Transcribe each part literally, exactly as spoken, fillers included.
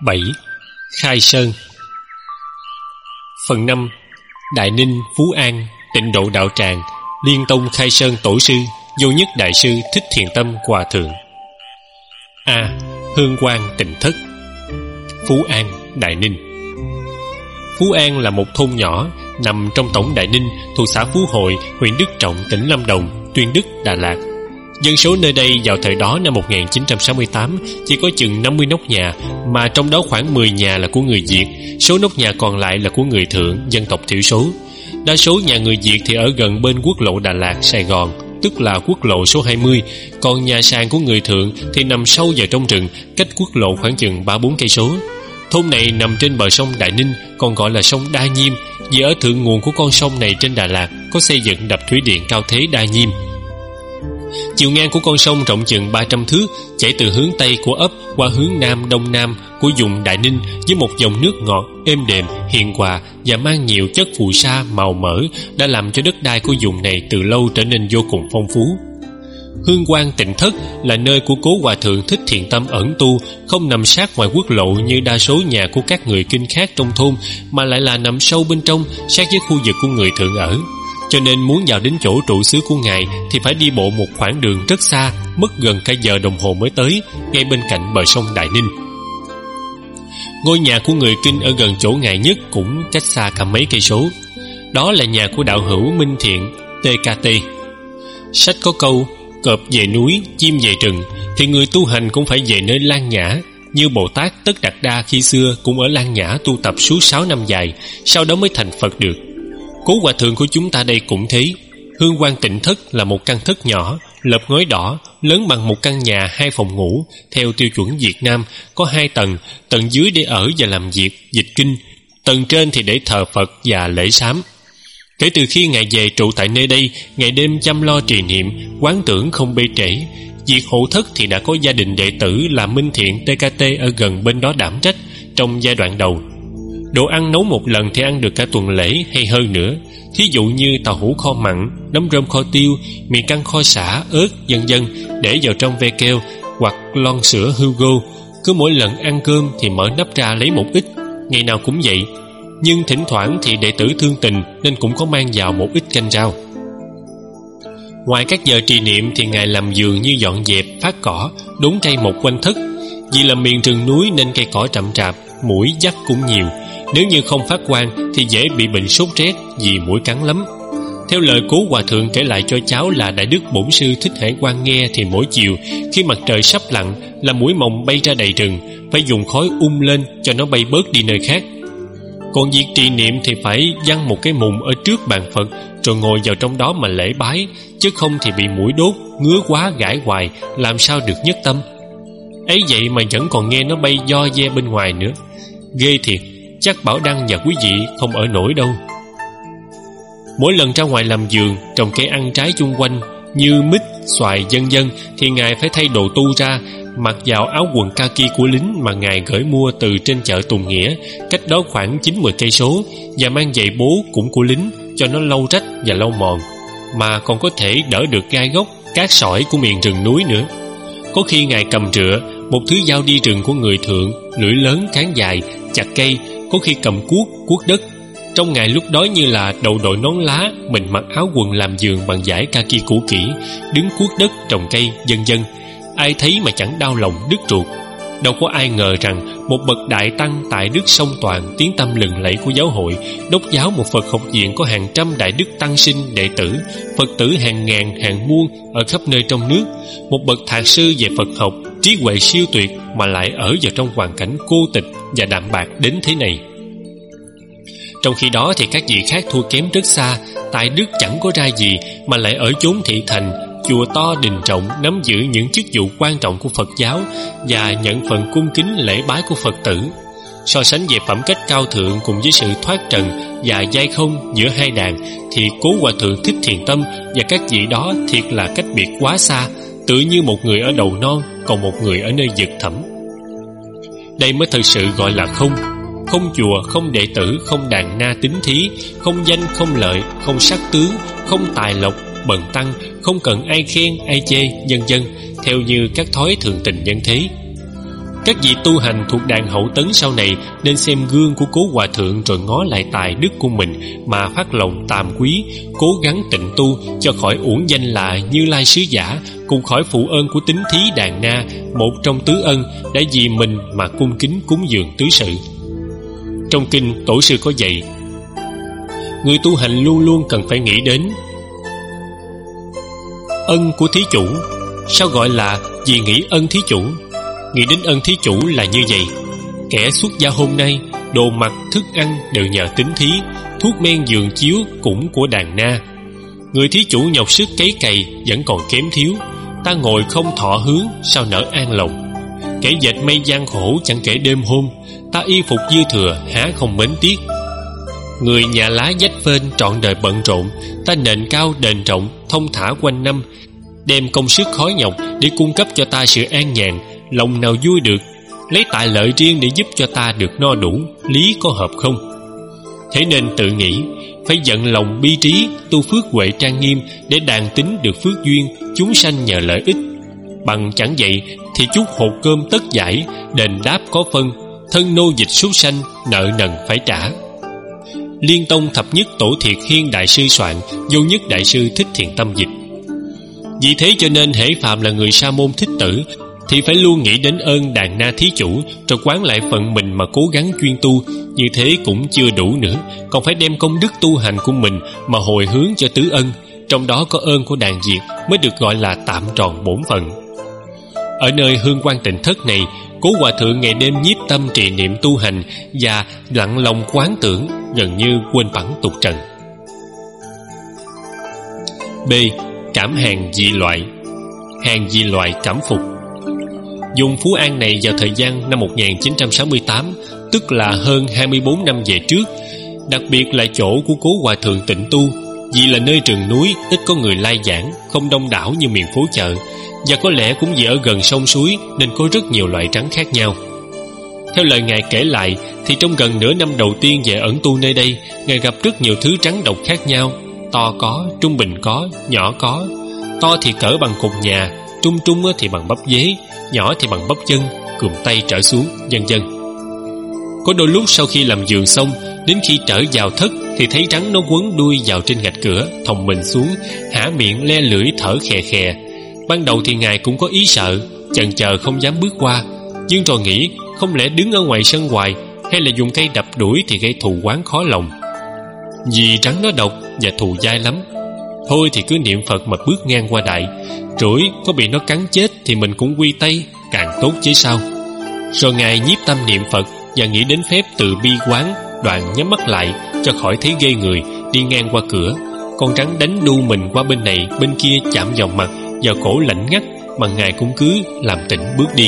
bảy. Khai Sơn. Phần năm. Đại Ninh, Phú An, Tịnh Độ Đạo Tràng, Liên Tông Khai Sơn Tổ sư, Vô Nhất Đại sư Thích Thiền Tâm Hòa Thượng. A. Hương Quang Tịnh Thất. Phú An, Đại Ninh. Phú An là một thôn nhỏ nằm trong tổng Đại Ninh, thuộc xã Phú Hội, huyện Đức Trọng, tỉnh Lâm Đồng, Tuyên Đức, Đà Lạt. Dân số nơi đây vào thời đó năm một nghìn chín trăm sáu mươi tám chỉ có chừng năm mươi nóc nhà, mà trong đó khoảng mười nhà là của người Việt, số nóc nhà còn lại là của người Thượng, dân tộc thiểu số. Đa số nhà người Việt thì ở gần bên quốc lộ Đà Lạt, Sài Gòn, tức là quốc lộ số hai mươi, còn nhà sàn của người Thượng thì nằm sâu vào trong rừng, cách quốc lộ khoảng chừng ba bốn cây số. Thôn này nằm trên bờ sông Đại Ninh, còn gọi là sông Đa Nhiêm, vì ở thượng nguồn của con sông này trên Đà Lạt có xây dựng đập thủy điện cao thế Đa Nhiêm. Chiều ngang của con sông rộng chừng ba trăm thước, chảy từ hướng Tây của ấp qua hướng Nam Đông Nam của vùng Đại Ninh, với một dòng nước ngọt, êm đềm, hiền hòa và mang nhiều chất phù sa màu mỡ, đã làm cho đất đai của vùng này từ lâu trở nên vô cùng phong phú. Hương Quang Tịnh Thất là nơi của Cố Hòa Thượng Thích Thiền Tâm ẩn tu, không nằm sát ngoài quốc lộ như đa số nhà của các người Kinh khác trong thôn, mà lại là nằm sâu bên trong, sát với khu vực của người Thượng ở. Cho nên muốn vào đến chỗ trụ xứ của Ngài thì phải đi bộ một khoảng đường rất xa, mất gần cả giờ đồng hồ mới tới, ngay bên cạnh bờ sông Đại Ninh. Ngôi nhà của người Kinh ở gần chỗ Ngài nhất cũng cách xa cả mấy cây số. Đó là nhà của đạo hữu Minh Thiện, tê ca tê. Sách có câu: cọp về núi, chim về rừng, thì người tu hành cũng phải về nơi Lan Nhã. Như Bồ Tát Tất Đạt Đa khi xưa cũng ở Lan Nhã tu tập suốt sáu năm dài, sau đó mới thành Phật được. Cố Hòa Thượng của chúng ta đây cũng thế. Hương Quang Tịnh Thất là một căn thất nhỏ, lợp ngói đỏ, lớn bằng một căn nhà hai phòng ngủ, theo tiêu chuẩn Việt Nam, có hai tầng, tầng dưới để ở và làm việc, dịch kinh, tầng trên thì để thờ Phật và lễ sám. Kể từ khi Ngài về trụ tại nơi đây, ngày đêm chăm lo trì niệm, quán tưởng không bê trễ. Việc hộ thất thì đã có gia đình đệ tử là Minh Thiện tê ca tê ở gần bên đó đảm trách trong giai đoạn đầu. Đồ ăn nấu một lần thì ăn được cả tuần lễ hay hơn nữa. Thí dụ như tàu hũ kho mặn, nấm rơm kho tiêu, mì căng kho sả, ớt, vân vân, để vào trong ve keo hoặc lon sữa Hugo. Cứ mỗi lần ăn cơm thì mở nắp ra lấy một ít, ngày nào cũng vậy. Nhưng thỉnh thoảng thì đệ tử thương tình nên cũng có mang vào một ít canh rau. Ngoài các giờ trì niệm thì Ngài làm vườn như dọn dẹp, phát cỏ, đốn cây một quanh thất. Vì là miền rừng núi nên cây cỏ rậm rạp, muỗi dắt cũng nhiều. Nếu như không phát quang thì dễ bị bệnh sốt rét vì muỗi cắn lắm. Theo lời Cố Hòa Thượng kể lại cho cháu là Đại Đức Bổn Sư Thích Hải Quang nghe, thì mỗi chiều khi mặt trời sắp lặn là muỗi mồng bay ra đầy rừng, phải dùng khói um lên cho nó bay bớt đi nơi khác. Còn việc trì niệm thì phải văng một cái mùng ở trước bàn Phật, rồi ngồi vào trong đó mà lễ bái, chứ không thì bị muỗi đốt, ngứa quá gãi hoài, làm sao được nhất tâm. Ấy vậy mà vẫn còn nghe nó bay do ve bên ngoài nữa. Ghê thiệt, chắc Bảo Đăng và quý vị không ở nổi đâu. Mỗi lần ra ngoài làm vườn, trồng cây ăn trái chung quanh như mít, xoài vân vân thì Ngài phải thay đồ tu ra, mặc vào áo quần kaki của lính mà Ngài gửi mua từ trên chợ Tùng Nghĩa, cách đó khoảng chín mười cây số, và mang giày bố cũng của lính cho nó lâu rách và lâu mòn, mà còn có thể đỡ được gai góc, cát sỏi của miền rừng núi nữa. Có khi Ngài cầm rựa, một thứ dao đi rừng của người Thượng, lưỡi lớn cán dài, chặt cây, có khi cầm cuốc, cuốc đất. Trong Ngài lúc đó như là đầu đội nón lá, mình mặc áo quần làm vườn bằng vải kaki cũ kỹ, đứng cuốc đất, trồng cây, vân vân. Ai thấy mà chẳng đau lòng đứt ruột. Đâu có ai ngờ rằng một bậc đại tăng tại Đức Song Toàn, tiếng tăm lừng lẫy của giáo hội, đốc giáo một Phật học viện có hàng trăm đại đức tăng sinh đệ tử, Phật tử hàng ngàn hàng muôn ở khắp nơi trong nước, một bậc thạc sư về Phật học, trí huệ siêu tuyệt mà lại ở vào trong hoàn cảnh cô tịch và đạm bạc đến thế này. Trong khi đó thì các vị khác thua kém rất xa. Tại Đức chẳng có ra gì mà lại ở chốn thị thành, chùa to đình trọng, nắm giữ những chức vụ quan trọng của Phật giáo và nhận phần cung kính lễ bái của Phật tử. So sánh về phẩm cách cao thượng cùng với sự thoát trần và giai không giữa hai đàn thì Cố Hòa Thượng Thích Thiền Tâm và các vị đó thiệt là cách biệt quá xa, tự như một người ở đầu non, còn một người ở nơi vực thẳm. Đây mới thực sự gọi là không. Không chùa, không đệ tử, không đàn na tín thí, không danh, không lợi, không sắc tướng, không tài lộc, bần tăng, không cần ai khen, ai chê, vân vân, theo như các thói thường tình nhân thế. Các vị tu hành thuộc đàn Hậu Tấn sau này nên xem gương của Cố Hòa Thượng, rồi ngó lại tài đức của mình mà phát lòng tàm quý, cố gắng tịnh tu cho khỏi uổng danh là Như Lai sứ giả, cùng khỏi phụ ơn của Tín Thí Đàn Na, một trong tứ ân đã vì mình mà cung kính cúng dường tứ sự. Trong kinh, tổ sư có dạy, người tu hành luôn luôn cần phải nghĩ đến ân của thí chủ. Sao gọi là vì nghĩ ân thí chủ? Nghĩ đến ân thí chủ là như vậy: kẻ xuất gia hôm nay, đồ mặc thức ăn đều nhờ Tín Thí, thuốc men giường chiếu cũng của Đàn Na. Người thí chủ nhọc sức cấy cày vẫn còn kém thiếu, ta ngồi không thọ hướng, sao nỡ an lòng. Kẻ dệt mây gian khổ chẳng kể đêm hôm, ta y phục dư thừa há không mến tiếc. Người nhà lá dách phên trọn đời bận rộn, ta nền cao đền rộng thông thả quanh năm, đem công sức khó nhọc để cung cấp cho ta sự an nhàn, lòng nào vui được, lấy tại lợi riêng để giúp cho ta được no đủ, lý có hợp không? Thế nên tự nghĩ phải giận lòng bi trí, tu phước huệ trang nghiêm để đàn tính được phước duyên, chúng sanh nhờ lợi ích. Bằng chẳng vậy thì chút hột cơm tất giải, đền đáp có phân, thân nô dịch súc sanh, nợ nần phải trả. Liên Tông Thập Nhất Tổ Thiệt Hiên Đại Sư soạn, Vô Nhất Đại Sư Thích Thiện Tâm dịch. Vì thế cho nên hễ phàm là người sa môn thích tử thì phải luôn nghĩ đến ơn Đàn Na thí chủ, rồi quán lại phận mình mà cố gắng chuyên tu. Như thế cũng chưa đủ nữa, còn phải đem công đức tu hành của mình mà hồi hướng cho tứ ân, trong đó có ơn của Đàn Diệt mới được gọi là tạm tròn bổn phận. Ở nơi Hương Quang Tịnh Thất này, Cố Hòa Thượng ngày đêm nhiếp tâm trì niệm tu hành và lặng lòng quán tưởng, gần như quên phẳng tục trần. B. Cảm hàng dị loại. Hàng dị loại cảm phục. Vùng Phú An này vào thời gian năm một nghìn chín trăm sáu mươi tám, tức là hơn hai mươi bốn năm về trước, đặc biệt là chỗ của Cố Hòa Thượng tịnh tu, vì là nơi rừng núi, ít có người lai giảng, không đông đảo như miền phố chợ, và có lẽ cũng vì ở gần sông suối nên có rất nhiều loại trắng khác nhau. Theo lời Ngài kể lại thì trong gần nửa năm đầu tiên về ẩn tu nơi đây, Ngài gặp rất nhiều thứ trắng độc khác nhau, to có, trung bình có, nhỏ có. To thì cỡ bằng cột nhà, trung trung thì bằng bắp dế, nhỏ thì bằng bắp chân, cùm tay trở xuống, vân vân. Có đôi lúc sau khi làm giường xong, đến khi trở vào thất thì thấy rắn nó quấn đuôi vào trên ngạch cửa, thòng mình xuống, há miệng le lưỡi thở khè khè. Ban đầu thì Ngài cũng có ý sợ, chần chờ không dám bước qua, nhưng rồi nghĩ không lẽ đứng ở ngoài sân hoài, hay là dùng cây đập đuổi thì gây thù oán khó lòng. Vì rắn nó độc và thù dai lắm, thôi thì cứ niệm Phật mà bước ngang qua đại, rủi có bị nó cắn chết thì mình cũng quy tay, càng tốt chứ sao. Rồi Ngài nhiếp tâm niệm Phật và nghĩ đến phép từ bi quán, đoạn nhắm mắt lại cho khỏi thấy ghê người, đi ngang qua cửa. Con rắn đánh đu mình qua bên này bên kia, chạm vào mặt, vào cổ lạnh ngắt, mà Ngài cũng cứ làm tĩnh bước đi.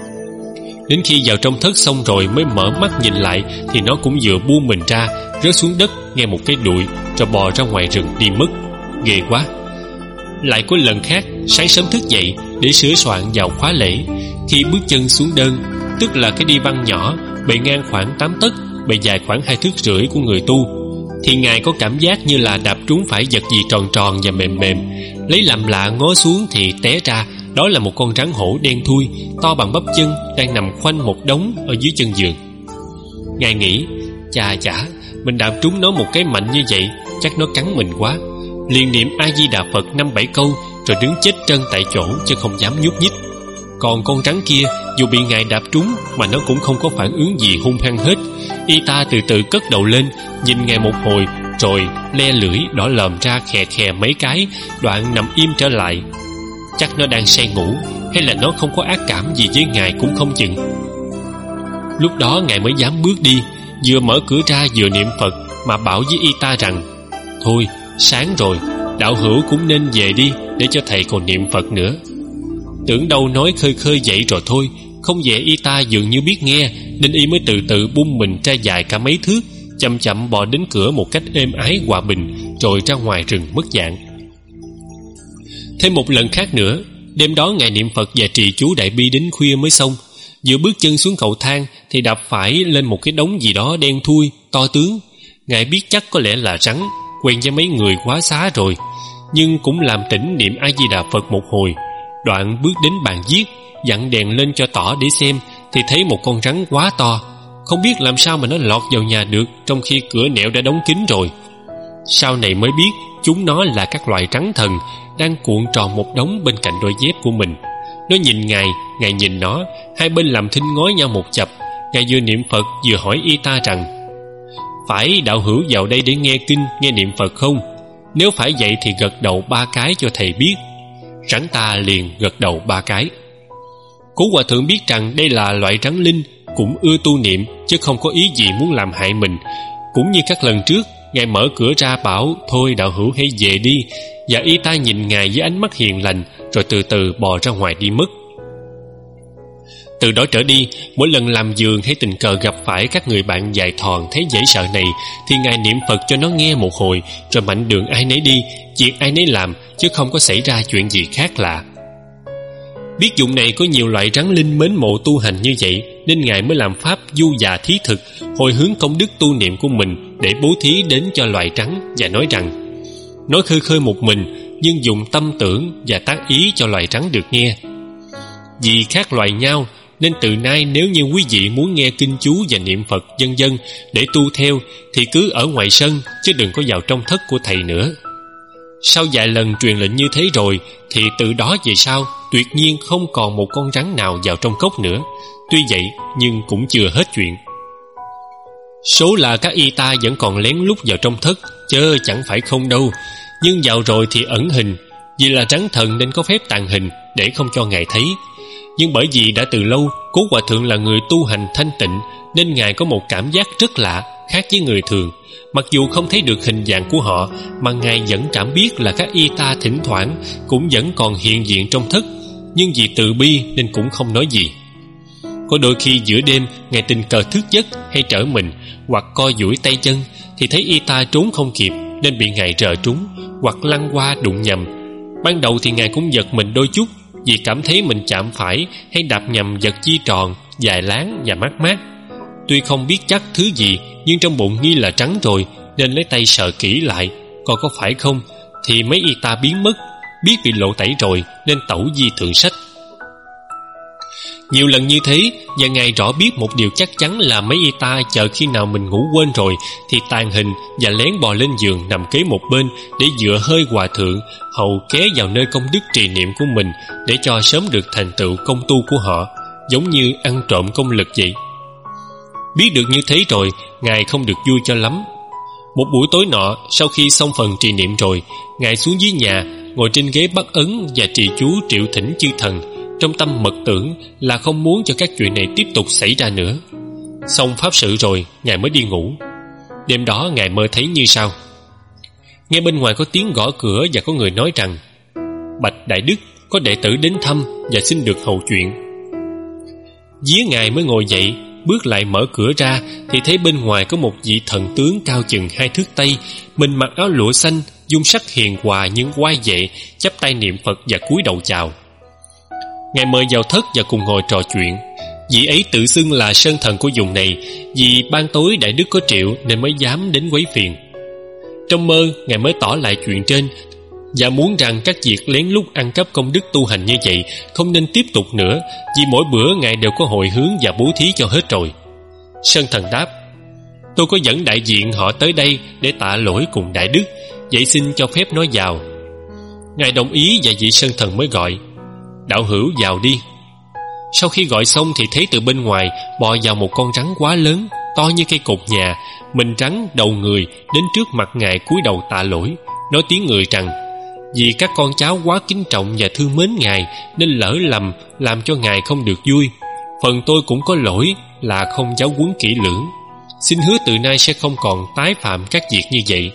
Đến khi vào trong thất xong rồi mới mở mắt nhìn lại thì nó cũng vừa buông mình ra, rớt xuống đất nghe một cái đùi, rồi bò ra ngoài rừng đi mất. Ghê quá. Lại có lần khác, sáng sớm thức dậy để sửa soạn vào khóa lễ, khi bước chân xuống đơn, tức là cái đi văn nhỏ, bề ngang khoảng tám tấc, bề dài khoảng hai thước rưỡi của người tu, thì Ngài có cảm giác như là đạp trúng phải vật gì tròn tròn và mềm mềm. Lấy làm lạ ngó xuống thì té ra đó là một con rắn hổ đen thui, to bằng bắp chân, đang nằm khoanh một đống ở dưới chân giường. Ngài nghĩ, chà chả, mình đạp trúng nó một cái mạnh như vậy, chắc nó cắn mình quá. Liền niệm A Di Đà Phật năm bảy câu, rồi đứng chết trân tại chỗ chứ không dám nhúc nhích. Còn con rắn kia, dù bị Ngài đạp trúng mà nó cũng không có phản ứng gì hung hăng hết. Y ta từ từ cất đầu lên, nhìn Ngài một hồi, rồi le lưỡi đỏ lòm ra khè khè mấy cái, đoạn nằm im trở lại. Chắc nó đang say ngủ, hay là nó không có ác cảm gì với Ngài cũng không chừng. Lúc đó Ngài mới dám bước đi, vừa mở cửa ra vừa niệm Phật, mà bảo với y ta rằng: thôi, sáng rồi, đạo hữu cũng nên về đi, để cho thầy còn niệm Phật nữa. Tưởng đâu nói khơi khơi vậy rồi thôi, không về y ta dường như biết nghe, nên y mới từ từ bung mình ra dài cả mấy thước, chậm chậm bò đến cửa một cách êm ái hòa bình, rồi ra ngoài rừng mất dạng. Thêm một lần khác nữa, đêm đó Ngài niệm Phật và trì chú đại bi đến khuya mới xong. Vừa bước chân xuống cầu thang thì đạp phải lên một cái đống gì đó đen thui, to tướng. Ngài biết chắc có lẽ là rắn, quen với mấy người quá xá rồi, nhưng cũng làm tỉnh niệm A Di Đà Phật một hồi, đoạn bước đến bàn viết, dặn đèn lên cho tỏ để xem, thì thấy một con rắn quá to. Không biết làm sao mà nó lọt vào nhà được, trong khi cửa nẻo đã đóng kín rồi. Sau này mới biết chúng nó là các loài rắn thần đang cuộn tròn một đống bên cạnh đôi dép của mình. Nó nhìn Ngài, Ngài nhìn nó, hai bên làm thinh ngói nhau một chập. Ngài vừa niệm Phật vừa hỏi y ta rằng: phải đạo hữu vào đây để nghe kinh, nghe niệm Phật không? Nếu phải vậy thì gật đầu ba cái cho thầy biết. Rắn ta liền gật đầu ba cái. Cố Hòa Thượng biết rằng đây là loại rắn linh, cũng ưa tu niệm, chứ không có ý gì muốn làm hại mình. Cũng như các lần trước, Ngài mở cửa ra bảo: thôi đạo hữu hãy về đi. Và y ta nhìn Ngài với ánh mắt hiền lành, rồi từ từ bò ra ngoài đi mất. Từ đó trở đi, mỗi lần làm vườn hay tình cờ gặp phải các người bạn dài thòn thấy dễ sợ này, thì Ngài niệm Phật cho nó nghe một hồi, rồi mạnh đường ai nấy đi, việc ai nấy làm, chứ không có xảy ra chuyện gì khác lạ. Biết dụng này có nhiều loại rắn linh mến mộ tu hành như vậy, nên Ngài mới làm pháp du già thí thực, hồi hướng công đức tu niệm của mình để bố thí đến cho loài rắn, và nói rằng: nói khơi khơi một mình, nhưng dùng tâm tưởng và tác ý cho loài rắn được nghe. Vì khác loài nhau, nên từ nay nếu như quý vị muốn nghe kinh chú và niệm Phật vân vân để tu theo, thì cứ ở ngoài sân, chứ đừng có vào trong thất của thầy nữa. Sau vài lần truyền lệnh như thế rồi, thì từ đó về sau tuyệt nhiên không còn một con rắn nào vào trong cốc nữa. Tuy vậy nhưng cũng chưa hết chuyện. Số là các y ta vẫn còn lén lút vào trong thất, chớ chẳng phải không đâu. Nhưng vào rồi thì ẩn hình, vì là rắn thần nên có phép tàng hình để không cho Ngài thấy. Nhưng bởi vì đã từ lâu Cố Hòa Thượng là người tu hành thanh tịnh, nên Ngài có một cảm giác rất lạ, khác với người thường. Mặc dù không thấy được hình dạng của họ, mà Ngài vẫn cảm biết là các y ta thỉnh thoảng cũng vẫn còn hiện diện trong thất. Nhưng vì từ bi nên cũng không nói gì. Có đôi khi giữa đêm Ngài tình cờ thức giấc hay trở mình, hoặc co duỗi tay chân, thì thấy y ta trốn không kịp nên bị Ngài rờ trúng, hoặc lăn qua đụng nhầm. Ban đầu thì Ngài cũng giật mình đôi chút, vì cảm thấy mình chạm phải hay đạp nhầm vật chi tròn, dài láng và mát mát. Tuy không biết chắc thứ gì, nhưng trong bụng nghi là trắng rồi, nên lấy tay sờ kỹ lại coi có phải không, thì mấy y ta biến mất. Biết bị lộ tẩy rồi nên tẩu di thượng sách. Nhiều lần như thế, và Ngài rõ biết một điều chắc chắn là mấy y ta chờ khi nào mình ngủ quên rồi thì tàn hình và lén bò lên giường nằm kế một bên để dựa hơi Hòa Thượng, hầu ké vào nơi công đức trì niệm của mình, để cho sớm được thành tựu công tu của họ, giống như ăn trộm công lực vậy. Biết được như thế rồi, Ngài không được vui cho lắm. Một buổi tối nọ, sau khi xong phần trì niệm rồi, Ngài xuống dưới nhà, ngồi trên ghế bắt ấn và trì chú triệu thỉnh chư thần, trong tâm mật tưởng là không muốn cho các chuyện này tiếp tục xảy ra nữa. Xong pháp sự rồi, Ngài mới đi ngủ. Đêm đó Ngài mơ thấy như sau. Nghe bên ngoài có tiếng gõ cửa và có người nói rằng: bạch đại đức, có đệ tử đến thăm và xin được hầu chuyện. Vía Ngài mới ngồi dậy, bước lại mở cửa ra thì thấy bên ngoài có một vị thần tướng cao chừng hai thước tây, mình mặc áo lụa xanh, dung sắc hiền hòa nhưng oai vệ, chắp tay niệm Phật và cúi đầu chào. Ngài mời vào thất và cùng ngồi trò chuyện. Vị ấy tự xưng là sơn thần của vùng này, vì ban tối đại đức có triệu nên mới dám đến quấy phiền. Trong mơ, Ngài mới tỏ lại chuyện trên và muốn rằng các việc lén lút ăn cắp công đức tu hành như vậy không nên tiếp tục nữa, vì mỗi bữa Ngài đều có hồi hướng và bố thí cho hết rồi. Sơn thần đáp: tôi có dẫn đại diện họ tới đây để tạ lỗi cùng đại đức, vậy xin cho phép nói vào. Ngài đồng ý và vị sơn thần mới gọi: đạo hữu vào đi. Sau khi gọi xong thì thấy từ bên ngoài bò vào một con rắn quá lớn, to như cây cột nhà, mình rắn đầu người, đến trước mặt Ngài cúi đầu tạ lỗi, nói tiếng người rằng: vì các con cháu quá kính trọng và thương mến Ngài nên lỡ lầm làm cho Ngài không được vui. Phần tôi cũng có lỗi là không giáo huấn kỹ lưỡng, xin hứa từ nay sẽ không còn tái phạm các việc như vậy.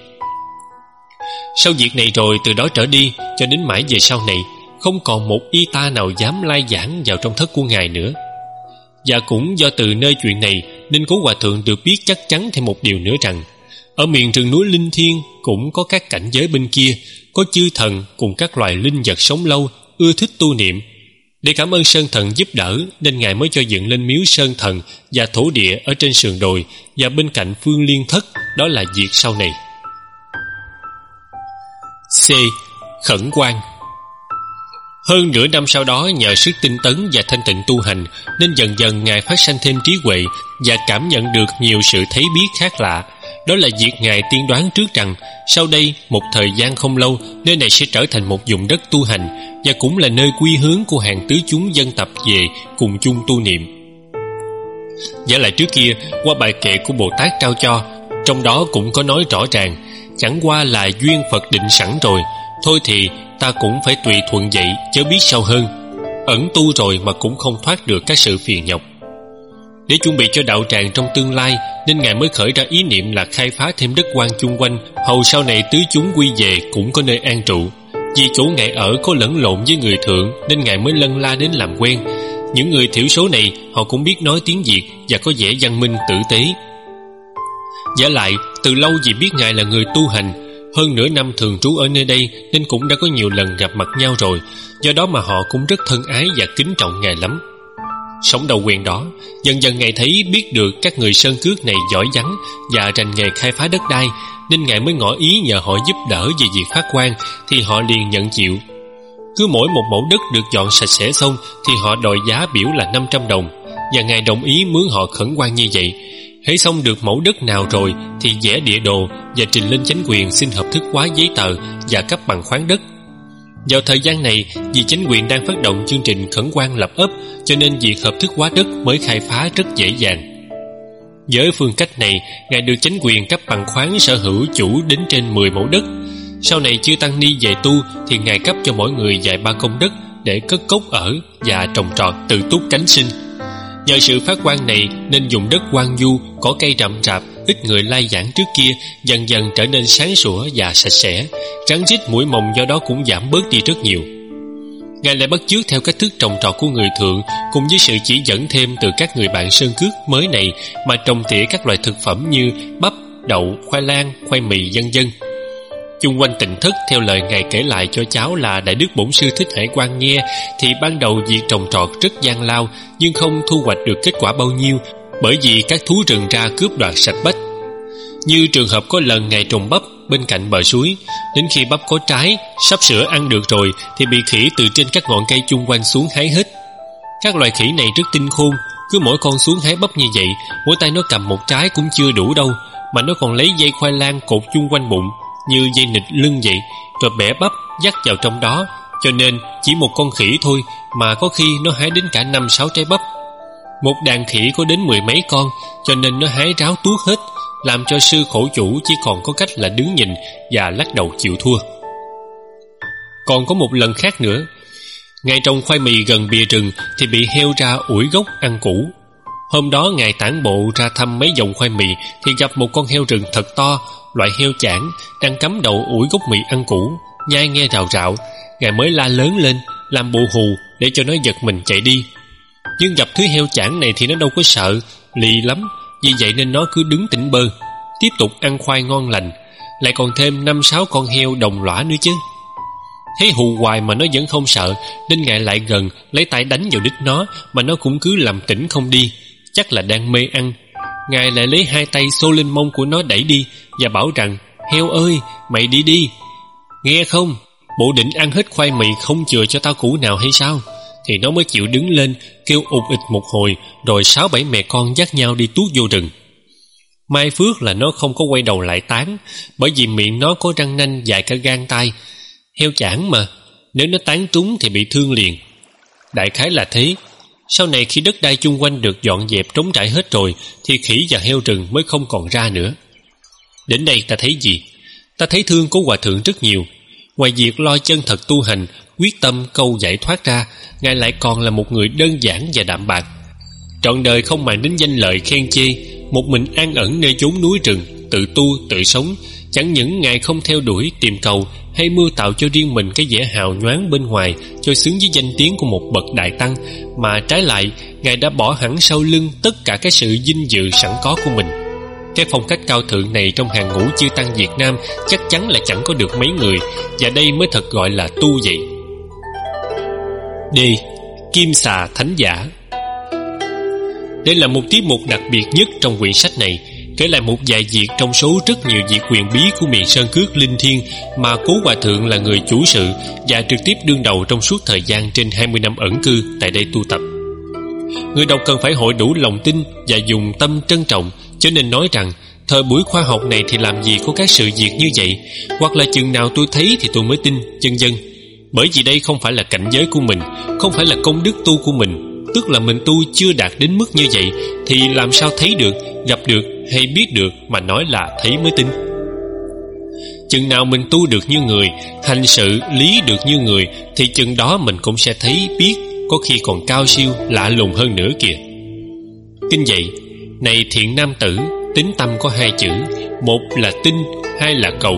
Sau việc này rồi, từ đó trở đi cho đến mãi về sau này, không còn một y ta nào dám lai giảng vào trong thất của Ngài nữa. Và cũng do từ nơi chuyện này nên Cố Hòa Thượng được biết chắc chắn thêm một điều nữa, rằng ở miền rừng núi Linh Thiên cũng có các cảnh giới bên kia, có chư thần cùng các loài linh vật sống lâu, ưa thích tu niệm. Để cảm ơn sơn thần giúp đỡ nên Ngài mới cho dựng lên miếu sơn thần và thổ địa ở trên sườn đồi và bên cạnh Phương Liên Thất. Đó là việc sau này. C. Khẩn quan. Hơn nửa năm sau đó, nhờ sức tinh tấn và thanh tịnh tu hành, nên dần dần Ngài phát sanh thêm trí huệ và cảm nhận được nhiều sự thấy biết khác lạ. Đó là việc Ngài tiên đoán trước rằng sau đây một thời gian không lâu, nơi này sẽ trở thành một vùng đất tu hành, và cũng là nơi quy hướng của hàng tứ chúng dân tập về cùng chung tu niệm. Giả lại trước kia, qua bài kệ của Bồ Tát trao cho, trong đó cũng có nói rõ ràng, chẳng qua là duyên Phật định sẵn rồi, thôi thì ta cũng phải tùy thuận vậy, chớ biết sao hơn. Ẩn tu rồi mà cũng không thoát được các sự phiền nhọc. Để chuẩn bị cho đạo tràng trong tương lai, nên Ngài mới khởi ra ý niệm là khai phá thêm đất hoang chung quanh, hầu sau này tứ chúng quy về cũng có nơi an trụ. Vì chỗ Ngài ở có lẫn lộn với người thượng, nên Ngài mới lân la đến làm quen. Những người thiểu số này, họ cũng biết nói tiếng Việt và có vẻ văn minh tử tế. Giả lại, từ lâu vì biết Ngài là người tu hành, hơn nửa năm thường trú ở nơi đây, nên cũng đã có nhiều lần gặp mặt nhau rồi. Do đó mà họ cũng rất thân ái và kính trọng Ngài lắm. Sống đầu quen đó, dần dần Ngài thấy biết được các người sơn cước này giỏi vắng và rành nghề khai phá đất đai, nên Ngài mới ngỏ ý nhờ họ giúp đỡ về việc phát quan, thì họ liền nhận chịu. Cứ mỗi một mẫu đất được dọn sạch sẽ xong thì họ đòi giá biểu là năm trăm đồng, và Ngài đồng ý mướn họ khẩn quan như vậy. Hễ xong được mẫu đất nào rồi thì vẽ địa đồ và trình lên chánh quyền xin hợp thức hóa giấy tờ và cấp bằng khoáng đất. Vào thời gian này, vì chánh quyền đang phát động chương trình khẩn quan lập ấp, cho nên việc hợp thức hóa đất mới khai phá rất dễ dàng. Với phương cách này, Ngài được chánh quyền cấp bằng khoáng sở hữu chủ đến trên mười mẫu đất. Sau này chư tăng ni về tu thì Ngài cấp cho mỗi người vài ba công đất để cất cốc ở và trồng trọt tự túc cánh sinh. Nhờ sự phát quan này nên vùng đất hoang vu, có cây rậm rạp, ít người lai vãng trước kia dần dần trở nên sáng sủa và sạch sẽ. Rắn rít muỗi mồng do đó cũng giảm bớt đi rất nhiều. Ngài lại bắt chước theo cách thức trồng trọt của người thượng, cùng với sự chỉ dẫn thêm từ các người bạn sơn cước mới này mà trồng tỉa các loại thực phẩm như bắp, đậu, khoai lang, khoai mì vân vân. Chung quanh Tịnh Thất, theo lời Ngài kể lại cho cháu là Đại Đức Bổn Sư Thích Hải Quang nghe, thì ban đầu việc trồng trọt rất gian lao, nhưng không thu hoạch được kết quả bao nhiêu, bởi vì các thú rừng ra cướp đoạt sạch bách. Như trường hợp có lần Ngài trồng bắp bên cạnh bờ suối, đến khi bắp có trái, sắp sửa ăn được rồi, thì bị khỉ từ trên các ngọn cây chung quanh xuống hái hết. Các loài khỉ này rất tinh khôn, cứ mỗi con xuống hái bắp như vậy, mỗi tay nó cầm một trái cũng chưa đủ đâu, mà nó còn lấy dây khoai lang cột chung quanh bụng như dây nịt lưng vậy, rồi bẻ bắp dắt vào trong đó, cho nên chỉ một con khỉ thôi mà có khi nó hái đến cả năm sáu trái bắp. Một đàn khỉ có đến mười mấy con, cho nên nó hái ráo tuốt hết, làm cho sư khổ chủ chỉ còn có cách là đứng nhìn và lắc đầu chịu thua. Còn có một lần khác nữa, Ngài trồng khoai mì gần bìa rừng thì bị heo ra ủi gốc ăn củ. Hôm đó Ngài tản bộ ra thăm mấy dòng khoai mì thì gặp một con heo rừng thật to, loại heo chảng, đang cắm đầu ủi gốc mì ăn củ, nhai nghe rào rạo. Ngài mới la lớn lên, làm bộ hù để cho nó giật mình chạy đi. Nhưng gặp thứ heo chảng này thì nó đâu có sợ, lì lắm, vì vậy nên nó cứ đứng tỉnh bơ, tiếp tục ăn khoai ngon lành, lại còn thêm năm sáu con heo đồng lõa nữa chứ. Thấy hù hoài mà nó vẫn không sợ, nên Ngài lại gần lấy tay đánh vào đít nó, mà nó cũng cứ làm tỉnh không đi, chắc là đang mê ăn. Ngài lại lấy hai tay xô lên mông của nó đẩy đi và bảo rằng: heo ơi, mày đi đi, nghe không, bộ định ăn hết khoai mì không chừa cho tao củ nào hay sao? Thì nó mới chịu đứng lên, kêu ụt ịt một hồi, rồi sáu bảy mẹ con dắt nhau đi tuốt vô rừng. May phước là nó không có quay đầu lại tán, bởi vì miệng nó có răng nanh dài cả gang tay. Heo chảng mà, nếu nó tán trúng thì bị thương liền. Đại khái là thế. Sau này khi đất đai chung quanh được dọn dẹp trống trải hết rồi, thì khỉ và heo rừng mới không còn ra nữa. Đến đây ta thấy gì? Ta thấy thương của Hòa Thượng rất nhiều. Ngoài việc lo chân thật tu hành, quyết tâm câu giải thoát ra, Ngài lại còn là một người đơn giản và đạm bạc. Trọn đời không màng đến danh lợi khen chê, một mình an ẩn nơi chốn núi rừng, tự tu tự sống. Chẳng những Ngài không theo đuổi tìm cầu hay mưu tạo cho riêng mình cái vẻ hào nhoáng bên ngoài cho xứng với danh tiếng của một bậc đại tăng, mà trái lại Ngài đã bỏ hẳn sau lưng tất cả cái sự vinh dự sẵn có của mình. Cái phong cách cao thượng này trong hàng ngũ chư tăng Việt Nam chắc chắn là chẳng có được mấy người, và đây mới thật gọi là tu vậy. D. Kim xà thánh giả. Đây là một tiết mục đặc biệt nhất trong quyển sách này. kể lại một vài việc trong số rất nhiều việc quyền bí của miền Sơn Cước Linh Thiên mà Cố Hòa Thượng là người chủ sự và trực tiếp đương đầu trong suốt thời gian trên hai mươi năm ẩn cư tại đây tu tập. Người đọc cần phải hội đủ lòng tin và dùng tâm trân trọng, cho nên nói rằng thời buổi khoa học này thì làm gì có các sự việc như vậy, hoặc là chừng nào tôi thấy thì tôi mới tin, vân vân. Bởi vì đây không phải là cảnh giới của mình, không phải là công đức tu của mình, tức là mình tu chưa đạt đến mức như vậy thì làm sao thấy được, gặp được hay biết được mà nói là thấy mới tin. Chừng nào mình tu được như người, hành sự lý được như người, thì chừng đó mình cũng sẽ thấy biết, có khi còn cao siêu lạ lùng hơn nữa kìa. Kinh dạy: này thiện nam tử, tín tâm có hai chữ, một là tin, hai là cầu.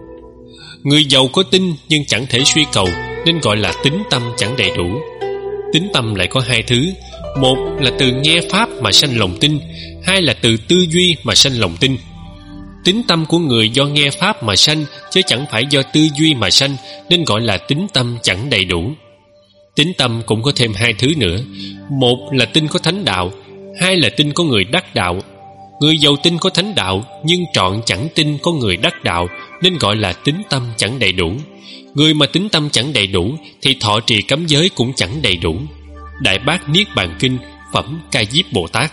Người giàu có tin nhưng chẳng thể suy cầu, nên gọi là tín tâm chẳng đầy đủ. Tín tâm lại có hai thứ: một là từ nghe pháp mà sanh lòng tin, hai là từ tư duy mà sanh lòng tin. Tín tâm của người do nghe pháp mà sanh, chứ chẳng phải do tư duy mà sanh, nên gọi là tín tâm chẳng đầy đủ. Tín tâm cũng có thêm hai thứ nữa: một là tin có thánh đạo, hai là tin có người đắc đạo. Người giàu tin có thánh đạo, nhưng trọn chẳng tin có người đắc đạo, nên gọi là tín tâm chẳng đầy đủ. Người mà tín tâm chẳng đầy đủ thì thọ trì cấm giới cũng chẳng đầy đủ. Đại Bát Niết Bàn Kinh, phẩm Ca Diếp Bồ Tát.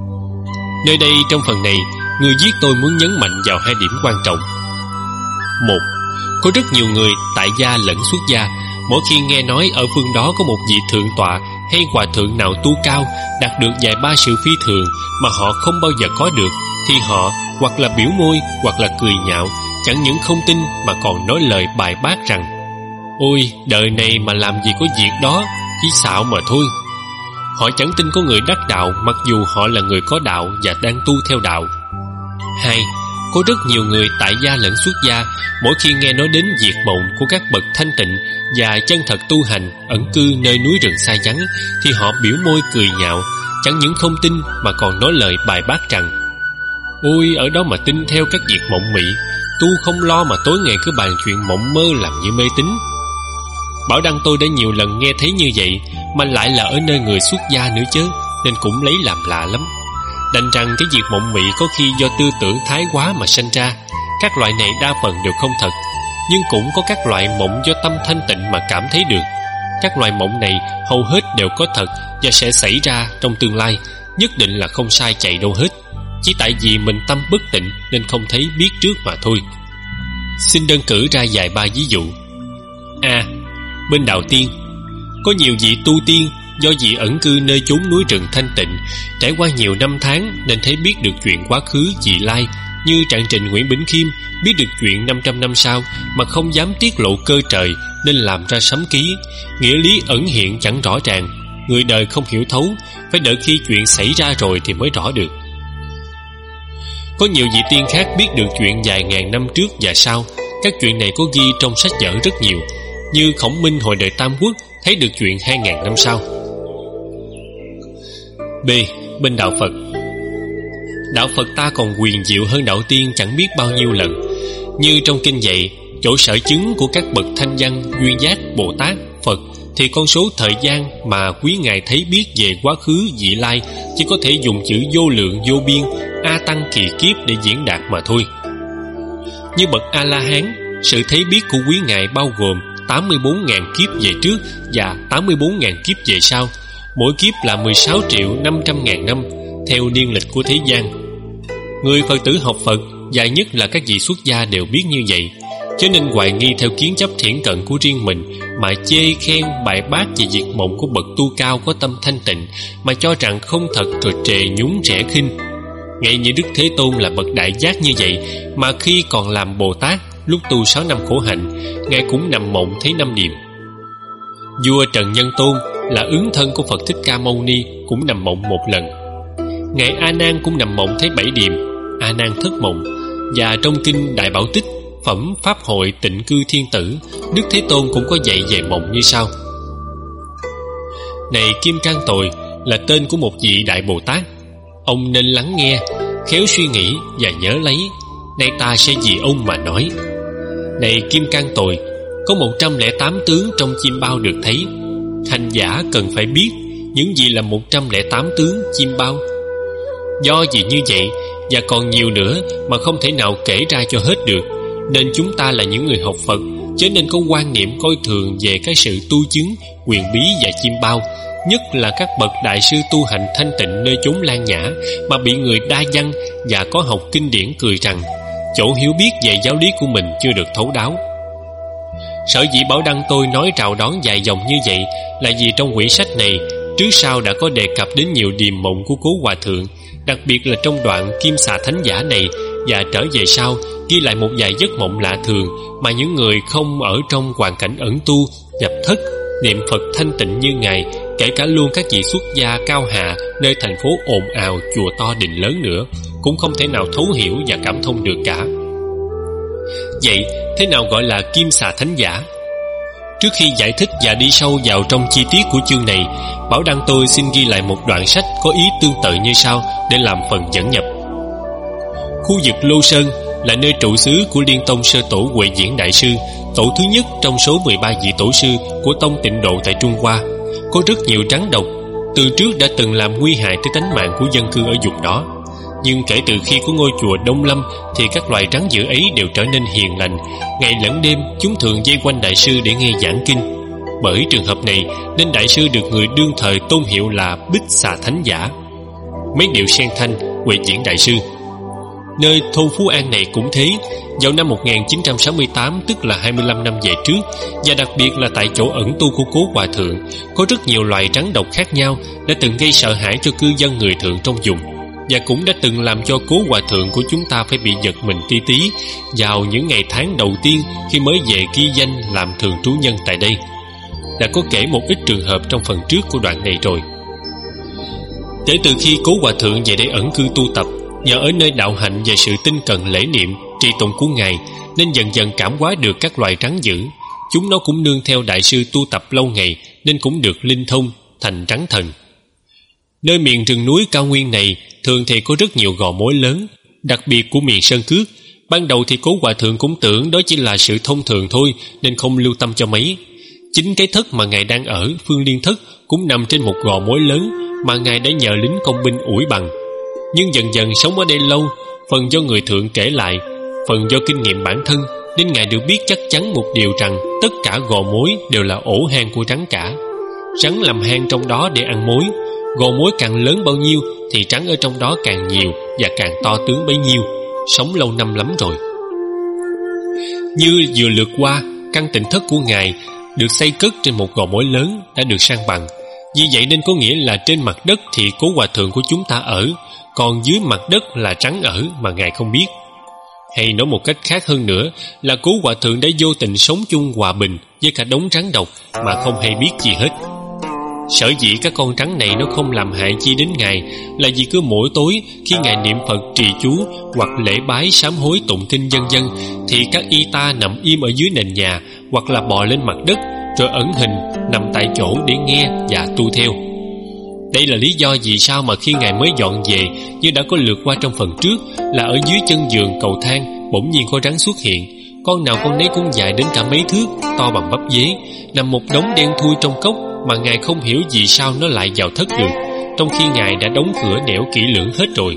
Nơi đây trong phần này, người viết tôi muốn nhấn mạnh vào hai điểm quan trọng. Một, có rất nhiều người tại gia lẫn xuất gia, mỗi khi nghe nói ở phương đó có một vị thượng tọa hay hòa thượng nào tu cao, đạt được vài ba sự phi thường mà họ không bao giờ có được, thì họ hoặc là biểu môi hoặc là cười nhạo, chẳng những không tin mà còn nói lời bài bác rằng: ôi, đời này mà làm gì có việc đó, chỉ xạo mà thôi. Họ chẳng tin có người đắc đạo, mặc dù họ là người có đạo và đang tu theo đạo. Hai, có rất nhiều người tại gia lẫn xuất gia, mỗi khi nghe nói đến việc mộng của các bậc thanh tịnh và chân thật tu hành ẩn cư nơi núi rừng xa vắng, thì họ biểu môi cười nhạo, chẳng những không tin mà còn nói lời bài bác rằng: ôi, ở đó mà tin theo các việc mộng mị, tu không lo mà tối ngày cứ bàn chuyện mộng mơ làm như mê tín. Bảo Đăng tôi đã nhiều lần nghe thấy như vậy, mà lại là ở nơi người xuất gia nữa chứ, nên cũng lấy làm lạ lắm. Đành rằng cái việc mộng mị có khi do tư tưởng thái quá mà sanh ra. Các loại này đa phần đều không thật, nhưng cũng có các loại mộng do tâm thanh tịnh mà cảm thấy được. Các loại mộng này hầu hết đều có thật và sẽ xảy ra trong tương lai, nhất định là không sai chạy đâu hết. Chỉ tại vì mình tâm bất tịnh nên không thấy biết trước mà thôi. Xin đơn cử ra vài ba ví dụ. A. Bên đạo tiên, có nhiều vị tu tiên do vị ẩn cư nơi chốn núi rừng thanh tịnh, trải qua nhiều năm tháng nên thấy biết được chuyện quá khứ vị lai, như trạng trình Nguyễn Bỉnh Khiêm biết được chuyện năm trăm năm sau mà không dám tiết lộ cơ trời, nên làm ra sấm ký. Nghĩa lý ẩn hiện chẳng rõ ràng, người đời không hiểu thấu, phải đợi khi chuyện xảy ra rồi thì mới rõ được. Có nhiều vị tiên khác biết được chuyện vài ngàn năm trước và sau. Các chuyện này có ghi trong sách vở rất nhiều, như Khổng Minh hồi đời Tam Quốc thấy được chuyện hai ngàn năm sau. B. Bên đạo Phật, đạo Phật ta còn quyền diệu hơn đạo tiên chẳng biết bao nhiêu lần. Như trong kinh dạy, chỗ sở chứng của các bậc thanh văn, duyên giác, Bồ Tát, Phật thì con số thời gian mà quý ngài thấy biết về quá khứ vị lai chỉ có thể dùng chữ vô lượng vô biên, a tăng kỳ kiếp để diễn đạt mà thôi. Như bậc A-la-hán, sự thấy biết của quý ngài bao gồm tám mươi bốn nghìn kiếp về trước và tám mươi bốn nghìn kiếp về sau, mỗi kiếp là mười sáu triệu năm trăm ngàn năm theo niên lịch của thế gian. Người Phật tử học Phật, dài nhất là các vị xuất gia đều biết như vậy, cho nên hoài nghi theo kiến chấp thiển cận của riêng mình mà chê khen bài bác về việc mộng của bậc tu cao có tâm thanh tịnh, mà cho rằng không thật rồi trề nhún rẽ khinh. Ngay như Đức Thế Tôn là bậc đại giác như vậy, mà khi còn làm Bồ Tát, lúc tu sáu năm khổ hạnh, ngài cũng nằm mộng thấy năm điềm. Vua Trần Nhân Tôn là ứng thân của Phật Thích Ca Mâu Ni cũng nằm mộng một lần. Ngài A Nan cũng nằm mộng thấy bảy điềm, A Nan thất mộng. Và trong kinh Đại Bảo Tích, phẩm Pháp Hội Tịnh Cư Thiên Tử, Đức Thế Tôn cũng có dạy về mộng như sau. Này Kim Cang Tồi là tên của một vị Đại Bồ Tát, ông nên lắng nghe, khéo suy nghĩ và nhớ lấy. Nay ta sẽ vì ông mà nói. Này Kim Cang Tồi, có một trăm lẻ tám tướng trong chim bao được thấy. Hành giả cần phải biết những gì là một trăm lẻ tám tướng chim bao. Do vì như vậy, và còn nhiều nữa mà không thể nào kể ra cho hết được. Nên chúng ta là những người học Phật, chớ nên có quan niệm coi thường về cái sự tu chứng, quyền bí và chiêm bao, nhất là các bậc đại sư tu hành thanh tịnh nơi chốn Lan Nhã, mà bị người đa văn và có học kinh điển cười rằng chỗ hiểu biết về giáo lý của mình chưa được thấu đáo. Sở dĩ Bảo Đăng tôi nói rào đón dài dòng như vậy là vì trong quyển sách này trước sau đã có đề cập đến nhiều điềm mộng của Cố Hòa Thượng, đặc biệt là trong đoạn Kim Xà Thánh Giả này, và trở về sau ghi lại một vài giấc mộng lạ thường mà những người không ở trong hoàn cảnh ẩn tu, nhập thất, niệm Phật thanh tịnh như Ngài, kể cả luôn các vị xuất gia cao hạ nơi thành phố ồn ào, chùa to đình lớn nữa, cũng không thể nào thấu hiểu và cảm thông được cả. Vậy thế nào gọi là Kim Xà Thánh Giả? Trước khi giải thích và đi sâu vào trong chi tiết của chương này, Bảo Đăng tôi xin ghi lại một đoạn sách có ý tương tự như sau để làm phần dẫn nhập. Khu vực Lô Sơn là nơi trụ xứ của Liên Tông Sơ Tổ Huệ Diễn Đại Sư, tổ thứ nhất trong số mười ba vị tổ sư của Tông Tịnh Độ tại Trung Hoa. Có rất nhiều rắn độc, từ trước đã từng làm nguy hại tới tánh mạng của dân cư ở vùng đó. Nhưng kể từ khi có ngôi chùa Đông Lâm thì các loài rắn dữ ấy đều trở nên hiền lành. Ngày lẫn đêm chúng thường vây quanh đại sư để nghe giảng kinh. Bởi trường hợp này nên đại sư được người đương thời tôn hiệu là Bích Xà Thánh Giả. Mấy điệu sen thanh, Huệ Diễn Đại Sư. Nơi thôn Phú An này cũng thế. Vào năm một nghìn chín trăm sáu mươi tám, tức là hai mươi lăm năm về trước, và đặc biệt là tại chỗ ẩn tu của Cố Hòa Thượng, có rất nhiều loài rắn độc khác nhau đã từng gây sợ hãi cho cư dân người Thượng trong vùng, và cũng đã từng làm cho Cố Hòa Thượng của chúng ta phải bị giật mình tí tí vào những ngày tháng đầu tiên khi mới về ghi danh làm thường trú nhân tại đây. Đã có kể một ít trường hợp trong phần trước của đoạn này rồi. Kể từ khi Cố Hòa Thượng về đây ẩn cư tu tập, nhờ ở nơi đạo hạnh và sự tinh cần lễ niệm, trì tụng của Ngài, nên dần dần cảm hóa được các loài rắn dữ. Chúng nó cũng nương theo đại sư tu tập lâu ngày, nên cũng được linh thông thành rắn thần. Nơi miền rừng núi cao nguyên này thường thì có rất nhiều gò mối lớn, đặc biệt của miền Sơn Cước. Ban đầu thì Cố Hòa Thượng cũng tưởng đó chỉ là sự thông thường thôi, nên không lưu tâm cho mấy. Chính cái thất mà Ngài đang ở, Phương Liên Thất, cũng nằm trên một gò mối lớn mà Ngài đã nhờ lính công binh ủi bằng. Nhưng dần dần sống ở đây lâu, phần do người Thượng kể lại, phần do kinh nghiệm bản thân, nên Ngài được biết chắc chắn một điều rằng tất cả gò mối đều là ổ hang của rắn cả. Rắn làm hang trong đó để ăn mối. Gò mối càng lớn bao nhiêu thì rắn ở trong đó càng nhiều và càng to tướng bấy nhiêu. Sống lâu năm lắm rồi. Như vừa lượt qua, căn tịnh thất của Ngài được xây cất trên một gò mối lớn đã được san bằng. Vì vậy nên có nghĩa là trên mặt đất thì Cố Hòa Thượng của chúng ta ở, còn dưới mặt đất là rắn ở mà Ngài không biết. Hay nói một cách khác hơn nữa là Cố Hòa Thượng đã vô tình sống chung hòa bình với cả đống rắn độc mà không hay biết gì hết. Sở dĩ các con rắn này nó không làm hại chi đến Ngài là vì cứ mỗi tối khi Ngài niệm Phật trì chú hoặc lễ bái sám hối tụng kinh vân vân thì các y ta nằm im ở dưới nền nhà hoặc là bò lên mặt đất rồi ẩn hình nằm tại chỗ để nghe và tu theo. Đây là lý do vì sao mà khi Ngài mới dọn về, như đã có lượt qua trong phần trước, là ở dưới chân giường cầu thang bỗng nhiên có rắn xuất hiện. Con nào con nấy cũng dài đến cả mấy thước, to bằng bắp dế, nằm một đống đen thui trong cốc mà Ngài không hiểu vì sao nó lại vào thất được, trong khi Ngài đã đóng cửa nẻo kỹ lưỡng hết rồi.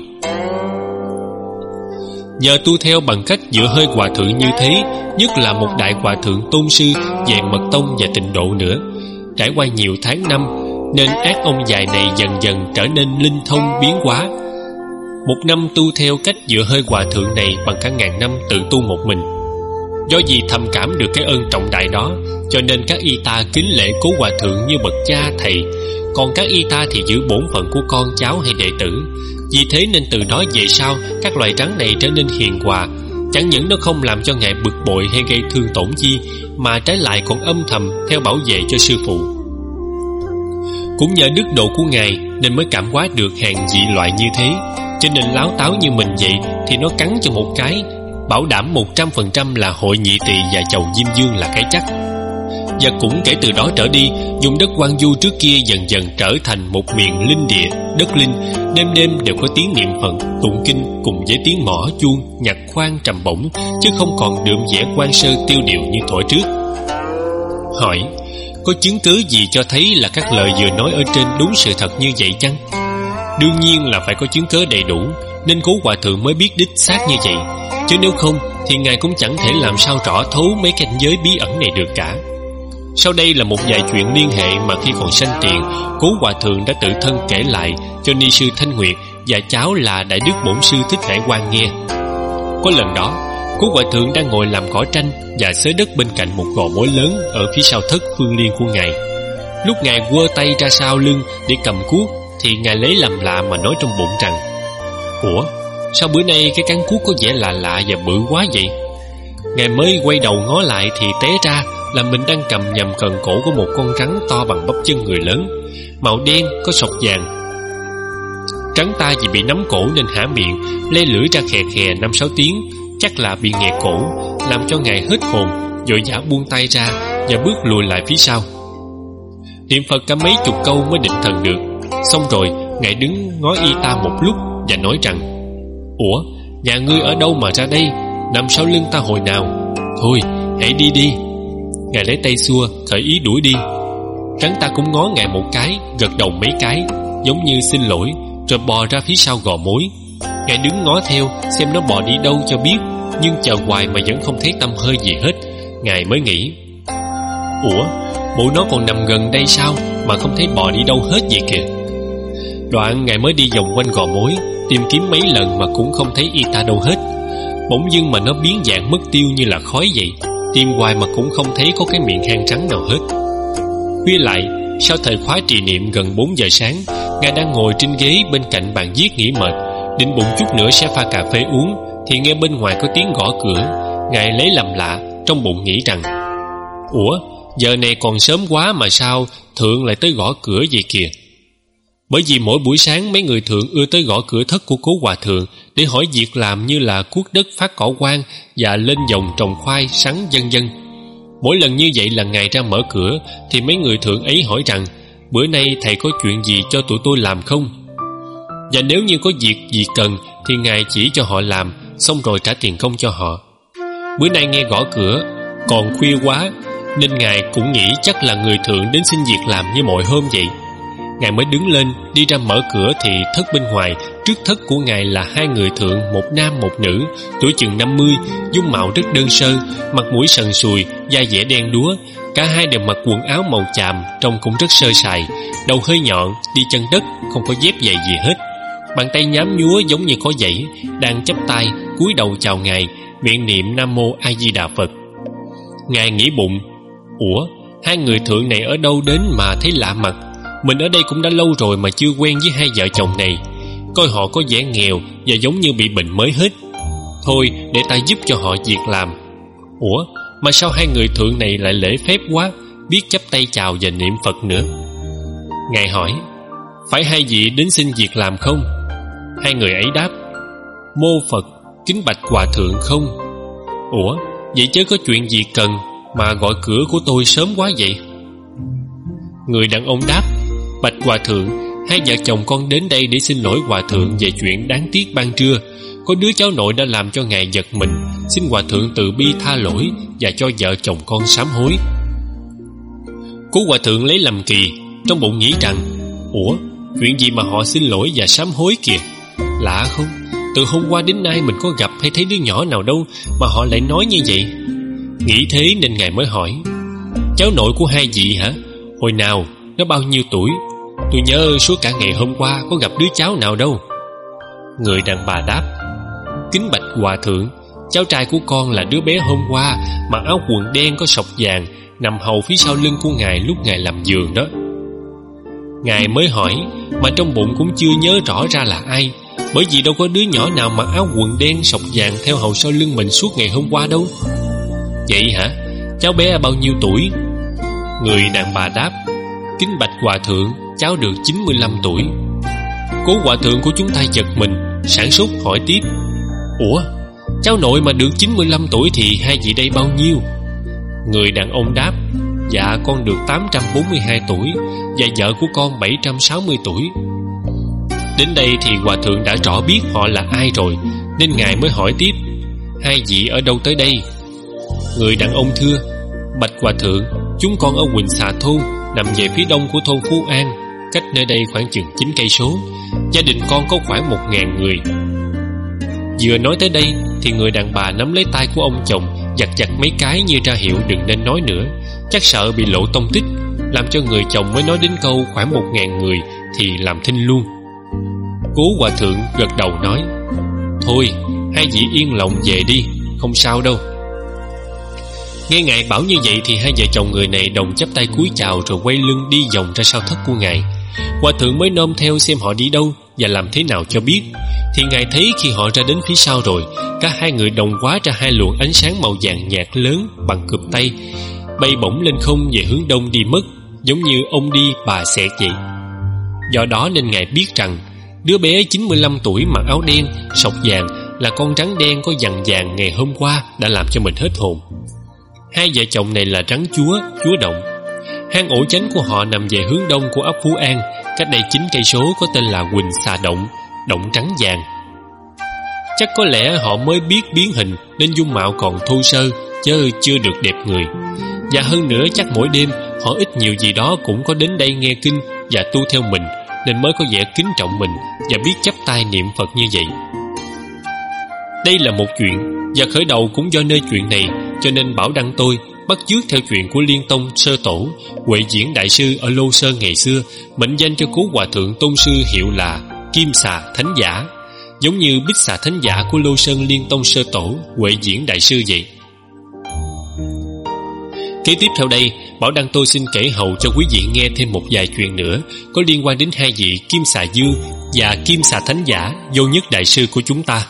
Nhờ tu theo bằng cách dựa hơi hòa thượng như thế, nhất là một đại hòa thượng tôn sư về mật tông và tịnh độ nữa, trải qua nhiều tháng năm, nên ác ông dài này dần dần trở nên linh thông biến hóa. Một năm tu theo cách dựa hơi hòa thượng này bằng cả ngàn năm tự tu một mình. Do vì thầm cảm được cái ơn trọng đại đó, cho nên các y ta kính lễ Cố Hòa Thượng như bậc cha thầy, còn các y ta thì giữ bổn phận của con cháu hay đệ tử. Vì thế nên từ đó về sau, các loài rắn này trở nên hiền hòa. Chẳng những nó không làm cho Ngài bực bội hay gây thương tổn chi, mà trái lại còn âm thầm theo bảo vệ cho sư phụ. Cũng nhờ đức độ của Ngài nên mới cảm hóa được hàng dị loại như thế. Cho nên láo táo như mình vậy thì nó cắn cho một cái, bảo đảm một trăm phần trăm là hội nhị tỳ và chầu Diêm Dương là cái chắc. Và cũng kể từ đó trở đi, vùng đất Quan Du trước kia dần dần trở thành một miền linh địa, đất linh. Đêm đêm đều có tiếng niệm Phật, tụng kinh cùng với tiếng mõ chuông, nhạc khoan trầm bổng, chứ không còn đượm vẻ quan sơ tiêu điều như thuở trước. Hỏi: có chứng cứ gì cho thấy là các lời vừa nói ở trên đúng sự thật như vậy chăng? Đương nhiên là phải có chứng cớ đầy đủ, nên Cố Hòa Thượng mới biết đích xác như vậy, chứ nếu không thì ngài cũng chẳng thể làm sao rõ thấu mấy cảnh giới bí ẩn này được cả. Sau đây là một vài chuyện liên hệ mà khi còn sanh tiền, Cố Hòa Thượng đã tự thân kể lại cho ni sư Thanh Nguyệt và cháu là Đại Đức Bổn Sư Thích Hải Quang nghe. Có lần đó, Cố Hòa Thượng đang ngồi làm cỏ tranh và xới đất bên cạnh một gò mối lớn ở phía sau thất phương liên của ngài. Lúc ngài quơ tay ra sau lưng để cầm cuốc, thì ngài lấy làm lạ mà nói trong bụng rằng: "Ủa, sao bữa nay cái cán cuốc có vẻ lạ lạ và bự quá vậy?" Ngài mới quay đầu ngó lại thì té ra là mình đang cầm nhầm cần cổ của một con rắn to bằng bắp chân người lớn, màu đen có sọc vàng. Rắn ta vì bị nắm cổ nên há miệng, le lưỡi ra khè khè năm sáu tiếng, chắc là bị nghẹt cổ, làm cho ngài hết hồn, vội vã buông tay ra và bước lùi lại phía sau. Niệm Phật cả mấy chục câu mới định thần được. Xong rồi ngài đứng ngó y ta một lúc và nói rằng: "Ủa, nhà ngươi ở đâu mà ra đây? Nằm sau lưng ta hồi nào? Thôi, hãy đi đi." Ngài lấy tay xua, khởi ý đuổi đi. Rắn ta cũng ngó ngài một cái, gật đầu mấy cái, giống như xin lỗi, rồi bò ra phía sau gò mối. Ngài đứng ngó theo xem nó bò đi đâu cho biết, nhưng chờ hoài mà vẫn không thấy tăm hơi gì hết. Ngài mới nghĩ: "Ủa, bộ nó còn nằm gần đây sao mà không thấy bò đi đâu hết vậy kìa." Đoạn ngài mới đi vòng quanh gò mối, tìm kiếm mấy lần mà cũng không thấy y ta đâu hết. Bỗng dưng mà nó biến dạng mất tiêu như là khói vậy, tìm hoài mà cũng không thấy có cái miệng hang rắn nào hết. Khuya lại, sau thời khóa trì niệm gần bốn giờ sáng, ngài đang ngồi trên ghế bên cạnh bàn viết nghỉ mệt, định bụng chút nữa sẽ pha cà phê uống, thì nghe bên ngoài có tiếng gõ cửa. Ngài lấy làm lạ, trong bụng nghĩ rằng: "Ủa, giờ này còn sớm quá mà sao Thượng lại tới gõ cửa vậy kìa?" Bởi vì mỗi buổi sáng mấy người Thượng ưa tới gõ cửa thất của Cố Hòa Thượng để hỏi việc làm như là cuốc đất, phát cỏ quan và lên vòng trồng khoai, sắn vân vân. Mỗi lần như vậy là ngài ra mở cửa thì mấy người Thượng ấy hỏi rằng: "Bữa nay thầy có chuyện gì cho tụi tôi làm không?" Và nếu như có việc gì cần thì ngài chỉ cho họ làm, xong rồi trả tiền công cho họ. Bữa nay nghe gõ cửa còn khuya quá, nên ngài cũng nghĩ chắc là người Thượng đến xin việc làm như mọi hôm vậy. Ngài mới đứng lên đi ra mở cửa thì thất bên ngoài, trước thất của ngài là hai người Thượng, một nam một nữ, tuổi chừng năm mươi, dung mạo rất đơn sơ, mặt mũi sần sùi, da dẻ đen đúa. Cả hai đều mặc quần áo màu chàm, trông cũng rất sơ sài, đầu hơi nhọn, đi chân đất, không có dép giày gì hết. Bàn tay nhám nhúa giống như có dãy, đang chắp tay cúi đầu chào ngài, miệng niệm Nam Mô A Di Đà Phật. Ngài nghĩ bụng: "Ủa, hai người Thượng này ở đâu đến mà thấy lạ mặt? Mình ở đây cũng đã lâu rồi mà chưa quen với hai vợ chồng này. Coi họ có vẻ nghèo và giống như bị bệnh mới hết. Thôi để ta giúp cho họ việc làm. Ủa, mà sao hai người Thượng này lại lễ phép quá, biết chắp tay chào và niệm Phật nữa?" Ngài hỏi: "Phải hai vị đến xin việc làm không?" Hai người ấy đáp: "Mô Phật, kính bạch Hòa Thượng không." "Ủa, vậy chứ có chuyện gì cần mà gọi cửa của tôi sớm quá vậy?" Người đàn ông đáp: "Bạch Hòa Thượng, hai vợ chồng con đến đây để xin lỗi Hòa Thượng về chuyện đáng tiếc ban trưa. Có đứa cháu nội đã làm cho ngài giật mình, xin Hòa Thượng từ bi tha lỗi và cho vợ chồng con sám hối." Cố Hòa Thượng lấy làm kỳ, trong bụng nghĩ rằng: "Ủa, chuyện gì mà họ xin lỗi và sám hối kìa? Lạ không, từ hôm qua đến nay mình có gặp hay thấy đứa nhỏ nào đâu mà họ lại nói như vậy." Nghĩ thế nên ngài mới hỏi: "Cháu nội của hai vị hả? Hồi nào, nó bao nhiêu tuổi? Tôi nhớ suốt cả ngày hôm qua có gặp đứa cháu nào đâu." Người đàn bà đáp: "Kính bạch Hòa Thượng, cháu trai của con là đứa bé hôm qua, mặc áo quần đen có sọc vàng, nằm hầu phía sau lưng của ngài lúc ngài làm giường đó." Ngài mới hỏi, mà trong bụng cũng chưa nhớ rõ ra là ai, bởi vì đâu có đứa nhỏ nào mặc áo quần đen sọc vàng theo hầu sau lưng mình suốt ngày hôm qua đâu. "Vậy hả? Cháu bé bao nhiêu tuổi?" Người đàn bà đáp: "Kính bạch Hòa Thượng, cháu được chín mươi lăm tuổi." Cố Hòa Thượng của chúng ta giật mình, sảng sốt hỏi tiếp: "Ủa, cháu nội mà được chín mươi lăm tuổi thì hai vị đây bao nhiêu?" Người đàn ông đáp: "Dạ con được tám trăm bốn mươi hai tuổi và vợ của con bảy trăm sáu mươi tuổi." Đến đây thì Hòa Thượng đã rõ biết họ là ai rồi, nên ngài mới hỏi tiếp: "Hai vị ở đâu tới đây?" Người đàn ông thưa: "Bạch Hòa Thượng, chúng con ở Quỳnh Xà Thôn, nằm về phía đông của thôn Phú An, cách nơi đây khoảng chừng chín cây số. Gia đình con có khoảng một ngàn người." Vừa nói tới đây thì người đàn bà nắm lấy tay của ông chồng, giật giật mấy cái như ra hiệu đừng nên nói nữa, chắc sợ bị lộ tông tích, làm cho người chồng mới nói đến câu khoảng một ngàn người thì làm thinh luôn. Cố hòa thượng gật đầu nói: thôi, hai vị yên lòng về đi, không sao đâu. Nghe ngài bảo như vậy thì hai vợ chồng người này đồng chắp tay cúi chào rồi quay lưng đi vòng ra sau thất của ngài. Hòa thượng mới nom theo xem họ đi đâu và làm thế nào cho biết. Thì ngài thấy khi họ ra đến phía sau rồi, cả hai người đồng hóa ra hai luồng ánh sáng màu vàng nhạt lớn bằng cụp tay, bay bổng lên không về hướng đông đi mất, giống như ông đi bà xẹt vậy. Do đó nên ngài biết rằng đứa bé chín mươi lăm tuổi mặc áo đen sọc vàng là con rắn đen có vằn vàng ngày hôm qua đã làm cho mình hết hồn. Hai vợ chồng này là rắn chúa, chúa động. Hang ổ chánh của họ nằm về hướng đông của ấp Phú An, cách đây chín cây số, có tên là Quỳnh Xà Động, động trắng vàng. Chắc có lẽ họ mới biết biến hình nên dung mạo còn thô sơ, chứ chưa được đẹp người. Và hơn nữa chắc mỗi đêm họ ít nhiều gì đó cũng có đến đây nghe kinh và tu theo mình, nên mới có vẻ kính trọng mình và biết chắp tay niệm Phật như vậy. Đây là một chuyện, và khởi đầu cũng do nơi chuyện này, cho nên Bảo Đăng tôi bắt chước theo chuyện của Liên Tông Sơ Tổ, Huệ Diễn Đại Sư ở Lô Sơn ngày xưa, mệnh danh cho cố hòa thượng tôn sư hiệu là Kim Xà Thánh Giả, giống như Bích Xà Thánh Giả của Lô Sơn Liên Tông Sơ Tổ, Huệ Diễn Đại Sư vậy. Kế tiếp theo đây, Bảo Đăng tôi xin kể hầu cho quý vị nghe thêm một vài chuyện nữa có liên quan đến hai vị Kim Xà Dương và Kim Xà Thánh Giả, Vô Nhất Đại Sư của chúng ta.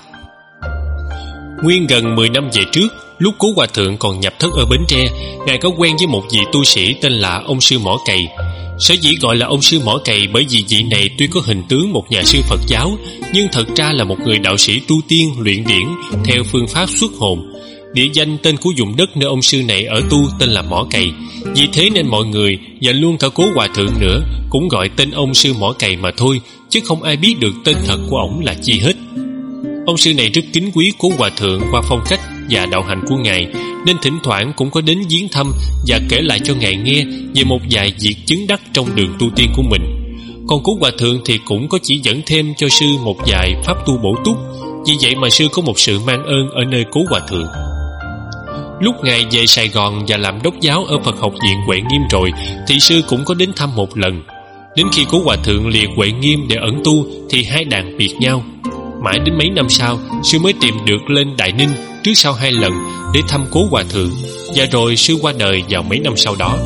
Nguyên gần mười năm về trước, lúc cố hòa thượng còn nhập thất ở Bến Tre, ngài có quen với một vị tu sĩ tên là ông sư Mỏ Cày. Sở dĩ gọi là ông sư Mỏ Cày bởi vì vị này tuy có hình tướng một nhà sư Phật giáo, nhưng thật ra là một người đạo sĩ tu tiên luyện điển theo phương pháp xuất hồn. Địa danh tên của vùng đất nơi ông sư này ở tu tên là Mỏ Cày. Vì thế nên mọi người, và luôn cả cố hòa thượng nữa, cũng gọi tên ông sư Mỏ Cày mà thôi, chứ không ai biết được tên thật của ổng là chi hết. Ông sư này rất kính quý cố hòa thượng qua phong cách và đạo hành của ngài, nên thỉnh thoảng cũng có đến viếng thăm và kể lại cho ngài nghe về một vài việc chứng đắc trong đường tu tiên của mình. Còn cố hòa thượng thì cũng có chỉ dẫn thêm cho sư một vài pháp tu bổ túc. Vì vậy mà sư có một sự mang ơn ở nơi cố hòa thượng. Lúc ngài về Sài Gòn và làm đốc giáo ở Phật học viện Huệ Nghiêm rồi, thì sư cũng có đến thăm một lần. Đến khi cố hòa thượng lìa Huệ Nghiêm để ẩn tu thì hai đàn biệt nhau. Mãi đến mấy năm sau, sư mới tìm được lên Đại Ninh trước sau hai lần để thăm cố hòa thượng, và rồi sư qua đời vào mấy năm sau đó.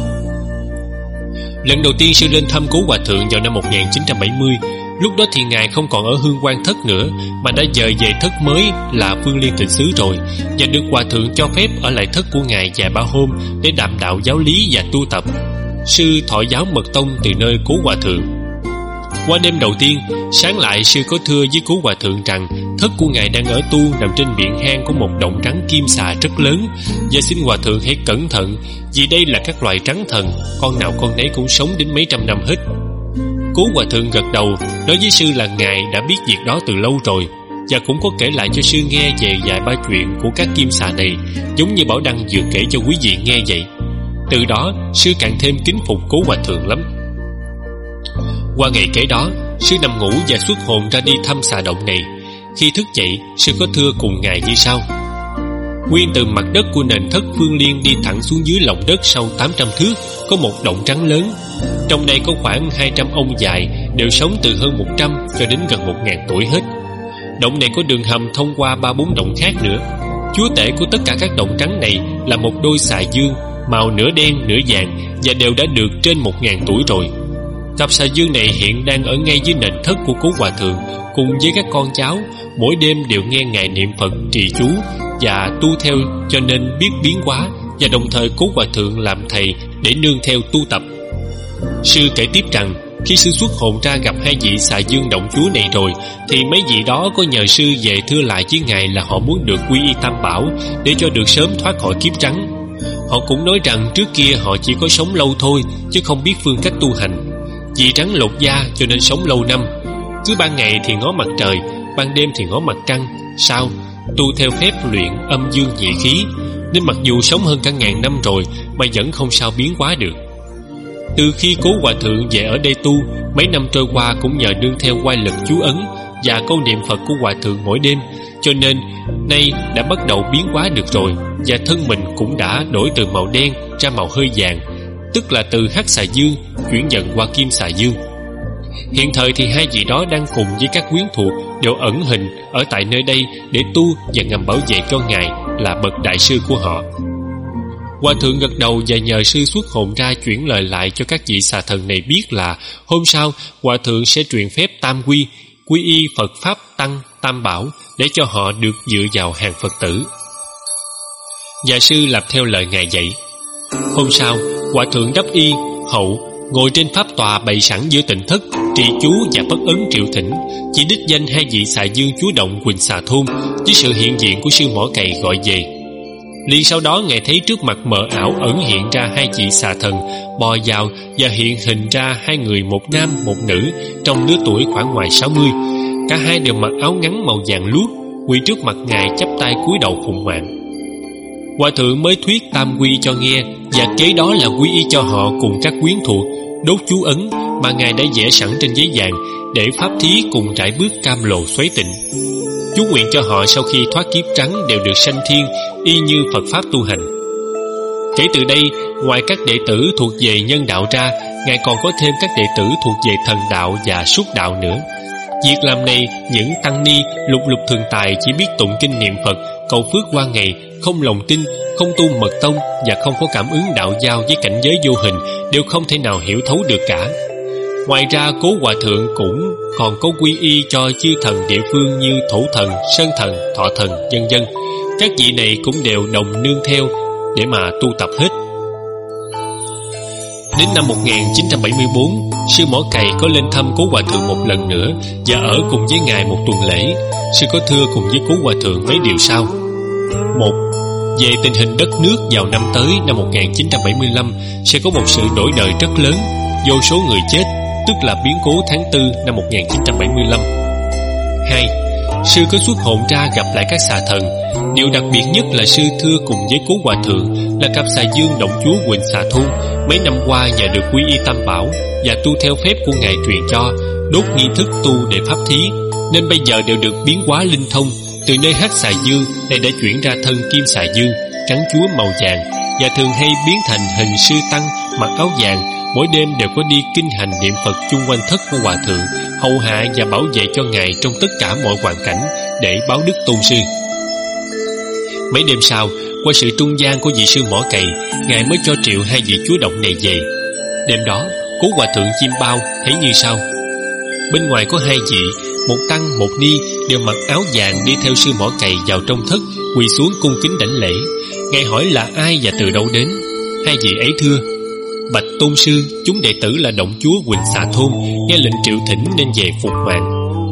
Lần đầu tiên sư lên thăm cố hòa thượng vào năm một nghìn chín trăm bảy mươi. Lúc đó thì ngài không còn ở Hương Quan Thất nữa, mà đã dời về thất mới là Phương Liên Tịnh Xứ rồi, và được hòa thượng cho phép ở lại thất của ngài vài ba hôm để đàm đạo giáo lý và tu tập. Sư thọ giáo mật tông từ nơi cố hòa thượng. Qua đêm đầu tiên, sáng lại sư có thưa với cố hòa thượng rằng thất của ngài đang ở tu nằm trên miệng hang của một động rắn kim xà rất lớn, và xin hòa thượng hãy cẩn thận, vì đây là các loài rắn thần, con nào con nấy cũng sống đến mấy trăm năm hết. Cố hòa thượng gật đầu, nói với sư là ngài đã biết việc đó từ lâu rồi, và cũng có kể lại cho sư nghe về vài ba chuyện của các kim xà này, giống như Bảo Đăng vừa kể cho quý vị nghe vậy. Từ đó sư càng thêm kính phục cố hòa thượng lắm. Qua ngày kể đó, sư nằm ngủ và xuất hồn ra đi thăm xà động này. Khi thức dậy, sư có thưa cùng ngài như sau: nguyên từ mặt đất của nền thất Phương Liên đi thẳng xuống dưới lòng đất sâu tám trăm thước có một động trắng lớn. Trong đây có khoảng hai trăm ông dài, đều sống từ hơn một trăm cho đến gần một ngàn tuổi hết. Động này có đường hầm thông qua ba bốn động khác nữa. Chúa tể của tất cả các động trắng này là một đôi xà dương, màu nửa đen nửa vàng, và đều đã được trên một ngàn tuổi rồi. Cặp xà dương này hiện đang ở ngay dưới nền thất của cố hòa thượng, cùng với các con cháu, mỗi đêm đều nghe ngài niệm Phật trì chú và tu theo, cho nên biết biến hóa, và đồng thời cố hòa thượng làm thầy để nương theo tu tập. Sư kể tiếp rằng khi sư xuất hồn ra gặp hai vị xà dương động chúa này rồi, thì mấy vị đó có nhờ sư về thưa lại với ngài là họ muốn được quy y Tam Bảo để cho được sớm thoát khỏi kiếp rắn. Họ cũng nói rằng trước kia họ chỉ có sống lâu thôi, chứ không biết phương cách tu hành. Vì rắn lột da cho nên sống lâu năm, cứ ban ngày thì ngó mặt trời, ban đêm thì ngó mặt trăng. Sao? Tu theo phép luyện âm dương nhị khí, nên mặc dù sống hơn cả ngàn năm rồi mà vẫn không sao biến hóa được. Từ khi cố hòa thượng về ở đây tu, mấy năm trôi qua cũng nhờ nương theo oai lực chú ấn và câu niệm Phật của hòa thượng mỗi đêm, cho nên nay đã bắt đầu biến hóa được rồi, và thân mình cũng đã đổi từ màu đen ra màu hơi vàng, tức là từ hắc xà dương chuyển dần qua kim xà dương. Hiện thời thì hai vị đó đang cùng với các quyến thuộc đều ẩn hình ở tại nơi đây để tu và ngầm bảo vệ cho ngài là bậc đại sư của họ. Hòa thượng gật đầu và nhờ sư xuất hồn ra chuyển lời lại cho các vị xà thần này biết là hôm sau hòa thượng sẽ truyền phép tam quy, quy y Phật Pháp Tăng Tam Bảo để cho họ được dựa vào hàng Phật tử. Và sư làm theo lời ngài dạy. Hôm sau, hòa thượng đắp y, hậu, ngồi trên pháp tòa bày sẵn giữa tịnh thất, trì chú và bất ấn triệu thỉnh, chỉ đích danh hai vị xà dương chúa động Quỳnh Xà Thôn với sự hiện diện của sư mỏ cày gọi về. Liền sau đó ngài thấy trước mặt mờ ảo ẩn hiện ra hai vị xà thần bò vào và hiện hình ra hai người, một nam một nữ, trong lứa tuổi khoảng ngoài sáu mươi. Cả hai đều mặc áo ngắn màu vàng luốt, quỳ trước mặt ngài chắp tay cúi đầu phụng mạng. Hòa thượng mới thuyết tam quy cho nghe, và kế đó là quy y cho họ cùng các quyến thuộc, đốt chú ấn mà ngài đã vẽ sẵn trên giấy vàng để pháp thí cùng trải bước cam lồ xoáy tịnh. Chú nguyện cho họ sau khi thoát kiếp trắng đều được sanh thiên y như Phật Pháp tu hành. Kể từ đây, ngoài các đệ tử thuộc về nhân đạo ra, ngài còn có thêm các đệ tử thuộc về thần đạo và súc đạo nữa. Việc làm này, những tăng ni lục lục thường tài chỉ biết tụng kinh niệm Phật, cầu phước qua ngày, không lòng tin, không tu mật tông và không có cảm ứng đạo giao với cảnh giới vô hình đều không thể nào hiểu thấu được cả. Ngoài ra, cố hòa thượng cũng còn có quy y cho chư thần địa phương như thổ thần, sơn thần, thọ thần, vân vân. Các vị này cũng đều đồng nương theo để mà tu tập hết. Đến năm một nghìn chín trăm bảy mươi bốn, sư mỏ cày có lên thăm cố hòa thượng một lần nữa và ở cùng với ngài một tuần lễ. Sư có thưa cùng với cố hòa thượng mấy điều sau. Một, về tình hình đất nước vào năm tới năm một nghìn chín trăm bảy mươi lăm sẽ có một sự đổi đời rất lớn, vô số người chết, tức là biến cố tháng tư năm một nghìn chín trăm bảy mươi lăm. Hai, sư có xuất hồn ra gặp lại các xà thần. Điều đặc biệt nhất là sư thưa cùng với cố hòa thượng là cặp xà dương động chúa Quỳnh Xà Thôn mấy năm qua nhờ được quy y Tam Bảo và tu theo phép của ngài truyền cho, đốt nghi thức tu để pháp thí, nên bây giờ đều được biến hóa linh thông. Từ nơi hắc xà dương này đã chuyển ra thân kim xà dương trắng chúa màu vàng, và thường hay biến thành hình sư tăng mặc áo vàng, mỗi đêm đều có đi kinh hành niệm Phật chung quanh thất của hòa thượng, hầu hạ và bảo vệ cho ngài trong tất cả mọi hoàn cảnh để báo đức tôn sư. Mấy đêm sau, qua sự trung gian của vị sư mỏ cày, ngài mới cho triệu hai vị chúa động này về. Đêm đó, cố hòa thượng Chim Bao thấy như sau. Bên ngoài có hai vị, một tăng một ni đều mặc áo vàng đi theo sư mỏ cày vào trong thất, quỳ xuống cung kính đảnh lễ. Ngài hỏi là ai và từ đâu đến. Hai vị ấy thưa: bạch tôn sư, chúng đệ tử là động chúa Quỳnh Xà Thôn, nghe lệnh triệu thỉnh nên về phục mạng.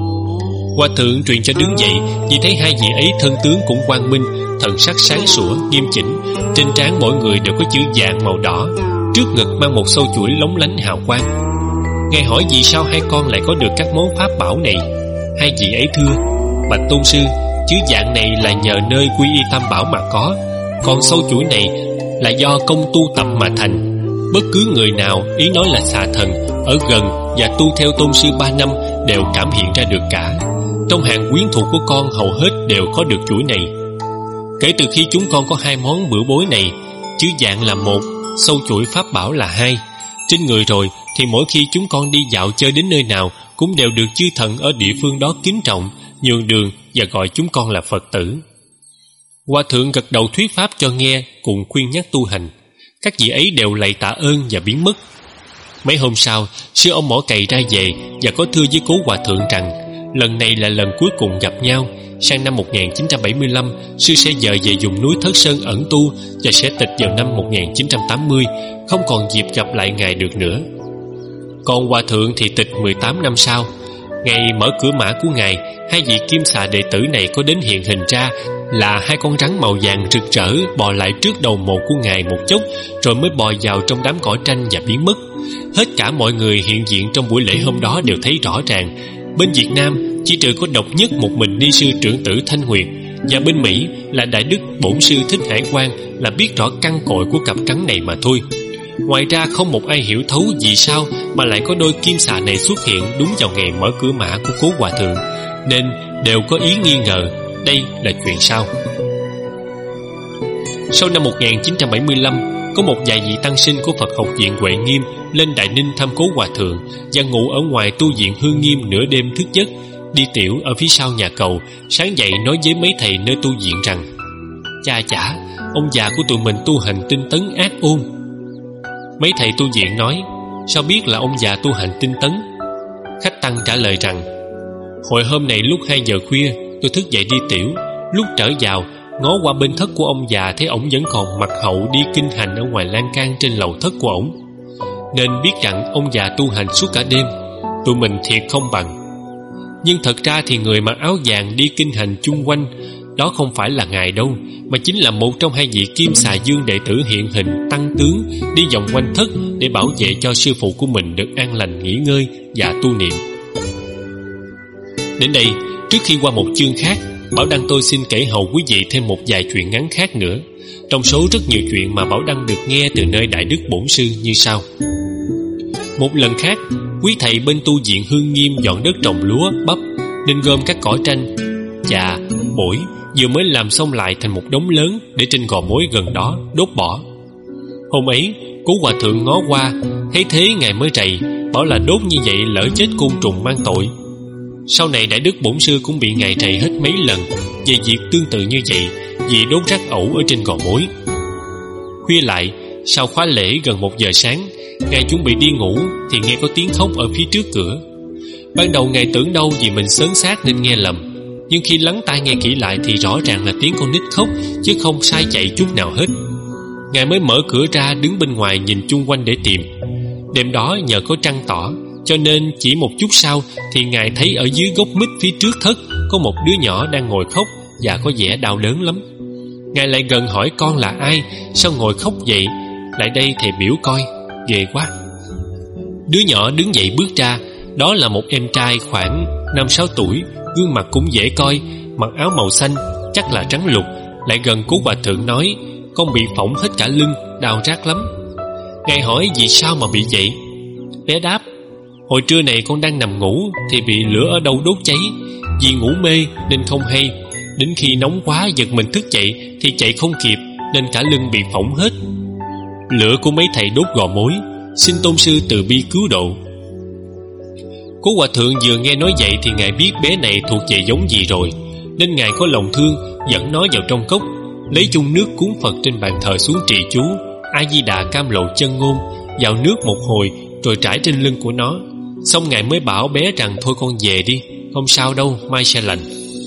Hòa thượng truyền cho đứng dậy, vì thấy hai vị ấy thân tướng cũng quang minh, thần sắc sáng sủa nghiêm chỉnh, trên trán mỗi người đều có chữ vàng màu đỏ, trước ngực mang một sâu chuỗi lóng lánh hào quang. Ngài hỏi vì sao hai con lại có được các món pháp bảo này. Hai vị ấy thưa: bạch tôn sư, chữ vàng này là nhờ nơi quy y Tam Bảo mà có, còn sâu chuỗi này là do công tu tập mà thành. Bất cứ người nào ý nói là xà thần ở gần và tu theo tôn sư ba năm đều cảm hiện ra được cả. Trong hàng quyến thuộc của con hầu hết đều có được chuỗi này. Kể từ khi chúng con có hai món bửu bối này, chữ vàng là một, sâu chuỗi pháp bảo là hai, trên người rồi thì mỗi khi chúng con đi dạo chơi đến nơi nào cũng đều được chư thần ở địa phương đó kính trọng, nhường đường và gọi chúng con là Phật tử. Hòa thượng gật đầu thuyết pháp cho nghe, cùng khuyên nhắc tu hành. Các vị ấy đều lạy tạ ơn và biến mất. Mấy hôm sau, sư ông mỏ cày ra về và có thưa với cố hòa thượng rằng lần này là lần cuối cùng gặp nhau. Sang năm một nghìn chín trăm bảy mươi lăm, sư sẽ dời về vùng núi Thất Sơn ẩn tu và sẽ tịch vào năm một nghìn chín trăm tám mươi, không còn dịp gặp lại ngài được nữa. Còn hòa thượng thì tịch mười tám năm sau. Ngày mở cửa mã của ngài, hai vị kim xà đệ tử này có đến hiện hình ra là hai con rắn màu vàng rực rỡ bò lại trước đầu mộ của ngài một chốc, rồi mới bò vào trong đám cỏ tranh và biến mất. Hết cả mọi người hiện diện trong buổi lễ hôm đó đều thấy rõ ràng. Bên Việt Nam chỉ trừ có độc nhất một mình ni sư trưởng tử Thanh Huyền, và bên Mỹ là đại đức bổn sư Thích Hải Quang là biết rõ căn cội của cặp rắn này mà thôi. Ngoài ra không một ai hiểu thấu vì sao mà lại có đôi kim xà này xuất hiện đúng vào ngày mở cửa mã của cố hòa thượng, nên đều có ý nghi ngờ đây là chuyện sau. Sau năm một nghìn chín trăm bảy mươi lăm, có một vài vị tăng sinh của Phật học viện Huệ Nghiêm lên Đại Ninh thăm Cố Hòa Thượng và ngủ ở ngoài tu viện Hương Nghiêm nửa đêm thức giấc, đi tiểu ở phía sau nhà cầu. Sáng dậy nói với mấy thầy nơi tu viện rằng: Cha chả, ông già của tụi mình tu hành tinh tấn ác ôn. Mấy thầy tu viện nói: Sao biết là ông già tu hành tinh tấn? Khách tăng trả lời rằng: Hồi hôm này lúc hai giờ khuya, tôi thức dậy đi tiểu. Lúc trở vào, ngó qua bên thất của ông già, thấy ổng vẫn còn mặc hậu đi kinh hành ở ngoài lan can trên lầu thất của ổng, nên biết rằng ông già tu hành suốt cả đêm. Tụi mình thiệt không bằng. Nhưng thật ra thì người mặc áo vàng đi kinh hành chung quanh đó không phải là ngài đâu, mà chính là một trong hai vị Kim Xà Dương đệ tử hiện hình tăng tướng đi vòng quanh thất để bảo vệ cho sư phụ của mình được an lành nghỉ ngơi và tu niệm. Đến đây, trước khi qua một chương khác, Bảo Đăng tôi xin kể hầu quý vị thêm một vài chuyện ngắn khác nữa, trong số rất nhiều chuyện mà Bảo Đăng được nghe từ nơi Đại Đức Bổn Sư như sau. Một lần khác, quý thầy bên tu viện Hương Nghiêm dọn đất trồng lúa, bắp, nên gom các cỏ tranh, chà, bổi vừa mới làm xong lại thành một đống lớn để trên gò mối gần đó đốt bỏ. Hôm ấy, Cố Hòa Thượng ngó qua, thấy thế ngài mới rầy, bảo là đốt như vậy lỡ chết côn trùng mang tội. Sau này Đại Đức Bổn Sư cũng bị ngài rầy hết mấy lần về việc tương tự như vậy, vì đốt rác ẩu ở trên gò mối. Khuya lại, sau khóa lễ gần một giờ sáng, ngài chuẩn bị đi ngủ thì nghe có tiếng khóc ở phía trước cửa. Ban đầu ngài tưởng đâu vì mình sớm xác nên nghe lầm, nhưng khi lắng tai nghe kỹ lại thì rõ ràng là tiếng con nít khóc, chứ không sai chạy chút nào hết. Ngài mới mở cửa ra đứng bên ngoài nhìn chung quanh để tìm. Đêm đó nhờ có trăng tỏ, cho nên chỉ một chút sau thì ngài thấy ở dưới gốc mít phía trước thất có một đứa nhỏ đang ngồi khóc và có vẻ đau đớn lắm. Ngài lại gần hỏi con là ai, sao ngồi khóc vậy, lại đây thầy biểu coi, ghê quá. Đứa nhỏ đứng dậy bước ra. Đó là một em trai khoảng năm sáu tuổi, gương mặt cũng dễ coi, mặc áo màu xanh, chắc là trắng lục. Lại gần Cố Hòa Thượng nói: Con bị phỏng hết cả lưng, đau rát lắm. Ngài hỏi vì sao mà bị vậy. Bé đáp: Hồi trưa này con đang nằm ngủ thì bị lửa ở đâu đốt cháy. Vì ngủ mê nên không hay, đến khi nóng quá giật mình thức dậy thì chạy không kịp, nên cả lưng bị phỏng hết. Lửa của mấy thầy đốt gò mối, xin tôn sư từ bi cứu độ. Cố Hòa Thượng vừa nghe nói vậy thì ngài biết bé này thuộc về giống gì rồi, nên ngài có lòng thương, dẫn nó vào trong cốc, lấy chung nước cúng Phật trên bàn thờ xuống trì chú A Di Đà Cam Lộ Chân Ngôn, vào nước một hồi rồi trải trên lưng của nó. Xong ngài mới bảo bé rằng thôi con về đi, không sao đâu, mai sẽ lành.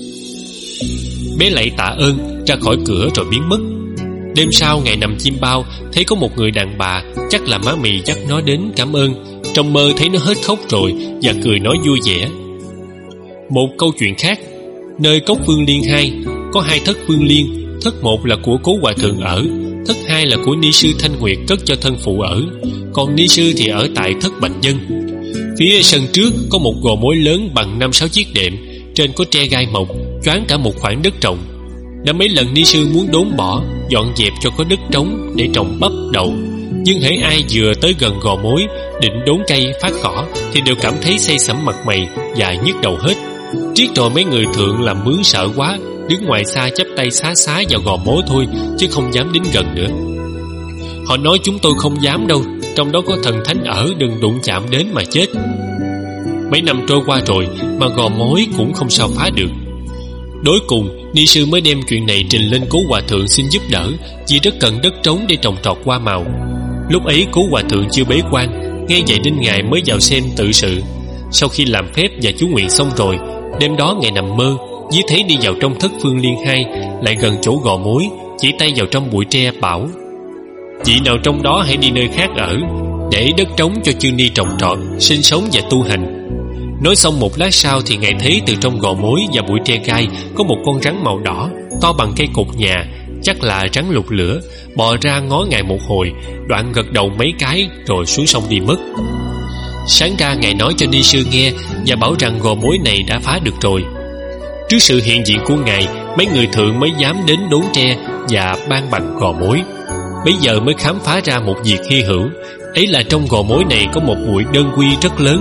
Bé lạy tạ ơn, ra khỏi cửa rồi biến mất. Đêm sau ngài nằm chim bao, thấy có một người đàn bà, chắc là má Mì dắt nó đến cảm ơn. Trong mơ thấy nó hết khóc rồi và cười nói vui vẻ. Một câu chuyện khác, nơi cốc Phương Liên hai có hai thất Phương Liên. Thất một là của Cố Hòa Thượng ở, thất hai là của ni sư Thanh Nguyệt cất cho thân phụ ở, còn ni sư thì ở tại thất Bạch Dân. Phía sân trước có một gò mối lớn bằng năm sáu chiếc đệm, trên có tre gai mọc, choán cả một khoảng đất trồng. Đã mấy lần ni sư muốn đốn bỏ, dọn dẹp cho có đất trống để trồng bắp đậu, nhưng hễ ai vừa tới gần gò mối định đốn cây phát cỏ thì đều cảm thấy say sẩm mặt mày và nhức đầu hết. Triết rồi mấy người thượng làm mướn sợ quá, đứng ngoài xa chắp tay xá xá vào gò mối thôi, chứ không dám đến gần nữa. Họ nói chúng tôi không dám đâu, trong đó có thần thánh ở, đừng đụng chạm đến mà chết. Mấy năm trôi qua rồi mà gò mối cũng không sao phá được. Đối cùng, ni sư mới đem chuyện này trình lên Cố Hòa Thượng xin giúp đỡ, vì rất cần đất trống để trồng trọt hoa màu. Lúc ấy Cố Hòa Thượng chưa bế quan, nghe vậy nên ngài mới vào xem tự sự. Sau khi làm phép và chú nguyện xong rồi, đêm đó ngài nằm mơ, với thấy đi vào trong thất Phương Liên hai, lại gần chỗ gò mối, chỉ tay vào trong bụi tre bảo: Vị nào trong đó hãy đi nơi khác ở, để đất trống cho chư ni trồng trọt, sinh sống và tu hành. Nói xong một lát sau thì ngài thấy từ trong gò mối và bụi tre gai có một con rắn màu đỏ, to bằng cây cột nhà, chắc là rắn lục lửa, bò ra ngó ngài một hồi, đoạn gật đầu mấy cái rồi xuống sông đi mất. Sáng ra ngài nói cho ni sư nghe và bảo rằng gò mối này đã phá được rồi. Trước sự hiện diện của ngài, mấy người thượng mới dám đến đốn tre và ban bằng gò mối. Bây giờ mới khám phá ra một việc hy hữu, ấy là trong gò mối này có một bụi đơn quy rất lớn,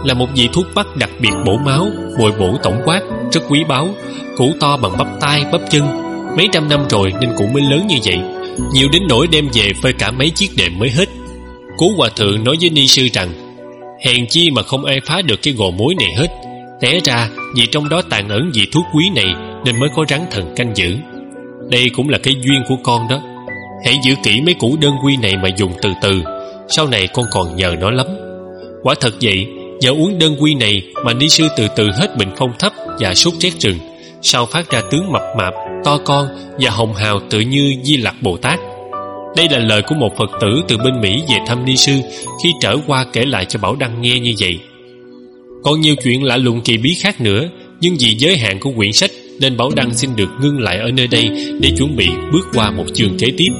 là một vị thuốc bắc đặc biệt bổ máu, bồi bổ tổng quát, rất quý báu. Củ to bằng bắp tay, bắp chân, mấy trăm năm rồi nên cũng mới lớn như vậy, nhiều đến nỗi đem về phơi cả mấy chiếc đệm mới hết. Cố hòa thượng nói với ni sư rằng hèn chi mà không ai phá được cái gò mối này hết. Té ra vì trong đó tàng ẩn vị thuốc quý này nên mới có rắn thần canh giữ. Đây cũng là cái duyên của con đó. Hãy giữ kỹ mấy củ đơn quy này mà dùng từ từ, sau này con còn nhờ nó lắm. Quả thật vậy, nhờ uống đơn quy này mà ni sư từ từ hết bệnh phong thấp và sốt rét rừng, sau phát ra tướng mập mạp, to con và hồng hào tự như Di Lặc Bồ Tát. Đây là lời của một Phật tử từ bên Mỹ về thăm ni sư, khi trở qua kể lại cho Bảo Đăng nghe như vậy. Còn nhiều chuyện lạ lùng kỳ bí khác nữa, nhưng vì giới hạn của quyển sách nên Bảo Đăng xin được ngưng lại ở nơi đây để chuẩn bị bước qua một chương kế tiếp.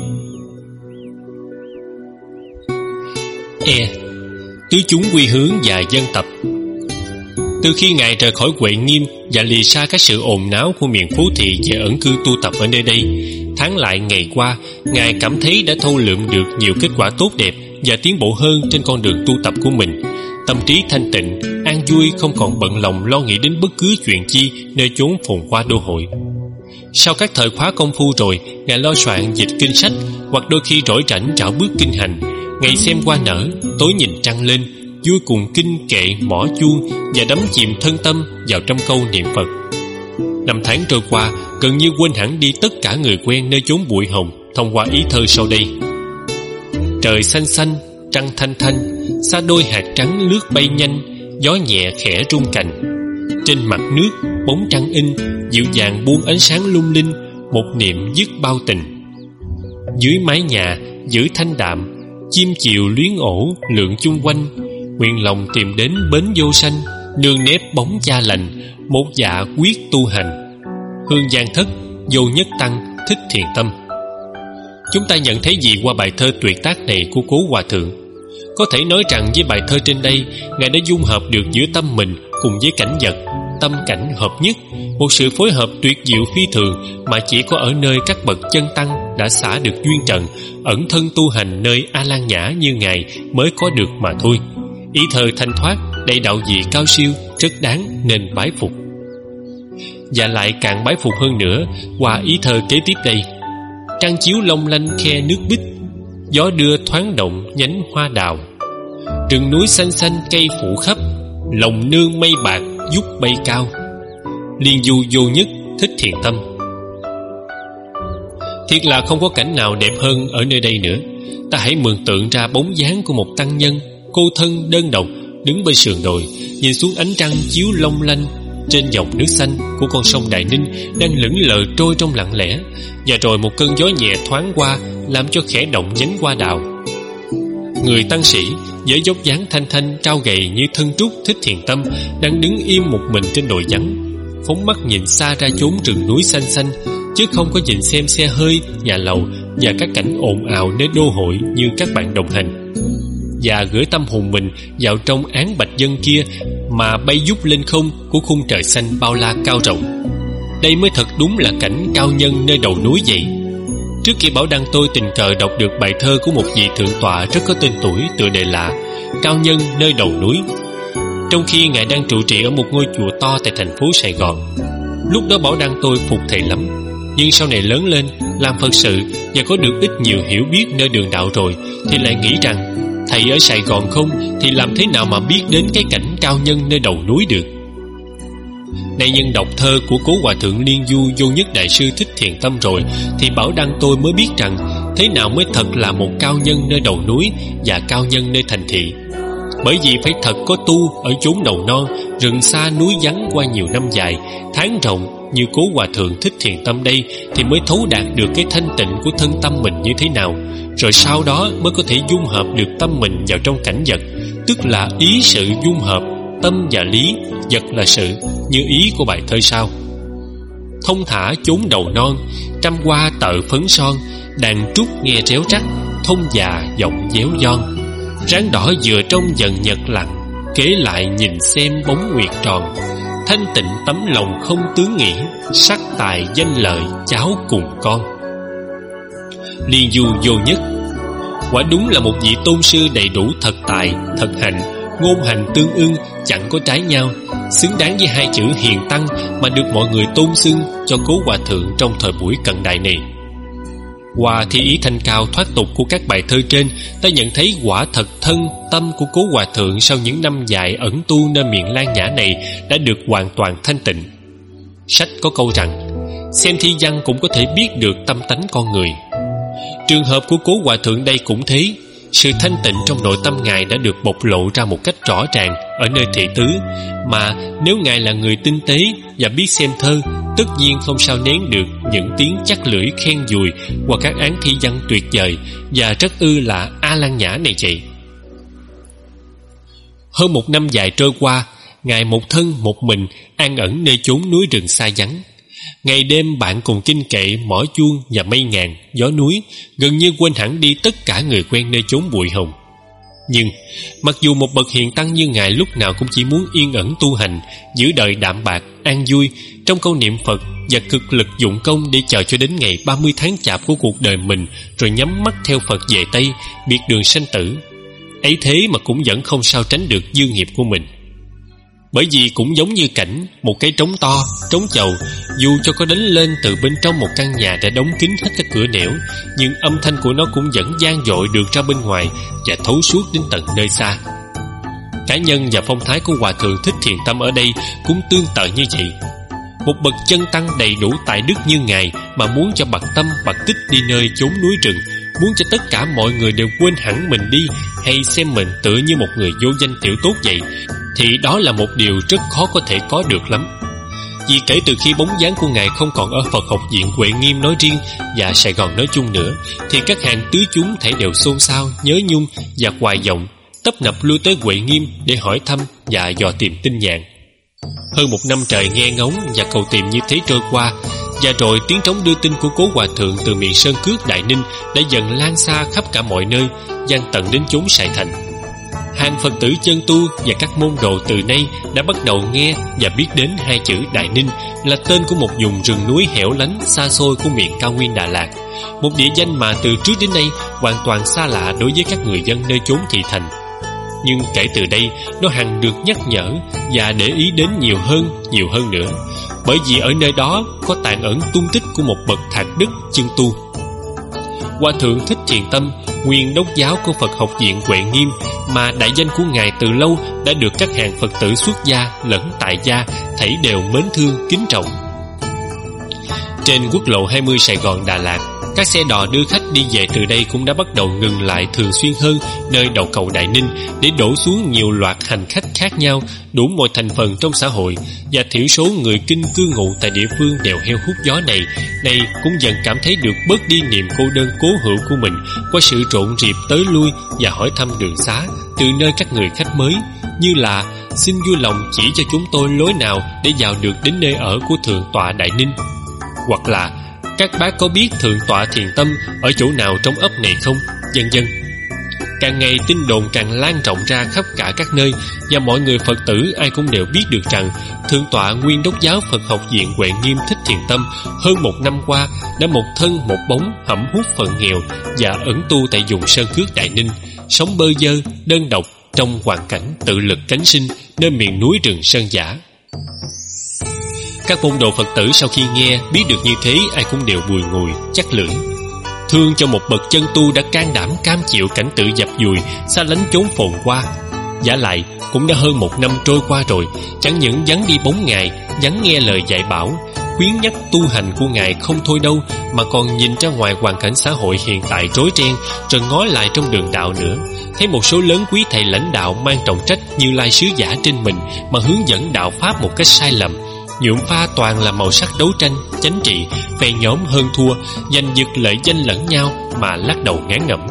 E. Tứ chúng quy hướng và dân tập. Từ khi Ngài rời khỏi Huệ Nghiêm và lìa xa các sự ồn náo của miền phố thị về ẩn cư tu tập ở nơi đây, tháng lại ngày qua, Ngài cảm thấy đã thâu lượm được nhiều kết quả tốt đẹp và tiến bộ hơn trên con đường tu tập của mình. Tâm trí thanh tịnh, an vui, không còn bận lòng lo nghĩ đến bất cứ chuyện chi nơi chốn phồn hoa đô hội. Sau các thời khóa công phu rồi, Ngài lo soạn dịch kinh sách, hoặc đôi khi rỗi rảnh trảo bước kinh hành. Ngày xem hoa nở, tối nhìn trăng lên, vui cùng kinh kệ mỏ chuông và đắm chìm thân tâm vào trăm câu niệm Phật. Năm tháng trôi qua, gần như quên hẳn đi tất cả người quen nơi chốn bụi hồng thông qua ý thơ sau đây. Trời xanh xanh, trăng thanh thanh, xa đôi hạt trắng lướt bay nhanh, gió nhẹ khẽ rung cành. Trên mặt nước, bóng trăng in, dịu dàng buông ánh sáng lung linh, một niệm dứt bao tình. Dưới mái nhà, giữ thanh đạm, chim chiều luyến ổ lượn chung quanh, nguyện lòng tìm đến bến vô sanh, nương nếp bóng cha lành, một dạ quyết tu hành. Hương Giang Thất, Vô Nhất Tăng, Thích Thiền Tâm. Chúng ta nhận thấy gì qua bài thơ tuyệt tác này của Cố Hòa Thượng? Có thể nói rằng với bài thơ trên đây, Ngài đã dung hợp được giữa tâm mình cùng với cảnh vật, tâm cảnh hợp nhất, một sự phối hợp tuyệt diệu phi thường mà chỉ có ở nơi các bậc chân tăng đã xả được duyên trần, ẩn thân tu hành nơi A Lan Nhã như Ngài mới có được mà thôi. Ý thơ thanh thoát, đầy đạo vị cao siêu, rất đáng nên bái phục. Và lại càng bái phục hơn nữa qua ý thơ kế tiếp đây. Trăng chiếu long lanh khe nước bích, gió đưa thoáng động nhánh hoa đào. Rừng núi xanh xanh cây phủ khắp, lòng nương mây bạc giúp bay cao. Liên du vô nhất, Thích Thiền Tâm. Thiệt là không có cảnh nào đẹp hơn ở nơi đây nữa. Ta hãy mường tượng ra bóng dáng của một tăng nhân cô thân đơn độc đứng bên sườn đồi, nhìn xuống ánh trăng chiếu long lanh trên dòng nước xanh của con sông Đại Ninh đang lững lờ trôi trong lặng lẽ, và rồi một cơn gió nhẹ thoáng qua làm cho khẽ động nhánh hoa đào. Người tăng sĩ với dốc dáng thanh thanh cao gầy như thân trúc Thích Thiền Tâm đang đứng im một mình trên đồi vắng, phóng mắt nhìn xa ra chốn rừng núi xanh xanh, chứ không có nhìn xem xe hơi, nhà lầu và các cảnh ồn ào nơi đô hội như các bạn đồng hành, và gửi tâm hồn mình vào trong áng bạch dân kia mà bay vút lên không của khung trời xanh bao la cao rộng. Đây mới thật đúng là cảnh cao nhân nơi đầu núi vậy. Trước khi Bảo Đăng tôi tình cờ đọc được bài thơ của một vị thượng tọa rất có tên tuổi, tựa đề là Cao Nhân Nơi Đầu Núi, trong khi Ngài đang trụ trì ở một ngôi chùa to tại thành phố Sài Gòn. Lúc đó Bảo Đăng tôi phục thầy lắm, nhưng sau này lớn lên làm Phật sự và có được ít nhiều hiểu biết nơi đường đạo rồi, thì lại nghĩ rằng thầy ở Sài Gòn không thì làm thế nào mà biết đến cái cảnh cao nhân nơi đầu núi được. Nay nhân đọc thơ của Cố Hòa Thượng Liên Du Vô Nhất Đại Sư Thích Thiền Tâm rồi, thì Bảo Đăng tôi mới biết rằng thế nào mới thật là một cao nhân nơi đầu núi và cao nhân nơi thành thị. Bởi vì phải thật có tu ở chốn đầu non, rừng xa núi vắng qua nhiều năm dài, tháng rộng như Cố Hòa Thượng Thích Thiền Tâm đây, thì mới thấu đạt được cái thanh tịnh của thân tâm mình như thế nào, rồi sau đó mới có thể dung hợp được tâm mình vào trong cảnh vật, tức là ý sự dung hợp tâm và lý, vật là sự, như ý của bài thơ sau. Thông thả chốn đầu non, trăm hoa tợ phấn son, đàn trúc nghe réo rắt, thông già giọng déo giòn. Ráng đỏ vừa trong dần nhật lặng, kế lại nhìn xem bóng nguyệt tròn. Thanh tịnh tấm lòng không tướng nghĩ, sắc tài danh lợi cháu cùng con. Liên Du Vô Nhất. Quả đúng là một vị tôn sư đầy đủ thật tài, thật hạnh, ngôn hành tương ưng chẳng có trái nhau, xứng đáng với hai chữ hiền tăng mà được mọi người tôn xưng cho Cố Hòa Thượng trong thời buổi cận đại này. Qua thi ý thanh cao thoát tục của các bài thơ trên, ta nhận thấy quả thật thân tâm của Cố Hòa Thượng sau những năm dài ẩn tu nơi miền Lan Nhã này đã được hoàn toàn thanh tịnh. Sách có câu rằng, xem thi văn cũng có thể biết được tâm tánh con người. Trường hợp của Cố Hòa Thượng đây cũng thế. Sự thanh tịnh trong nội tâm Ngài đã được bộc lộ ra một cách rõ ràng ở nơi thị tứ, mà nếu Ngài là người tinh tế và biết xem thơ, tất nhiên không sao nén được những tiếng chắc lưỡi khen dùi qua các án thi văn tuyệt vời và rất ư là A Lan Nhã này vậy. Hơn một năm dài trôi qua, Ngài một thân một mình an ẩn nơi chốn núi rừng xa vắng. Ngày đêm bạn cùng kinh kệ, mỏ chuông và mây ngàn, gió núi, gần như quên hẳn đi tất cả người quen nơi chốn bụi hồng. Nhưng mặc dù một bậc hiền tăng như Ngài lúc nào cũng chỉ muốn yên ẩn tu hành, giữ đời đạm bạc, an vui trong câu niệm Phật và cực lực dụng công để chờ cho đến ngày ba mươi tháng chạp của cuộc đời mình, rồi nhắm mắt theo Phật về Tây, biệt đường sanh tử. Ấy thế mà cũng vẫn không sao tránh được dư nghiệp của mình. Bởi vì cũng giống như cảnh một cái trống to, trống chầu, dù cho có đánh lên từ bên trong một căn nhà đã đóng kín hết các cửa nẻo, nhưng âm thanh của nó cũng vẫn vang dội được ra bên ngoài và thấu suốt đến tận nơi xa. Cá nhân và phong thái của Hòa Thượng Thích Thiền Tâm ở đây cũng tương tự như vậy. Một bậc chân tăng đầy đủ tài đức như Ngài mà muốn cho bậc tâm bậc tích đi nơi chốn núi rừng, muốn cho tất cả mọi người đều quên hẳn mình đi, hay xem mình tựa như một người vô danh tiểu tốt vậy, thì đó là một điều rất khó có thể có được lắm. Vì kể từ khi bóng dáng của Ngài không còn ở Phật học viện Huệ Nghiêm nói riêng và Sài Gòn nói chung nữa, thì các hàng tứ chúng thể đều xôn xao, nhớ nhung và hoài vọng, tấp nập lui tới Huệ Nghiêm để hỏi thăm và dò tìm tin nhạn. Hơn một năm trời nghe ngóng và cầu tìm như thế trôi qua, và rồi tiếng trống đưa tin của Cố Hòa Thượng từ miền Sơn Cước Đại Ninh đã dần lan xa khắp cả mọi nơi, vang tận đến chốn Sài Thành. Hàng Phật tử chân tu và các môn đồ từ nay đã bắt đầu nghe và biết đến hai chữ Đại Ninh là tên của một vùng rừng núi hẻo lánh xa xôi của miền cao nguyên Đà Lạt, một địa danh mà từ trước đến nay hoàn toàn xa lạ đối với các người dân nơi chốn thị thành. Nhưng kể từ đây, nó hằng được nhắc nhở và để ý đến nhiều hơn, nhiều hơn nữa, bởi vì ở nơi đó có tàn ẩn tung tích của một bậc thạc đức chân tu. Hòa Thượng Thích Thiền Tâm, nguyên đốc giáo của Phật học viện Huệ Nghiêm, mà đại danh của Ngài từ lâu đã được các hàng Phật tử xuất gia lẫn tại gia thảy đều mến thương kính trọng. Trên quốc lộ hai mươi Sài Gòn Đà Lạt, các xe đò đưa khách đi về từ đây cũng đã bắt đầu ngừng lại thường xuyên hơn nơi đầu cầu Đại Ninh để đổ xuống nhiều loạt hành khách khác nhau, đủ mọi thành phần trong xã hội, và thiểu số người kinh cư ngụ tại địa phương đều heo hút gió này này cũng dần cảm thấy được bớt đi niềm cô đơn cố hữu của mình qua sự trộn rịp tới lui và hỏi thăm đường xá từ nơi các người khách mới, như là xin vui lòng chỉ cho chúng tôi lối nào để vào được đến nơi ở của Thượng tọa Đại Ninh, hoặc là các bác có biết Thượng tọa Thiền Tâm ở chỗ nào trong ấp này không, vân vân. Càng ngày tin đồn càng lan rộng ra khắp cả các nơi, và mọi người Phật tử ai cũng đều biết được rằng Thượng tọa nguyên đốc giáo Phật học viện Huệ Nghiêm Thích Thiền Tâm hơn một năm qua đã một thân một bóng hẩm hút phận nghèo và ẩn tu tại vùng Sơn Cước Đại Ninh, sống bơ vơ đơn độc trong hoàn cảnh tự lực cánh sinh nơi miền núi rừng sơn dã. Các môn đồ Phật tử sau khi nghe biết được như thế, ai cũng đều bùi ngùi chắc lưỡi, thương cho một bậc chân tu đã can đảm cam chịu cảnh tự dập dùi xa lánh chốn phồn hoa. Vả lại cũng đã hơn một năm trôi qua rồi, chẳng những vắng đi bóng Ngài, vắng nghe lời dạy bảo khuyến nhắc tu hành của Ngài không thôi đâu, mà còn nhìn ra ngoài hoàn cảnh xã hội hiện tại rối ren, rồi ngó lại trong đường đạo nữa, thấy một số lớn quý thầy lãnh đạo mang trọng trách Như Lai sứ giả trên mình mà hướng dẫn đạo pháp một cách sai lầm, nhuộm pha toàn là màu sắc đấu tranh, chánh trị, phe nhóm hơn thua, giành giật lợi danh lẫn nhau mà lắc đầu ngán ngẩm.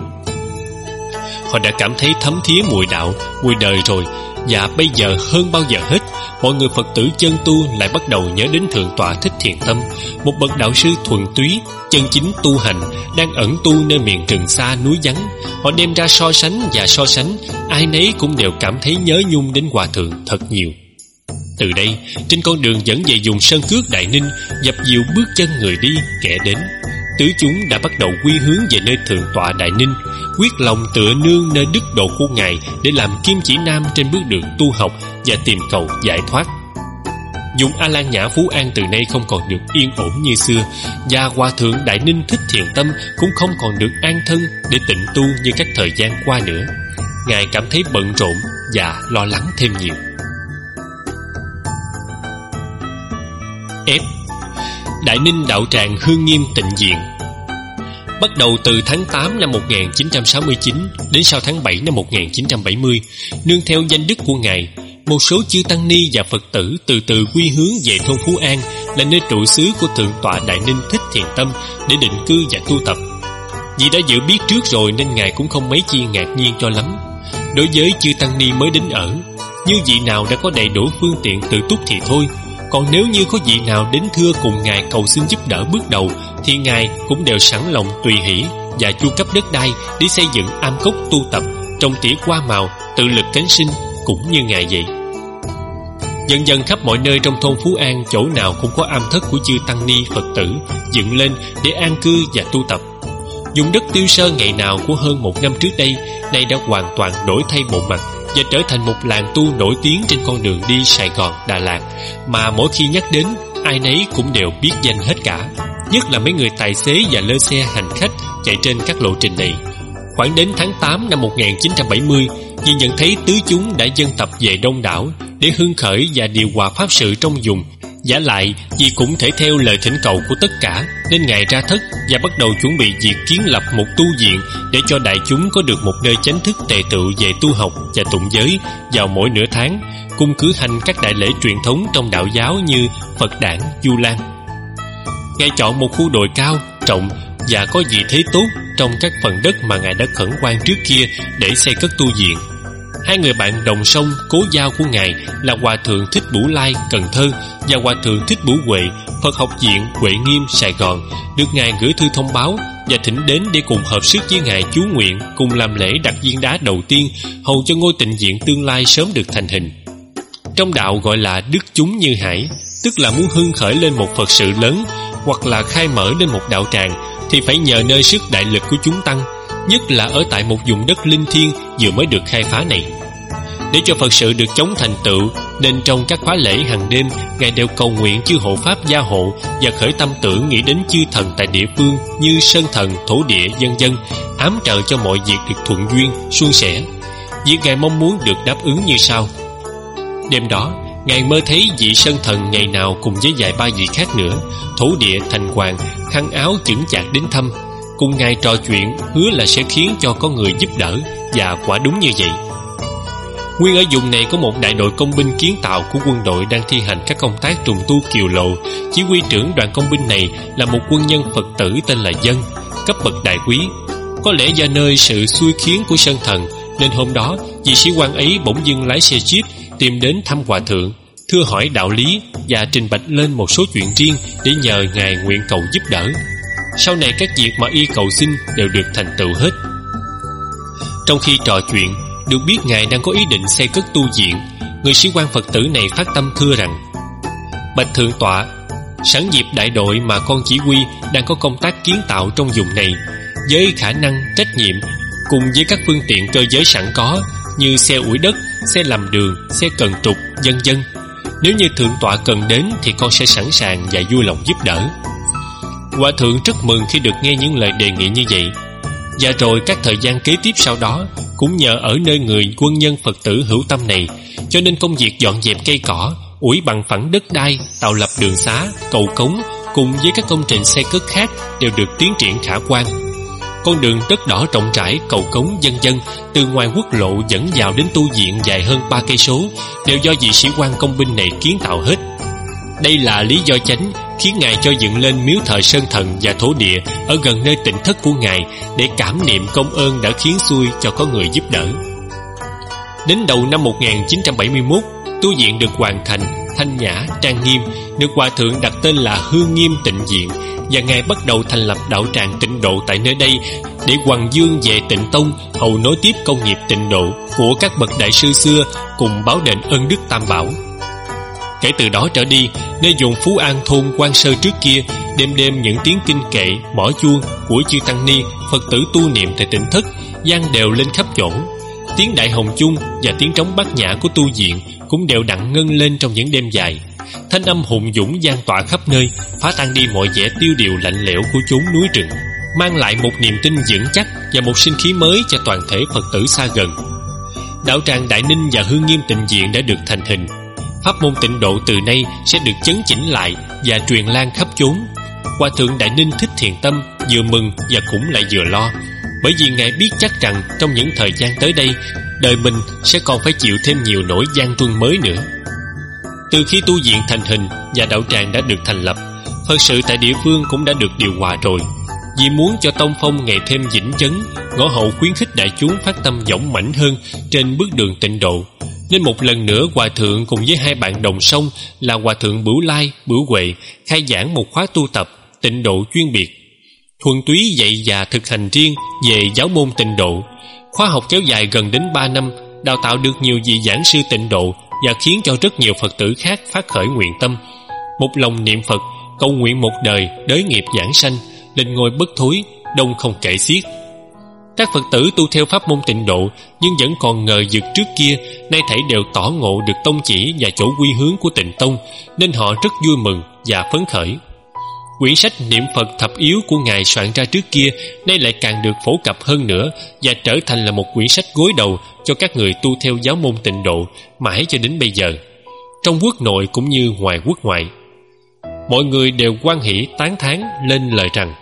Họ đã cảm thấy thấm thía mùi đạo, mùi đời rồi, và bây giờ hơn bao giờ hết, mọi người Phật tử chân tu lại bắt đầu nhớ đến Thượng tọa Thích Thiền Tâm, một bậc đạo sư thuần túy, chân chính tu hành, đang ẩn tu nơi miền rừng xa núi vắng. Họ đem ra so sánh và so sánh, ai nấy cũng đều cảm thấy nhớ nhung đến Hòa Thượng thật nhiều. Từ đây, trên con đường dẫn về vùng Sơn Cước Đại Ninh, dập dìu bước chân người đi kẻ đến, tứ chúng đã bắt đầu quy hướng về nơi thượng tọa Đại Ninh, quyết lòng tựa nương nơi đức độ của ngài để làm kim chỉ nam trên bước đường tu học và tìm cầu giải thoát. Vùng A Lan Nhã Phú An từ nay không còn được yên ổn như xưa, và Hòa thượng Đại Ninh Thích Thiền Tâm cũng không còn được an thân để tịnh tu như các thời gian qua nữa. Ngài cảm thấy bận rộn và lo lắng thêm nhiều. F. Đại Ninh Đạo Tràng Hương Nghiêm Tịnh Diện. Bắt đầu từ tháng tám năm một nghìn chín trăm sáu mươi chín đến sau tháng bảy năm một nghìn chín trăm bảy mươi, nương theo danh đức của ngài, một số chư tăng ni và Phật tử từ từ quy hướng về thôn Phú An là nơi trụ xứ của thượng tọa Đại Ninh Thích Thiền Tâm để định cư và tu tập. Vì đã dự biết trước rồi nên ngài cũng không mấy chi ngạc nhiên cho lắm. Đối với chư tăng ni mới đến ở, như vị nào đã có đầy đủ phương tiện tự túc thì thôi, còn nếu như có vị nào đến thưa cùng ngài cầu xin giúp đỡ bước đầu thì ngài cũng đều sẵn lòng tùy hỷ và chu cấp đất đai để xây dựng am cốc tu tập, trồng tỉa hoa màu, tự lực cánh sinh, cũng như ngài vậy. Dần dần khắp mọi nơi trong thôn Phú An, chỗ nào cũng có am thất của chư tăng ni Phật tử dựng lên để an cư và tu tập. Vùng đất Tiêu Sơn ngày nào của hơn một năm trước đây nay đã hoàn toàn đổi thay bộ mặt và trở thành một làng tu nổi tiếng trên con đường đi Sài Gòn, Đà Lạt, mà mỗi khi nhắc đến ai nấy cũng đều biết danh hết cả, nhất là mấy người tài xế và lơ xe hành khách chạy trên các lộ trình này. Khoảng đến tháng tám năm một nghìn chín trăm bảy mươi, vì nhận thấy tứ chúng đã dân tập về đông đảo để hưng khởi và điều hòa pháp sự trong vùng, giả lại vì cũng thể theo lời thỉnh cầu của tất cả, nên ngài ra thất và bắt đầu chuẩn bị việc kiến lập một tu viện để cho đại chúng có được một nơi chánh thức tề tựu về tu học và tụng giới vào mỗi nửa tháng, cùng cử hành các đại lễ truyền thống trong đạo giáo như Phật đản, Du Lan. Ngài chọn một khu đồi cao, rộng và có vị thế tốt trong các phần đất mà ngài đã khẩn khoan trước kia để xây cất tu viện. Hai người bạn đồng sông cố giao của ngài là Hòa thượng Thích Bủ Lai, Cần Thơ, và Hòa thượng Thích Bủ Huệ, Phật học viện Huệ Nghiêm, Sài Gòn, được ngài gửi thư thông báo và thỉnh đến để cùng hợp sức với ngài chú nguyện cùng làm lễ đặt viên đá đầu tiên, hầu cho ngôi tịnh viện tương lai sớm được thành hình. Trong đạo gọi là đức chúng như hải, tức là muốn hưng khởi lên một Phật sự lớn hoặc là khai mở lên một đạo tràng thì phải nhờ nơi sức đại lực của chúng tăng, nhất là ở tại một vùng đất linh thiêng vừa mới được khai phá này. Để cho Phật sự được chóng thành tựu, nên trong các khóa lễ hàng đêm, ngài đều cầu nguyện chư hộ pháp gia hộ và khởi tâm tưởng nghĩ đến chư thần tại địa phương như sơn thần, thổ địa, vân vân, ám trợ cho mọi việc được thuận duyên, suôn sẻ. Việc ngài mong muốn được đáp ứng như sau. Đêm đó, ngài mơ thấy vị sơn thần ngày nào cùng với vài ba vị khác nữa, thổ địa, thành hoàng, khăn áo chững chạc đến thăm, cùng ngài trò chuyện, hứa là sẽ khiến cho có người giúp đỡ, và quả đúng như vậy. Nguyên ở vùng này có một đại đội công binh kiến tạo của quân đội đang thi hành các công tác trùng tu kiều lộ. Chỉ huy trưởng đoàn công binh này là một quân nhân Phật tử tên là Dân, cấp bậc đại quý. Có lẽ do nơi sự xui khiến của sơn thần, nên hôm đó vị sĩ quan ấy bỗng dưng lái xe jeep tìm đến thăm hòa thượng, thưa hỏi đạo lý và trình bạch lên một số chuyện riêng để nhờ ngài nguyện cầu giúp đỡ. Sau này các việc mà y cầu xin đều được thành tựu hết. Trong khi trò chuyện, được biết ngài đang có ý định xây cất tu viện, người sĩ quan Phật tử này phát tâm thưa rằng: bạch thượng tọa, sẵn dịp đại đội mà con chỉ huy đang có công tác kiến tạo trong vùng này, với khả năng, trách nhiệm cùng với các phương tiện cơ giới sẵn có như xe ủi đất, xe làm đường, xe cần trục, vân vân. Nếu như thượng tọa cần đến thì con sẽ sẵn sàng và vui lòng giúp đỡ. Hòa thượng rất mừng khi được nghe những lời đề nghị như vậy. Và rồi các thời gian kế tiếp sau đó cũng nhờ ở nơi người quân nhân Phật tử hữu tâm này, cho nên công việc dọn dẹp cây cỏ, ủi bằng phẳng đất đai, tạo lập đường xá, cầu cống cùng với các công trình xây cất khác đều được tiến triển khả quan. Con đường đất đỏ rộng rãi, cầu cống vân vân từ ngoài quốc lộ dẫn vào đến tu viện dài hơn ba cây số đều do vị sĩ quan công binh này kiến tạo hết. Đây là lý do chánh khiến ngài cho dựng lên miếu thờ sơn thần và thổ địa ở gần nơi tịnh thất của ngài để cảm niệm công ơn đã khiến xui cho có người giúp đỡ. Đến đầu năm một nghìn chín trăm bảy mươi mốt, tu viện được hoàn thành, thanh nhã, trang nghiêm, được hòa thượng đặt tên là Hương Nghiêm Tịnh Viện, và ngài bắt đầu thành lập đạo tràng tịnh độ tại nơi đây để hoằng dương về Tịnh Tông, hầu nối tiếp công nghiệp tịnh độ của các bậc đại sư xưa cùng báo đền ân đức Tam Bảo. Kể từ đó trở đi, nơi vùng Phú An thôn Quan Sơ trước kia Đêm đêm những tiếng kinh kệ, mõ chuông của chư tăng ni, Phật tử tu niệm tại Tịnh Thất vang đều lên khắp chỗ. Tiếng đại hồng chung và tiếng trống bát nhã của tu viện cũng đều đặn ngân lên trong những đêm dài. Thanh âm hùng dũng vang tỏa khắp nơi, phá tan đi mọi vẻ tiêu điều lạnh lẽo của chốn núi rừng, mang lại một niềm tin vững chắc và một sinh khí mới cho toàn thể Phật tử xa gần. Đạo tràng Đại Ninh và Hương Nghiêm Tịnh Viện đã được thành hình. Pháp môn tịnh độ từ nay sẽ được chấn chỉnh lại và truyền lan khắp chốn. Hòa thượng Đại Ninh Thích Thiền Tâm vừa mừng và cũng lại vừa lo, bởi vì ngài biết chắc rằng trong những thời gian tới đây, đời mình sẽ còn phải chịu thêm nhiều nỗi gian truân mới nữa. Từ khi tu viện thành hình và đạo tràng đã được thành lập, Phật sự tại địa phương cũng đã được điều hòa rồi. Vì muốn cho tông phong ngày thêm vững chấn, Ngõ Hậu khuyến khích đại chúng phát tâm dũng mãnh hơn trên bước đường tịnh độ, nên một lần nữa Hòa thượng cùng với hai bạn đồng song là Hòa thượng Bửu Lai, Bửu Huệ khai giảng một khóa tu tập tịnh độ chuyên biệt, thuần túy dạy và thực hành riêng về giáo môn tịnh độ. Khóa học kéo dài gần đến ba năm, đào tạo được nhiều vị giảng sư tịnh độ và khiến cho rất nhiều Phật tử khác phát khởi nguyện tâm, một lòng niệm Phật, cầu nguyện một đời đới nghiệp giảng sanh, lên ngôi bất thối, đông không kể xiết. Các Phật tử tu theo pháp môn tịnh độ nhưng vẫn còn ngờ vực trước kia, nay thảy đều tỏ ngộ được tông chỉ và chỗ quy hướng của Tịnh Tông, nên họ rất vui mừng và phấn khởi. Quyển sách niệm Phật thập yếu của ngài soạn ra trước kia nay lại càng được phổ cập hơn nữa và trở thành là một quyển sách gối đầu cho các người tu theo giáo môn tịnh độ mãi cho đến bây giờ, trong quốc nội cũng như ngoài quốc ngoại. Mọi người đều hoan hỷ tán thán lên lời rằng: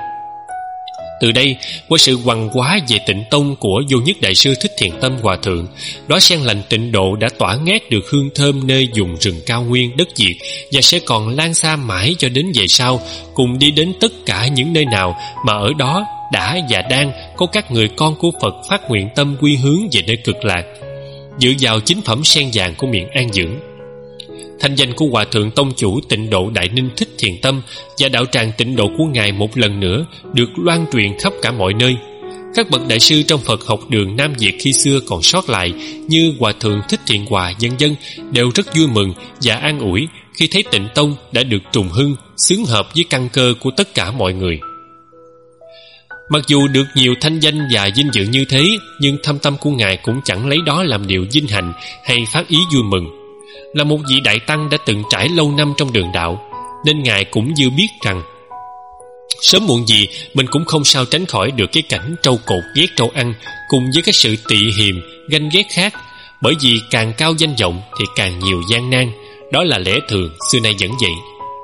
từ đây, qua sự hoằng hóa về Tịnh Tông của Vô Nhất Đại sư Thích Thiền Tâm Hòa thượng, đóa sen lành tịnh độ đã tỏa ngát được hương thơm nơi vùng rừng cao nguyên đất Việt, và sẽ còn lan xa mãi cho đến về sau, cùng đi đến tất cả những nơi nào mà ở đó đã và đang có các người con của Phật phát nguyện tâm quy hướng về nơi cực lạc, dựa vào chính phẩm sen vàng của miệng An Dưỡng. Thanh danh của Hòa thượng Tông chủ Tịnh độ Đại Ninh Thích Thiền Tâm và đạo tràng tịnh độ của ngài một lần nữa được loan truyền khắp cả mọi nơi. Các bậc đại sư trong Phật học đường Nam Việt khi xưa còn sót lại như Hòa thượng Thích Thiện Hòa vân vân đều rất vui mừng và an ủi khi thấy Tịnh Tông đã được trùng hưng, xứng hợp với căn cơ của tất cả mọi người. Mặc dù được nhiều thanh danh và vinh dự như thế, nhưng thâm tâm của ngài cũng chẳng lấy đó làm điều vinh hạnh hay phát ý vui mừng. Là một vị đại tăng đã từng trải lâu năm trong đường đạo, nên ngài cũng dư biết rằng sớm muộn gì mình cũng không sao tránh khỏi được cái cảnh trâu cột ghét trâu ăn, cùng với cái sự tị hiềm, ganh ghét khác. Bởi vì càng cao danh vọng thì càng nhiều gian nan, đó là lẽ thường xưa nay vẫn vậy.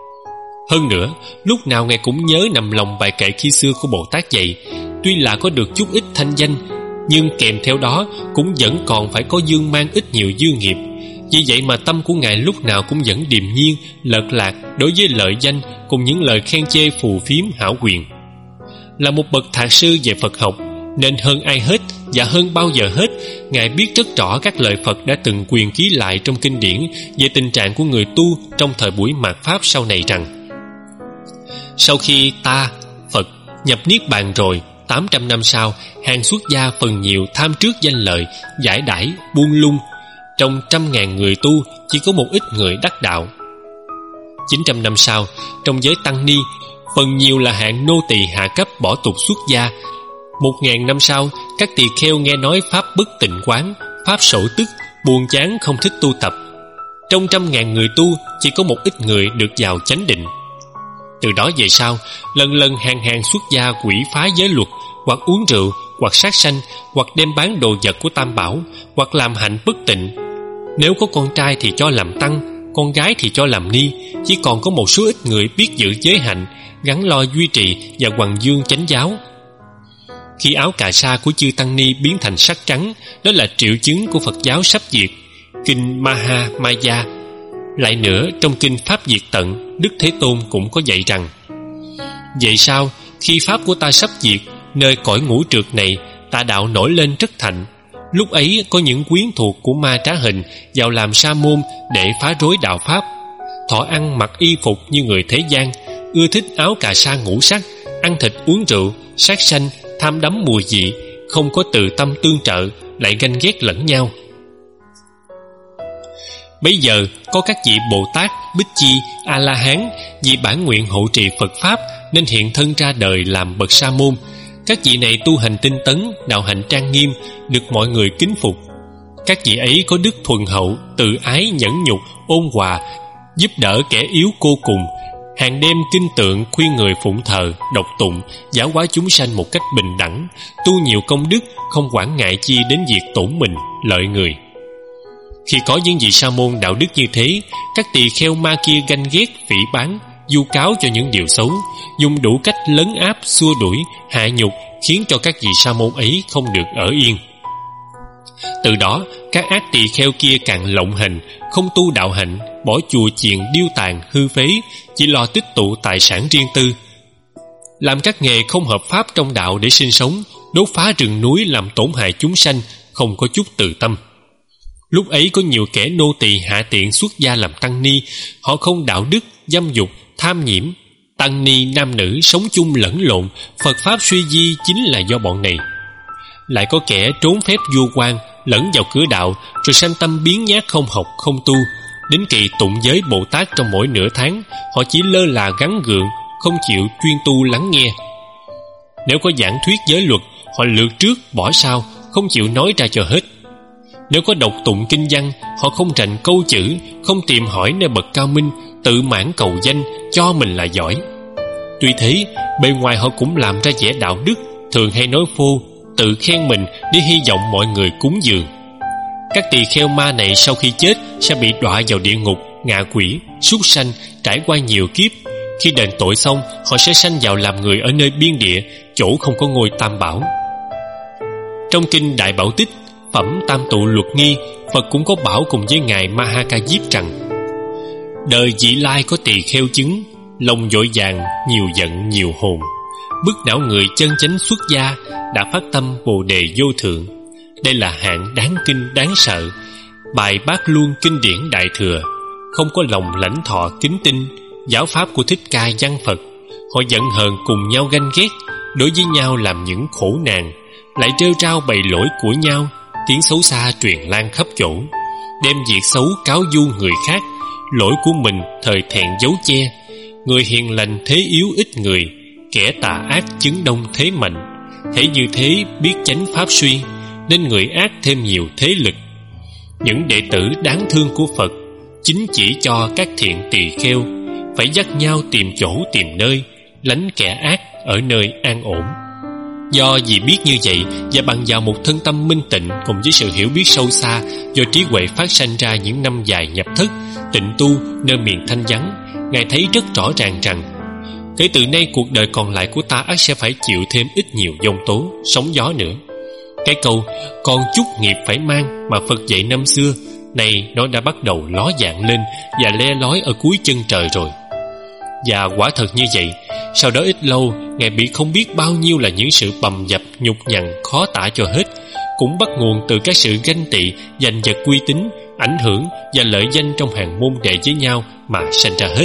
Hơn nữa, lúc nào ngài cũng nhớ nằm lòng bài kệ khi xưa của Bồ Tát dạy, tuy là có được chút ít thanh danh, nhưng kèm theo đó cũng vẫn còn phải có dương mang ít nhiều dư nghiệp. Vì vậy mà tâm của ngài lúc nào cũng vẫn điềm nhiên, lợt lạc đối với lợi danh cùng những lời khen chê phù phiếm hão quyền. Là một bậc thạc sư về Phật học, nên hơn ai hết và hơn bao giờ hết, ngài biết rất rõ các lời Phật đã từng quyền ký lại trong kinh điển về tình trạng của người tu trong thời buổi mạt Pháp sau này rằng: sau khi ta, Phật, nhập Niết Bàn rồi, tám trăm năm sau, hàng xuất gia phần nhiều tham trước danh lợi, giải đãi, buông lung. Trong trăm ngàn người tu, chỉ có một ít người đắc đạo. Chín trăm năm sau, trong giới tăng ni, phần nhiều là hạng nô tỳ hạ cấp bỏ tục xuất gia. Một ngàn năm sau, các tỳ kheo nghe nói pháp bất tịnh quán, pháp sổ tức, buồn chán không thích tu tập. Trong trăm ngàn người tu, chỉ có một ít người được vào chánh định. Từ đó về sau, lần lần hàng hàng xuất gia quỷ phá giới luật, hoặc uống rượu, hoặc sát sanh, hoặc đem bán đồ vật của Tam Bảo, hoặc làm hạnh bất tịnh. Nếu có con trai thì cho làm tăng, con gái thì cho làm ni. Chỉ còn có một số ít người biết giữ giới hạnh, gắn lo duy trì và hoằng dương chánh giáo. Khi áo cà sa của chư tăng ni biến thành sắc trắng, đó là triệu chứng của Phật giáo sắp diệt. Kinh Maha Maya. Lại nữa, trong kinh Pháp Diệt Tận, Đức Thế Tôn cũng có dạy rằng: vậy sao, khi pháp của ta sắp diệt, nơi cõi ngũ trượt này, tà đạo nổi lên rất thạnh. Lúc ấy có những quyến thuộc của ma trá hình vào làm sa môn để phá rối đạo pháp. Thọ ăn mặc y phục như người thế gian, ưa thích áo cà sa ngũ sắc, ăn thịt uống rượu, sát sanh, tham đắm mùi vị, không có từ tâm tương trợ, lại ganh ghét lẫn nhau. Bây giờ có các vị Bồ Tát, Bích Chi, A-la-hán vì bản nguyện hộ trì Phật Pháp nên hiện thân ra đời làm bậc sa môn. Các vị này tu hành tinh tấn, đạo hạnh trang nghiêm, được mọi người kính phục. Các vị ấy có đức thuần hậu, từ ái, nhẫn nhục, ôn hòa, giúp đỡ kẻ yếu cô cùng, hàng đêm kinh tượng khuyên người phụng thờ, đọc tụng, giáo hóa chúng sanh một cách bình đẳng, tu nhiều công đức, không quản ngại chi đến việc tổn mình, lợi người. Khi có những vị sa môn đạo đức như thế, các tỳ kheo ma kia ganh ghét, phỉ báng, vu cáo cho những điều xấu, dùng đủ cách lấn áp, xua đuổi, hạ nhục, khiến cho các vị sa môn ấy không được ở yên. Từ đó, các ác tỳ kheo kia càng lộng hành, không tu đạo hạnh, bỏ chùa chiền điêu tàn hư phế, chỉ lo tích tụ tài sản riêng tư, làm các nghề không hợp pháp trong đạo để sinh sống, đốt phá rừng núi làm tổn hại chúng sanh, không có chút từ tâm. Lúc ấy có nhiều kẻ nô tỳ hạ tiện xuất gia làm tăng ni, họ không đạo đức, dâm dục, tham nhiễm. Tăng ni nam nữ sống chung lẫn lộn, Phật pháp suy di chính là do bọn này. Lại có kẻ trốn phép vua quan, lẫn vào cửa đạo, rồi sanh tâm biến nhát, không học không tu. Đến kỳ tụng giới Bồ Tát trong mỗi nửa tháng, họ chỉ lơ là gắn gượng, không chịu chuyên tu lắng nghe. Nếu có giảng thuyết giới luật, họ lược trước bỏ sau, không chịu nói ra cho hết. Nếu có đọc tụng kinh văn, họ không rành câu chữ, không tìm hỏi nơi bậc cao minh, tự mãn cầu danh, cho mình là giỏi. Tuy thế, bề ngoài họ cũng làm ra vẻ đạo đức, thường hay nói phô, tự khen mình để hy vọng mọi người cúng dường. Các tỳ kheo ma này sau khi chết sẽ bị đọa vào địa ngục, ngạ quỷ, súc sanh, trải qua nhiều kiếp. Khi đền tội xong, họ sẽ sanh vào làm người ở nơi biên địa, chỗ không có ngôi tam bảo. Trong kinh Đại Bảo Tích, phẩm Tam Tụ Luật Nghi, Phật cũng có bảo cùng với ngài Mahakajip rằng: đời vị lai có tỳ kheo chứng, lòng vội vàng, nhiều giận nhiều hồn, bức não người chân chánh xuất gia, đã phát tâm bồ đề vô thượng. Đây là hạng đáng kinh đáng sợ. Bài Bát Luân kinh điển Đại Thừa, không có lòng lãnh thọ kính tin giáo pháp của Thích Ca Văn Phật. Họ giận hờn cùng nhau ganh ghét, đối với nhau làm những khổ nạn, lại rêu rao bày lỗi của nhau, tiếng xấu xa truyền lan khắp chỗ, đem việc xấu cáo du người khác, lỗi của mình thời thẹn giấu che. Người hiền lành thế yếu ít người, kẻ tà ác chứng đông thế mạnh. Thế như thế biết chánh pháp suy, nên người ác thêm nhiều thế lực. Những đệ tử đáng thương của Phật chính chỉ cho các thiện tỳ kheo phải dắt nhau tìm chỗ tìm nơi, lánh kẻ ác ở nơi an ổn. Do vì biết như vậy và bằng vào một thân tâm minh tịnh cùng với sự hiểu biết sâu xa, do trí huệ phát sanh ra những năm dài nhập thất tịnh tu nơi miền thanh vắng, Ngài thấy rất rõ ràng rằng kể từ nay cuộc đời còn lại của ta ắt sẽ phải chịu thêm ít nhiều giông tố, sóng gió nữa. Cái câu còn chút nghiệp phải mang mà Phật dạy năm xưa, nay nó đã bắt đầu ló dạng lên và le lói ở cuối chân trời rồi. Và quả thật như vậy, sau đó ít lâu, Ngài bị không biết bao nhiêu là những sự bầm dập, nhục nhằn khó tả cho hết, cũng bắt nguồn từ các sự ganh tị, giành giật uy tín, ảnh hưởng và lợi danh trong hàng môn đệ với nhau mà sanh ra hết.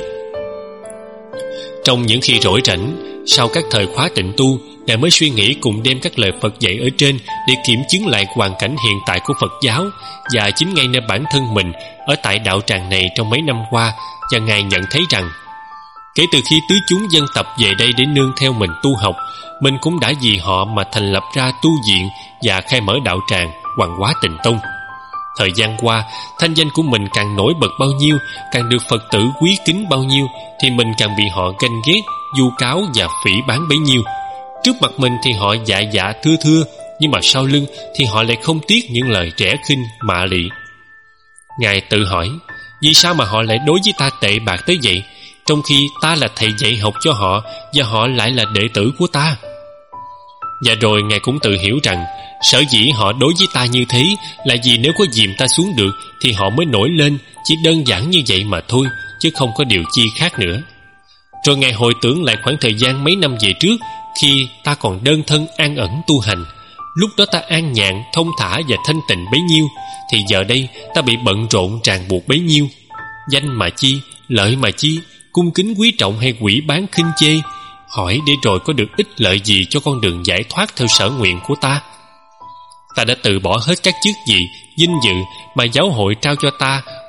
Trong những khi rỗi rảnh, sau các thời khóa tịnh tu, Ngài mới suy nghĩ cùng đem các lời Phật dạy ở trên để kiểm chứng lại hoàn cảnh hiện tại của Phật giáo, và chính ngay nơi bản thân mình ở tại đạo tràng này trong mấy năm qua. Và Ngài nhận thấy rằng kể từ khi tứ chúng dân tập về đây để nương theo mình tu học, mình cũng đã vì họ mà thành lập ra tu viện và khai mở đạo tràng Hoàng Hóa Tịnh Tông. Thời gian qua, thanh danh của mình càng nổi bật bao nhiêu, càng được Phật tử quý kính bao nhiêu, thì mình càng bị họ ganh ghét, vu cáo và phỉ báng bấy nhiêu. Trước mặt mình thì họ dạ dạ thưa thưa, nhưng mà sau lưng thì họ lại không tiếc những lời trẻ khinh mạ lị. Ngài tự hỏi, vì sao mà họ lại đối với ta tệ bạc tới vậy, trong khi ta là thầy dạy học cho họ và họ lại là đệ tử của ta? Và rồi Ngài cũng tự hiểu rằng sở dĩ họ đối với ta như thế là vì nếu có dìm ta xuống được thì họ mới nổi lên, chỉ đơn giản như vậy mà thôi, chứ không có điều chi khác nữa. Rồi Ngài hồi tưởng lại khoảng thời gian mấy năm về trước, khi ta còn đơn thân an ẩn tu hành. Lúc đó ta an nhàn, thông thả và thanh tịnh bấy nhiêu, thì giờ đây ta bị bận rộn ràng buộc bấy nhiêu. Danh mà chi, lợi mà chi, cung kính quý trọng hay quỷ bán khinh chê, hỏi để rồi có được ích lợi gì cho con đường giải thoát theo sở nguyện của ta? Ta đã từ bỏ hết các chức vị, vinh dự mà giáo hội trao cho ta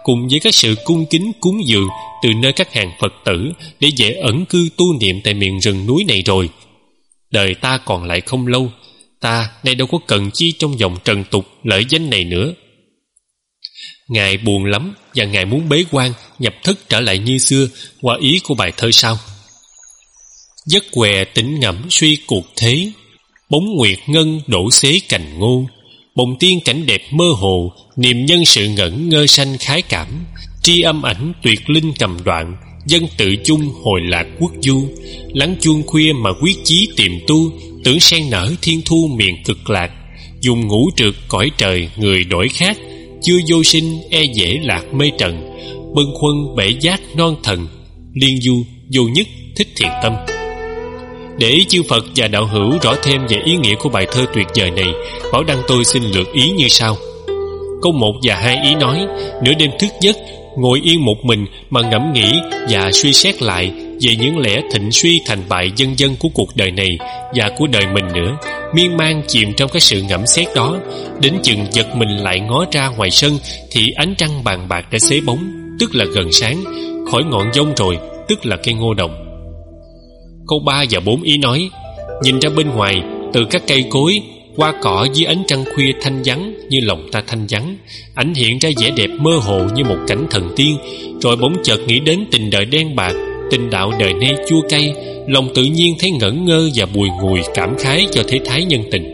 cùng với các sự cung kính cúng dường từ nơi các hàng Phật tử để dễ ẩn cư tu niệm tại miền rừng núi này rồi. Đời ta còn lại không lâu, ta nay đâu có cần chi trong vòng trần tục lợi danh này nữa. Ngài buồn lắm và Ngài muốn bế quan nhập thất trở lại như xưa, qua ý của bài thơ sau: giấc què tỉnh ngẫm suy cuộc thế, bóng nguyệt ngân đổ xế cành ngô. Bồng tiên cảnh đẹp mơ hồ, niềm nhân sự ngẩn ngơ sanh khái cảm. Tri âm ảnh tuyệt linh cầm đoạn, dân tự chung hồi lạc quốc du. Lắng chuông khuya mà quyết chí tìm tu, tưởng sen nở thiên thu miền cực lạc. Dùng ngũ trượt cõi trời người đổi khác, chưa vô sinh e dễ lạc mê trần. Bâng khuâng bể giác non thần, liên du vô nhất thích thiện tâm. Để chư Phật và đạo hữu rõ thêm về ý nghĩa của bài thơ tuyệt vời này, Bảo Đăng tôi xin lược ý như sau. Câu một và hai ý nói: nửa đêm thức giấc, ngồi yên một mình mà ngẫm nghĩ và suy xét lại về những lẽ thịnh suy thành bại vân vân của cuộc đời này và của đời mình nữa, miên man chìm trong cái sự ngẫm xét đó. Đến chừng giật mình lại ngó ra ngoài sân thì ánh trăng bàn bạc đã xế bóng, tức là gần sáng, khỏi ngọn dông rồi, tức là cây ngô đồng. Câu ba và bốn ý nói: nhìn ra bên ngoài, từ các cây cối, hoa cỏ dưới ánh trăng khuya thanh vắng như lòng ta thanh vắng, ảnh hiện ra vẻ đẹp mơ hồ như một cảnh thần tiên. Rồi bỗng chợt nghĩ đến tình đời đen bạc, tình đạo đời nay chua cay, lòng tự nhiên thấy ngẩn ngơ và bùi ngùi cảm khái cho thế thái nhân tình.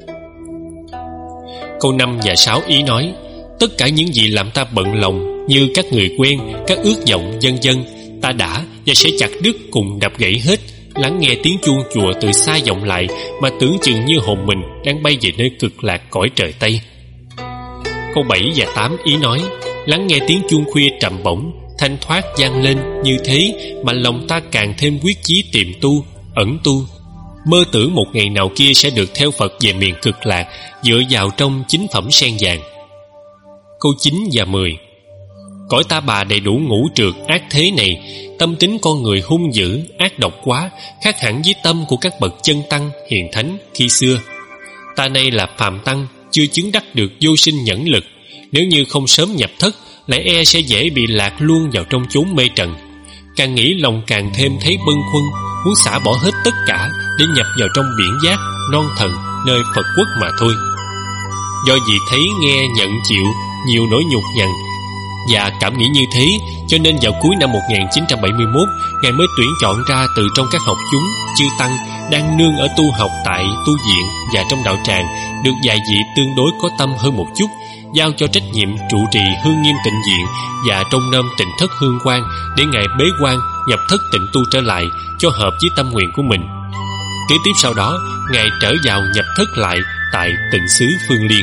Câu năm và sáu ý nói: tất cả những gì làm ta bận lòng như các người quen, các ước vọng vân vân, ta đã và sẽ chặt đứt cùng đập gãy hết. Lắng nghe tiếng chuông chùa từ xa vọng lại mà tưởng chừng như hồn mình đang bay về nơi cực lạc cõi trời Tây. Câu bảy và tám ý nói: lắng nghe tiếng chuông khuya trầm bổng, thanh thoát vang lên như thế mà lòng ta càng thêm quyết chí tìm tu, ẩn tu, mơ tưởng một ngày nào kia sẽ được theo Phật về miền cực lạc, dựa vào trong chính phẩm sen vàng. Câu chín và mười: cõi ta bà đầy đủ ngũ trượt ác thế này, tâm tính con người hung dữ, ác độc quá, khác hẳn với tâm của các bậc chân tăng, hiền thánh khi xưa. Ta nay là phàm tăng, chưa chứng đắc được vô sinh nhẫn lực, nếu như không sớm nhập thất, lại e sẽ dễ bị lạc luôn vào trong chốn mê trần. Càng nghĩ lòng càng thêm thấy bâng khuâng, muốn xả bỏ hết tất cả để nhập vào trong biển giác non thần nơi Phật quốc mà thôi. Do vì thấy nghe nhận chịu nhiều nỗi nhục nhằn và cảm nghĩ như thế, cho nên vào cuối năm một nghìn chín trăm bảy mươi mốt, Ngài mới tuyển chọn ra từ trong các học chúng chư tăng đang nương ở tu học tại tu viện và trong đạo tràng được vài vị tương đối có tâm hơn một chút, giao cho trách nhiệm trụ trì hương nghiêm tịnh viện và trông nom tịnh thất hương quan, để Ngài bế quan nhập thất tịnh tu trở lại cho hợp với tâm nguyện của mình. Kế tiếp sau đó, Ngài trở vào nhập thất lại tại tịnh xứ Phương Liên.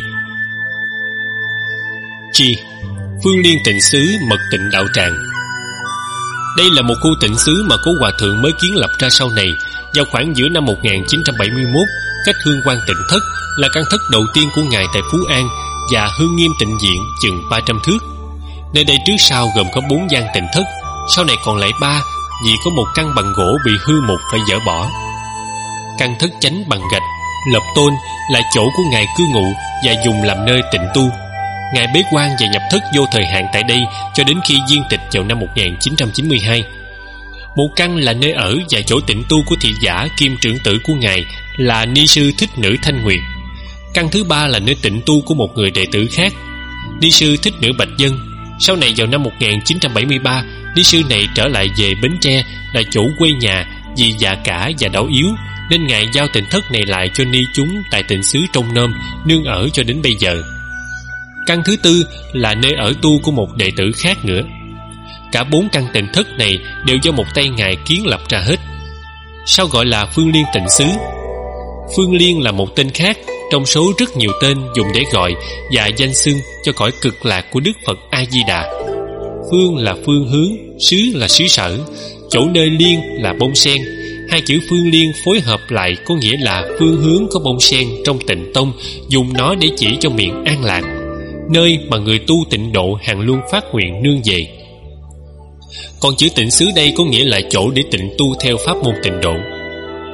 Chi Phương Liên tịnh xứ mật tịnh đạo tràng. Đây là một khu tịnh xứ mà Cố Hòa Thượng mới kiến lập ra sau này, vào khoảng giữa năm một nghìn chín trăm bảy mươi mốt, cách hương quan tịnh thất là căn thất đầu tiên của Ngài tại Phú An và hương nghiêm tịnh viện chừng ba trăm thước. Nơi đây trước sau gồm có bốn gian tịnh thất, sau này còn lại ba vì có một căn bằng gỗ bị hư mục phải dỡ bỏ. Căn thất chánh bằng gạch, lập tôn là chỗ của Ngài cư ngụ và dùng làm nơi tịnh tu. Ngài bế quan và nhập thất vô thời hạn tại đây cho đến khi viên tịch vào năm một nghìn chín trăm chín mươi hai. Một căn là nơi ở và chỗ tịnh tu của thị giả kim trưởng tử của Ngài là ni sư Thích Nữ Thanh Nguyệt. Căn thứ ba là nơi tịnh tu của một người đệ tử khác, ni sư Thích Nữ Bạch Dân. Sau này vào năm một nghìn chín trăm bảy mươi ba, ni sư này trở lại về Bến Tre là chỗ quê nhà vì già cả và đau yếu, nên Ngài giao tịnh thất này lại cho ni chúng tại tịnh xứ Trông Nom nương ở cho đến bây giờ. Căn thứ tư là nơi ở tu của một đệ tử khác nữa. Cả bốn căn tịnh thất này đều do một tay Ngài kiến lập ra hết. Sao gọi là Phương Liên tịnh xứ? Phương Liên là một tên khác trong số rất nhiều tên dùng để gọi và danh xưng cho cõi cực lạc của Đức Phật A Di Đà. Phương là phương hướng, xứ là xứ sở, chỗ nơi liên là bông sen. Hai chữ Phương Liên phối hợp lại có nghĩa là phương hướng có bông sen trong Tịnh Tông, dùng nó để chỉ cho miền An Lạc, nơi mà người tu tịnh độ hằng luôn phát nguyện nương về. Còn chữ tịnh xứ đây có nghĩa là chỗ để tịnh tu theo pháp môn tịnh độ.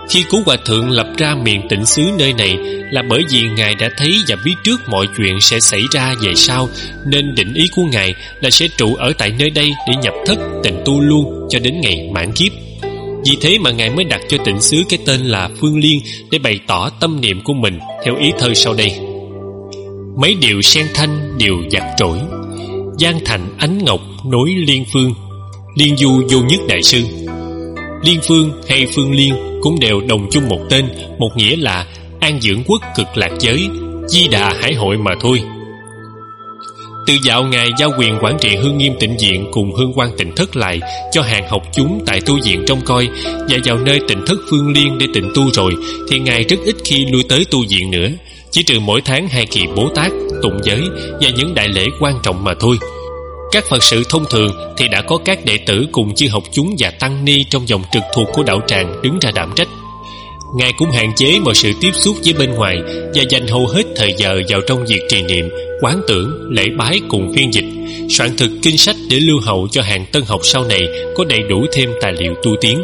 Khi Cố Hòa Thượng lập ra miền Tịnh xứ nơi này là bởi vì Ngài đã thấy và biết trước mọi chuyện sẽ xảy ra về sau, nên định ý của Ngài là sẽ trụ ở tại nơi đây để nhập thất tịnh tu luôn cho đến ngày mãn kiếp. Vì thế mà Ngài mới đặt cho tịnh xứ cái tên là Phương Liên, để bày tỏ tâm niệm của mình theo ý thơ sau đây. Mấy điều sen thanh đều giặt trỗi, Giang thành ánh ngọc nối liên phương, Liên du vô nhất đại sư. Liên phương hay Phương Liên cũng đều đồng chung một tên, một nghĩa là an dưỡng quốc cực lạc giới, di đà hải hội mà thôi. Từ dạo Ngài giao quyền quản trị Hương Nghiêm Tịnh Viện cùng Hương Quang Tịnh Thất lại cho hàng học chúng tại tu viện trông coi, và vào nơi Tịnh Thất Phương Liên để tịnh tu rồi, thì Ngài rất ít khi lui tới tu viện nữa, chỉ trừ mỗi tháng hai kỳ Bố Tát, tụng giới và những đại lễ quan trọng mà thôi. Các Phật sự thông thường thì đã có các đệ tử cùng chư học chúng và tăng ni trong dòng trực thuộc của đạo tràng đứng ra đảm trách. Ngài cũng hạn chế mọi sự tiếp xúc với bên ngoài và dành hầu hết thời giờ vào trong việc trì niệm, quán tưởng, lễ bái cùng phiên dịch, soạn thực kinh sách để lưu hậu cho hàng tân học sau này có đầy đủ thêm tài liệu tu tiến.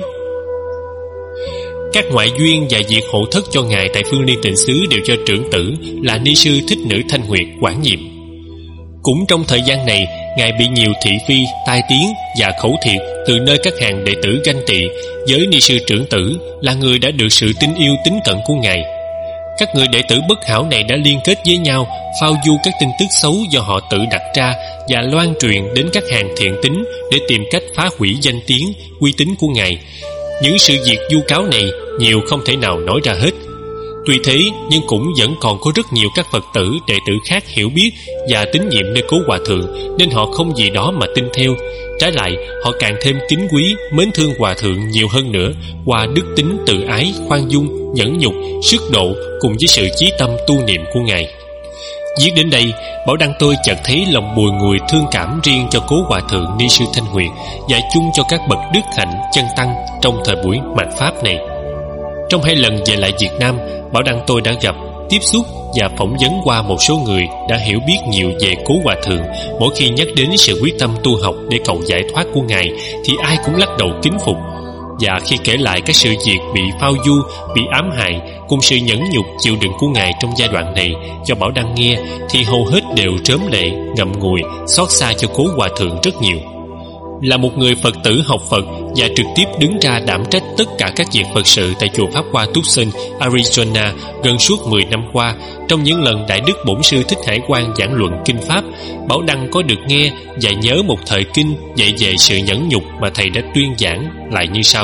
Các ngoại duyên và việc hộ thất cho Ngài tại Phương Liên Tịnh xứ đều cho trưởng tử là ni sư Thích Nữ Thanh Nguyệt quản nhiệm. Cũng trong thời gian này, Ngài bị nhiều thị phi, tai tiếng và khẩu thiệt từ nơi các hàng đệ tử ganh tị với ni sư trưởng tử là người đã được sự tin yêu tín cận của Ngài. Các người đệ tử bất hảo này đã liên kết với nhau, phao du các tin tức xấu do họ tự đặt ra và loan truyền đến các hàng thiện tín để tìm cách phá hủy danh tiếng, uy tín của Ngài. Những sự việc vu cáo này nhiều không thể nào nói ra hết. Tuy thế nhưng cũng vẫn còn có rất nhiều các Phật tử đệ tử khác hiểu biết và tín nhiệm nơi Cố Hòa Thượng, nên họ không vì đó mà tin theo. Trái lại, họ càng thêm kính quý, mến thương Hòa Thượng nhiều hơn nữa qua đức tính từ ái, khoan dung, nhẫn nhục, sức độ cùng với sự chí tâm tu niệm của Ngài. Viết đến đây, Bảo Đăng tôi chợt thấy lòng bùi ngùi thương cảm riêng cho Cố Hòa Thượng ni sư Thanh Nguyệt và chung cho các bậc đức hạnh chân tăng trong thời buổi mạt pháp này. Trong hai lần về lại Việt Nam, Bảo Đăng tôi đã gặp, tiếp xúc và phỏng vấn qua một số người đã hiểu biết nhiều về Cố Hòa Thượng. Mỗi khi nhắc đến sự quyết tâm tu học để cầu giải thoát của Ngài thì ai cũng lắc đầu kính phục. Và khi kể lại các sự việc bị phao du, bị ám hại cùng sự nhẫn nhục chịu đựng của Ngài trong giai đoạn này cho Bảo Đăng nghe, thì hầu hết đều rớm lệ, ngậm ngùi, xót xa cho Cố Hòa Thượng rất nhiều. Là một người Phật tử học Phật và trực tiếp đứng ra đảm trách tất cả các việc Phật sự tại chùa Pháp Hoa Tucson, Arizona gần suốt mười năm qua, trong những lần Đại Đức Bổn Sư Thích Hải Quang giảng luận Kinh Pháp, Bảo Đăng có được nghe và nhớ một thời kinh dạy về sự nhẫn nhục mà Thầy đã tuyên giảng lại như sau.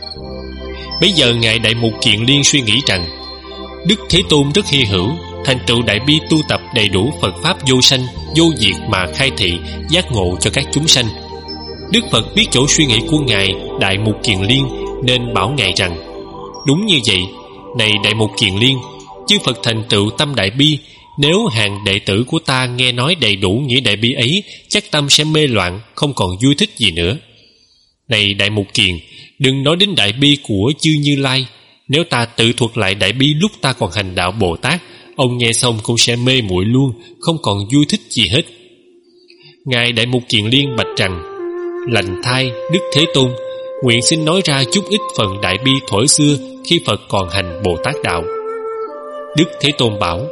Bây giờ Ngài Đại Mục Kiền Liên suy nghĩ rằng Đức Thế Tôn rất hy hữu, thành tựu đại bi tu tập đầy đủ Phật Pháp vô sanh, vô diệt mà khai thị, giác ngộ cho các chúng sanh. Đức Phật biết chỗ suy nghĩ của Ngài Đại Mục Kiền Liên nên bảo Ngài rằng: đúng như vậy, này Đại Mục Kiền Liên, chư Phật thành tựu tâm đại bi, nếu hàng đệ tử của ta nghe nói đầy đủ nghĩa đại bi ấy, chắc tâm sẽ mê loạn, không còn vui thích gì nữa. Này Đại Mục Kiền, đừng nói đến đại bi của chư Như Lai. Nếu ta tự thuật lại đại bi lúc ta còn hành đạo Bồ Tát, ông nghe xong cũng sẽ mê muội luôn, không còn vui thích gì hết. Ngài Đại Mục Kiền Liên bạch rằng: lành thai Đức Thế Tôn, nguyện xin nói ra chút ít phần đại bi thuở xưa khi Phật còn hành Bồ Tát đạo. Đức Thế Tôn bảo: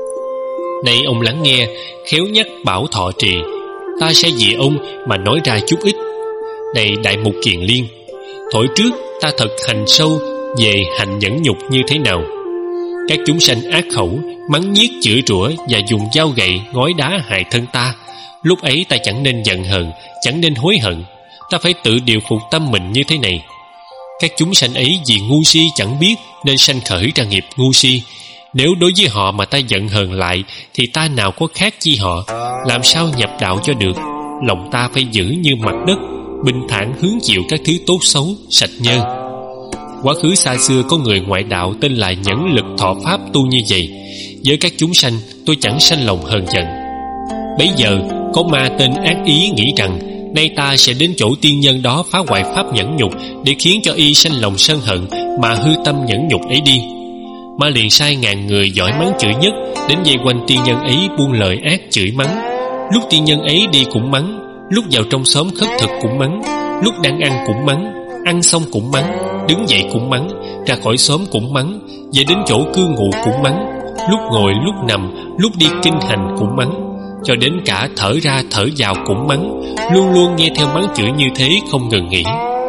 này ông lắng nghe, khéo nhắc bảo thọ trì, ta sẽ vì ông mà nói ra chút ít. Này Đại Mục Kiền Liên, thuở trước ta thật hành sâu về hạnh nhẫn nhục như thế nào. Các chúng sanh ác khẩu, mắng nhiếc chửi rủa và dùng dao gậy ngói đá hại thân ta. Lúc ấy ta chẳng nên giận hờn, chẳng nên hối hận. Ta phải tự điều phục tâm mình như thế này. Các chúng sanh ấy vì ngu si chẳng biết nên sanh khởi ra nghiệp ngu si. Nếu đối với họ mà ta giận hờn lại thì ta nào có khác chi họ, làm sao nhập đạo cho được. Lòng ta phải giữ như mặt đất, bình thản hứng chịu các thứ tốt xấu, sạch nhơ. Quá khứ xa xưa có người ngoại đạo tên là Nhẫn Lực Thọ Pháp tu như vậy. Với các chúng sanh tôi chẳng sanh lòng hờn giận. Bấy giờ có ma tên ác ý nghĩ rằng nay ta sẽ đến chỗ tiên nhân đó phá hoại pháp nhẫn nhục để khiến cho y sanh lòng sân hận mà hư tâm nhẫn nhục ấy đi. Ma liền sai ngàn người giỏi mắng chửi nhất đến vây quanh tiên nhân ấy buông lời ác chửi mắng. Lúc tiên nhân ấy đi cũng mắng, lúc vào trong xóm khất thực cũng mắng, lúc đang ăn cũng mắng, ăn xong cũng mắng, đứng dậy cũng mắng, ra khỏi xóm cũng mắng, về đến chỗ cư ngụ cũng mắng, lúc ngồi lúc nằm, lúc đi kinh hành cũng mắng, cho đến cả thở ra thở vào cũng mắng, luôn luôn nghe theo mắng chửi như thế không ngừng nghỉ.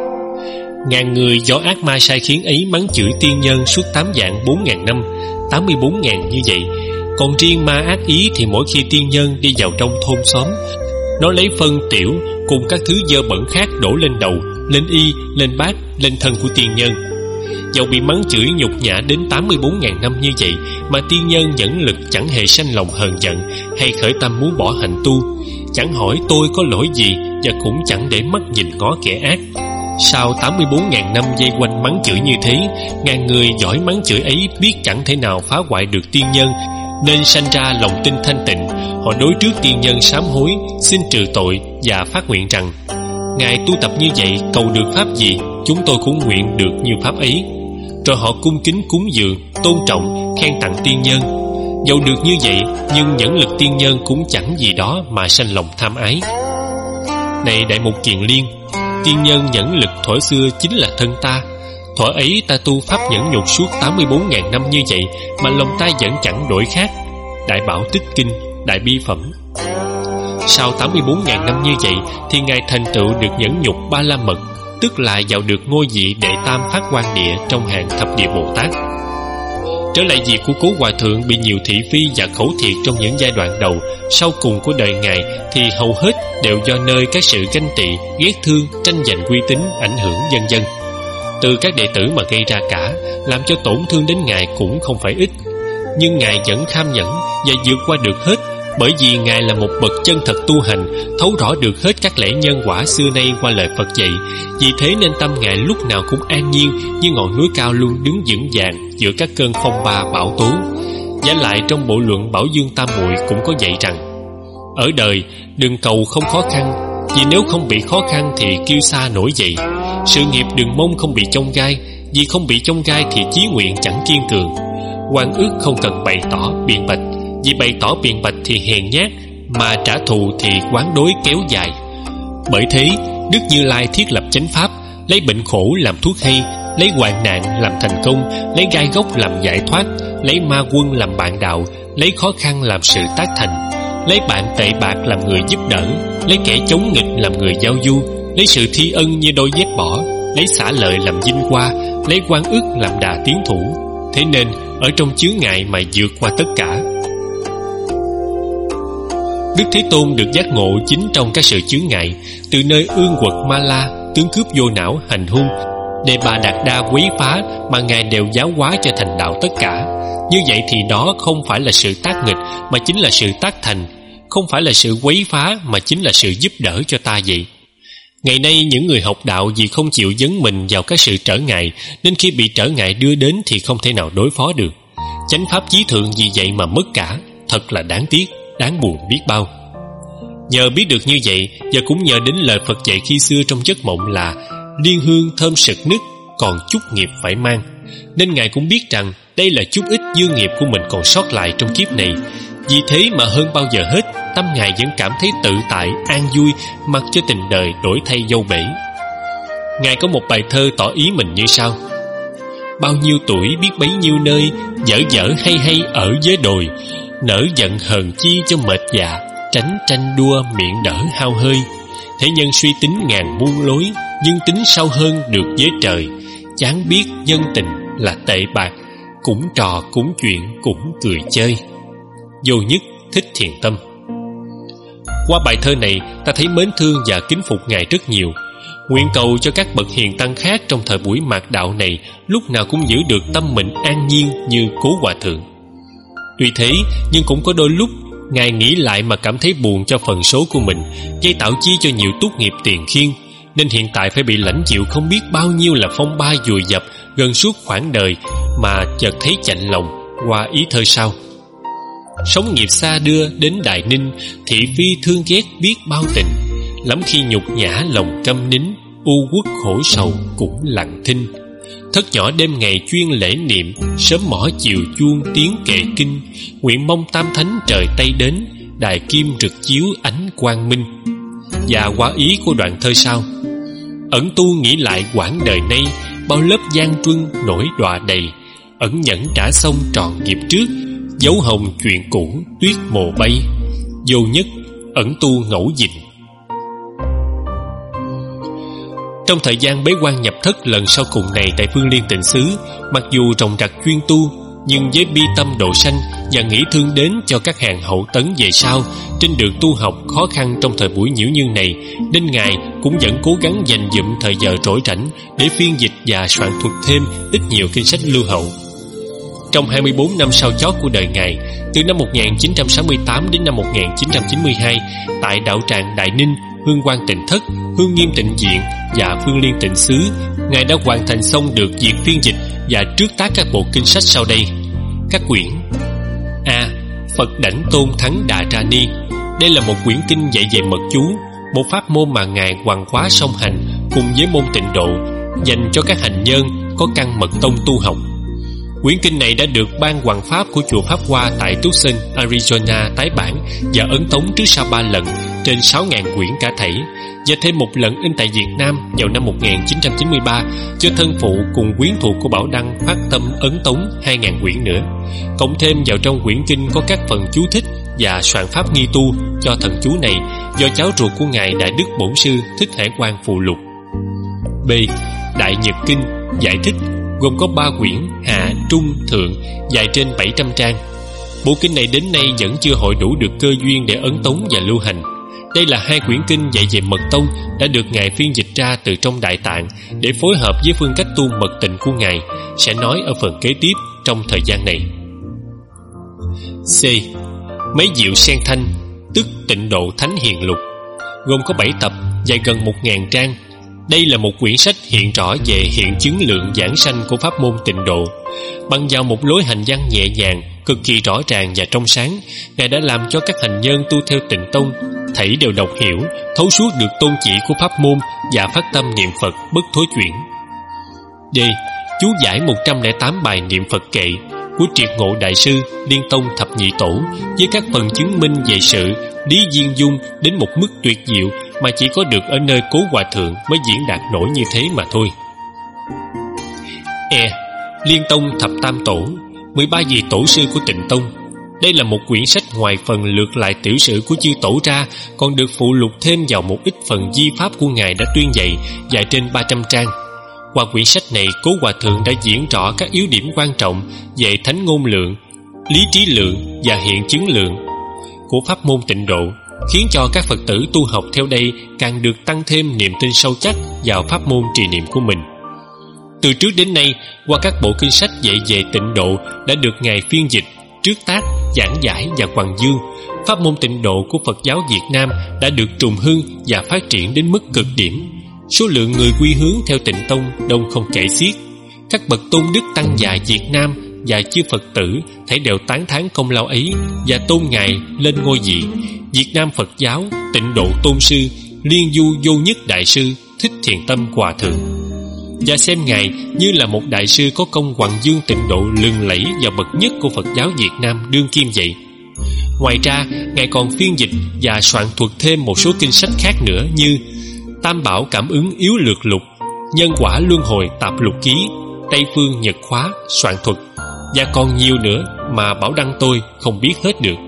Ngàn người do ác ma sai khiến ấy mắng chửi tiên nhân suốt tám vạn bốn ngàn năm, tám mươi bốn ngàn như vậy. Còn riêng ma ác ý thì mỗi khi tiên nhân đi vào trong thôn xóm, nó lấy phân tiểu cùng các thứ dơ bẩn khác đổ lên đầu, lên y, lên bát, lên thân của tiên nhân. Dẫu bị mắng chửi nhục nhã đến tám mươi bốn ngàn năm như vậy mà tiên nhân nhẫn lực chẳng hề sanh lòng hờn giận hay khởi tâm muốn bỏ hạnh tu, chẳng hỏi tôi có lỗi gì và cũng chẳng để mắt nhìn ngó kẻ ác. Sau tám mươi bốn ngàn năm dây quanh mắng chửi như thế, ngàn người giỏi mắng chửi ấy biết chẳng thể nào phá hoại được tiên nhân, nên sanh ra lòng tin thanh tịnh. Họ đối trước tiên nhân sám hối, xin trừ tội và phát nguyện rằng: Ngài tu tập như vậy cầu được pháp gì, chúng tôi cũng nguyện được như pháp ấy. Rồi họ cung kính cúng dường, tôn trọng, khen tặng tiên nhân. Dẫu được như vậy, nhưng nhẫn lực tiên nhân cũng chẳng gì đó mà sanh lòng tham ái. Này Đại Mục Kiền Liên, tiên nhân nhẫn lực thuở xưa chính là thân ta. Thuở ấy ta tu pháp nhẫn nhục suốt tám mươi bốn ngàn năm như vậy mà lòng ta vẫn chẳng đổi khác. Đại Bảo Tích Kinh, Đại Bi Phẩm. Sau tám mươi bốn ngàn năm như vậy thì Ngài thành tựu được nhẫn nhục ba la mật, tức là vào được ngôi vị đệ tam phát quan địa trong hàng thập địa Bồ Tát. Trở lại việc của Cố Hòa Thượng bị nhiều thị phi và khẩu thiệt trong những giai đoạn đầu, sau cùng của đời Ngài thì hầu hết đều do nơi các sự ganh tị, ghét thương, tranh giành uy tín, ảnh hưởng vân vân. Từ các đệ tử mà gây ra cả, làm cho tổn thương đến Ngài cũng không phải ít. Nhưng Ngài vẫn kham nhẫn và vượt qua được hết, bởi vì Ngài là một bậc chân thật tu hành, thấu rõ được hết các lẽ nhân quả xưa nay qua lời Phật dạy. Vì thế nên tâm Ngài lúc nào cũng an nhiên, như ngọn núi cao luôn đứng vững vàng giữa các cơn phong ba bão tố. Giả lại trong bộ luận Bảo Dương Tam Muội cũng có dạy rằng: ở đời đừng cầu không khó khăn, vì nếu không bị khó khăn thì kiêu sa nổi dậy. Sự nghiệp đừng mong không bị chông gai, vì không bị chông gai thì chí nguyện chẳng kiên cường. Oan ức không cần bày tỏ biện bạch, vì bày tỏ biện bạch thì hèn nhát, mà trả thù thì quán đối kéo dài. Bởi thế Đức Như Lai thiết lập chánh pháp, lấy bệnh khổ làm thuốc hay, lấy hoạn nạn làm thành công, lấy gai góc làm giải thoát, lấy ma quân làm bạn đạo, lấy khó khăn làm sự tác thành, lấy bạn tệ bạc làm người giúp đỡ, lấy kẻ chống nghịch làm người giao du, lấy sự thi ân như đôi dép bỏ, lấy xả lợi làm vinh hoa, lấy oan ức làm đà tiến thủ. Thế nên ở trong chướng ngại mà vượt qua tất cả. Đức Thế Tôn được giác ngộ chính trong các sự chướng ngại, từ nơi ương quật ma la, tướng cướp vô não hành hung, Đề Bà Đạt Đa quấy phá mà Ngài đều giáo hóa cho thành đạo tất cả. Như vậy thì đó không phải là sự tác nghịch mà chính là sự tác thành, không phải là sự quấy phá mà chính là sự giúp đỡ cho ta vậy. Ngày nay những người học đạo vì không chịu dấn mình vào các sự trở ngại, nên khi bị trở ngại đưa đến thì không thể nào đối phó được. Chánh pháp chí thượng vì vậy mà mất cả, thật là đáng tiếc, đáng buồn biết bao. Nhờ biết được như vậy, và cũng nhờ đến lời Phật dạy khi xưa trong giấc mộng là liên hương thơm sực nức, còn chút nghiệp phải mang, nên Ngài cũng biết rằng đây là chút ít dư nghiệp của mình còn sót lại trong kiếp này. Vì thế mà hơn bao giờ hết, tâm Ngài vẫn cảm thấy tự tại, an vui, mặc cho tình đời đổi thay dâu bể. Ngài có một bài thơ tỏ ý mình như sau: bao nhiêu tuổi biết bấy nhiêu nơi, dở dở hay hay ở giới đồi, nỡ giận hờn chi cho mệt dạ, tránh tranh đua miệng đỡ hao hơi. Thế nhân suy tính ngàn muôn lối, nhưng tính sâu hơn được với trời. Chán biết nhân tình là tệ bạc, cũng trò cũng chuyện cũng cười chơi. Vô Nhất, Thích Thiền Tâm. Qua bài thơ này, ta thấy mến thương và kính phục Ngài rất nhiều. Nguyện cầu cho các bậc hiền tăng khác trong thời buổi mạt đạo này lúc nào cũng giữ được tâm mình an nhiên như Cố Hòa Thượng. Tuy thế, nhưng cũng có đôi lúc Ngài nghĩ lại mà cảm thấy buồn cho phần số của mình, gây tạo chi cho nhiều túc nghiệp tiền khiên, nên hiện tại phải bị lãnh chịu không biết bao nhiêu là phong ba dùi dập gần suốt khoảng đời, mà chợt thấy chạnh lòng qua ý thơ sau: sống nghiệp xa đưa đến Đại Ninh, thị phi thương ghét biết bao tình, lắm khi nhục nhã lòng câm nín, u uất khổ sầu cũng lặng thinh. Thất nhỏ đêm ngày chuyên lễ niệm, sớm mỏ chiều chuông tiếng kệ kinh, nguyện mong tam thánh trời Tây đến, đài kim rực chiếu ánh quang minh. Và qua ý của đoạn thơ sau: ẩn tu nghĩ lại quãng đời nay, bao lớp gian truân nổi đọa đầy, ẩn nhẫn trả xong trọn nghiệp trước, dấu hồng chuyện cũ tuyết mồ bay, vô nhất ẩn tu ngẫu dình. Trong thời gian bế quan nhập thất lần sau cùng này tại Phương Liên Tịnh xứ, mặc dù trồng trặc chuyên tu, nhưng với bi tâm độ sanh và nghĩ thương đến cho các hàng hậu tấn về sau trên đường tu học khó khăn trong thời buổi nhiễu nhân này, nên ngài cũng vẫn cố gắng dành dụm thời giờ rỗi rảnh để phiên dịch và soạn thuật thêm ít nhiều kinh sách lưu hậu. Trong hai mươi bốn năm sau chót của đời ngài, từ năm một nghìn chín trăm sáu mươi tám đến năm một nghìn chín trăm chín mươi hai, tại đạo tràng Đại Ninh, Hương Quang Tịnh Thất, Hương Nghiêm Tịnh Viện và Phương Liên Tịnh xứ, ngài đã hoàn thành xong được việc phiên dịch và trước tác các bộ kinh sách sau đây. Các quyển: A. Phật Đảnh Tôn Thắng Đà Ra Ni. Đây là một quyển kinh dạy về mật chú, một pháp môn mà ngài hoàng hóa song hành cùng với môn Tịnh Độ, dành cho các hành nhân có căn mật tông tu học. Quyển kinh này đã được ban hoàng pháp của chùa Pháp Hoa tại Tucson, Arizona tái bản và ấn tống trước sau ba lần, trên sáu nghìn quyển cả thảy, và thêm một lần in tại Việt Nam vào năm một nghìn chín trăm chín mươi ba cho thân phụ cùng quyến thuộc của Bảo Đăng phát tâm ấn tống hai nghìn quyển nữa. Cộng thêm vào trong quyển kinh có các phần chú thích và soạn pháp nghi tu cho thần chú này do cháu ruột của ngài Đại Đức Bổn Sư Thích Hải Quang phụ lục. B. Đại Nhật Kinh giải thích, gồm có ba quyển hạ, trung, thượng, dài trên bảy trăm trang. Bộ kinh này đến nay vẫn chưa hội đủ được cơ duyên để ấn tống và lưu hành. Đây là hai quyển kinh dạy về mật tông đã được ngài phiên dịch ra từ trong Đại Tạng để phối hợp với phương cách tu mật tịnh của ngài, sẽ nói ở phần kế tiếp trong thời gian này. C. Mấy diệu sen thanh, tức Tịnh Độ Thánh Hiền Lục, gồm có bảy tập, dài gần một nghìn trang. Đây là một quyển sách hiện rõ về hiện chứng lượng giảng sanh của pháp môn Tịnh Độ. Bằng vào một lối hành văn nhẹ nhàng, cực kỳ rõ ràng và trong sáng, ngài đã làm cho các hành nhân tu theo Tịnh Tông thảy đều đọc hiểu, thấu suốt được tôn chỉ của pháp môn và phát tâm niệm Phật bất thối chuyển. D. Chú giải một trăm lẻ tám bài niệm Phật kệ của Triệt Ngộ Đại Sư Liên Tông Thập Nhị Tổ, với các phần chứng minh về sự lý duyên dung đến một mức tuyệt diệu mà chỉ có được ở nơi Cố Hòa Thượng mới diễn đạt nổi như thế mà thôi. E. Liên Tông Thập Tam Tổ, mười ba vị tổ sư của Tịnh Tông. Đây là một quyển sách ngoài phần lược lại tiểu sử của chư tổ ra, còn được phụ lục thêm vào một ít phần di pháp của ngài đã tuyên dạy, dài trên ba trăm trang. Qua quyển sách này, Cố Hòa Thượng đã diễn rõ các yếu điểm quan trọng về thánh ngôn lượng, lý trí lượng và hiện chứng lượng của pháp môn Tịnh Độ, khiến cho các Phật tử tu học theo đây càng được tăng thêm niềm tin sâu chắc vào pháp môn trì niệm của mình. Từ trước đến nay, qua các bộ kinh sách dạy về Tịnh Độ đã được ngài phiên dịch, trước tác, giảng giải và quằng dương, pháp môn Tịnh Độ của Phật giáo Việt Nam đã được trùng hưng và phát triển đến mức cực điểm. Số lượng người quy hướng theo Tịnh Tông đông không kể xiết. Các bậc tôn đức tăng già Việt Nam và chư Phật tử thảy đều tán thán công lao ấy và tôn ngài lên ngôi vị Việt Nam Phật giáo Tịnh Độ Tôn Sư Liên Du Vô Nhất Đại Sư Thích Thiền Tâm Hòa Thượng, và xem ngài như là một đại sư có công hoằng dương Tịnh Độ lừng lẫy và bậc nhất của Phật giáo Việt Nam đương kim vậy. Ngoài ra, ngài còn phiên dịch và soạn thuật thêm một số kinh sách khác nữa như Tam Bảo Cảm Ứng Yếu Lược Lục, Nhân Quả Luân Hồi Tạp Lục Ký, Tây Phương Nhật Khóa soạn thuật, và còn nhiều nữa mà Bảo Đăng tôi không biết hết được.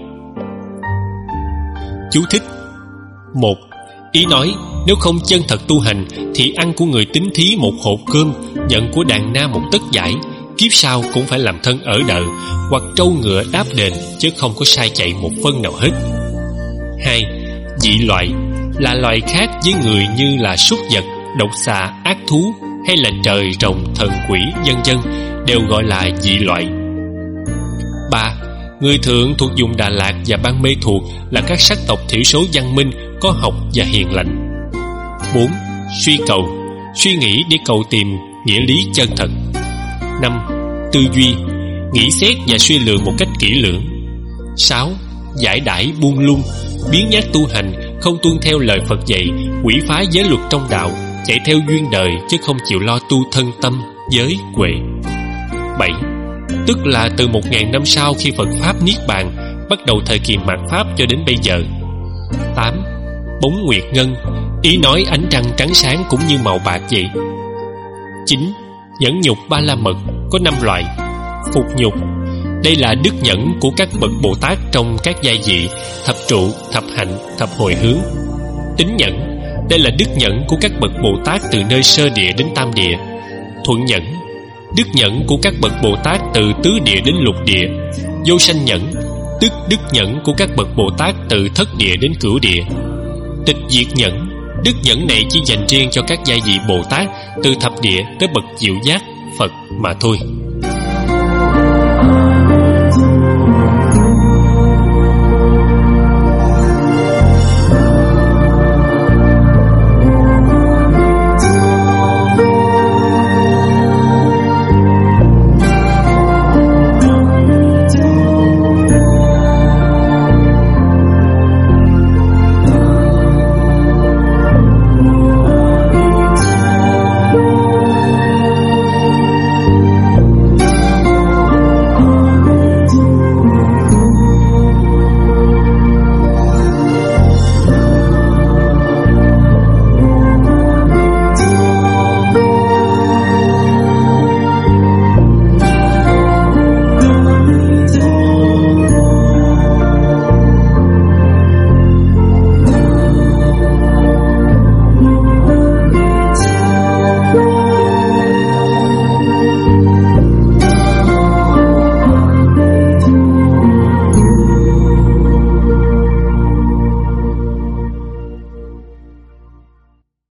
Chú thích. Một. Ý nói, nếu không chân thật tu hành thì ăn của người tín thí một hộp cơm, nhận của đàn na một tấc vải, kiếp sau cũng phải làm thân ở đợ hoặc trâu ngựa đáp đền, chứ không có sai chạy một phân nào hết. Hai. Dị loại là loài khác với người như là súc vật, độc xà, ác thú hay là trời, rồng, thần quỷ, vân vân, đều gọi là dị loại. Ba. Người thượng thuộc vùng Đà Lạt và Ban Mê Thuộc là các sắc tộc thiểu số văn minh, có học và hiền lành. Bốn. Suy cầu, suy nghĩ để cầu tìm nghĩa lý chân thật. Năm. Tư duy, nghĩ xét và suy lượng một cách kỹ lưỡng. Sáu. Giải đãi buông lung, biến nhát tu hành, không tuân theo lời Phật dạy, quỷ phá giới luật trong đạo, chạy theo duyên đời chứ không chịu lo tu thân tâm, giới, huệ. Bảy. Tức là từ một ngàn năm sau khi Phật Pháp Niết Bàn, bắt đầu thời kỳ mạt Pháp cho đến bây giờ. Tám. Bóng nguyệt ngân, ý nói ánh trăng trắng sáng cũng như màu bạc vậy. Chín. Nhẫn nhục ba la mật có năm loại. Phục nhục, đây là đức nhẫn của các bậc Bồ Tát trong các giai vị thập trụ, thập hạnh, thập hồi hướng. Tín nhẫn, đây là đức nhẫn của các bậc Bồ Tát từ nơi sơ địa đến tam địa. Thuận nhẫn, đức nhẫn của các bậc Bồ Tát từ tứ địa đến lục địa. Vô sanh nhẫn, tức đức nhẫn của các bậc Bồ Tát từ thất địa đến cửu địa. Tịch diệt nhẫn, đức nhẫn này chỉ dành riêng cho các giai vị Bồ Tát từ thập địa tới bậc diệu giác Phật mà thôi.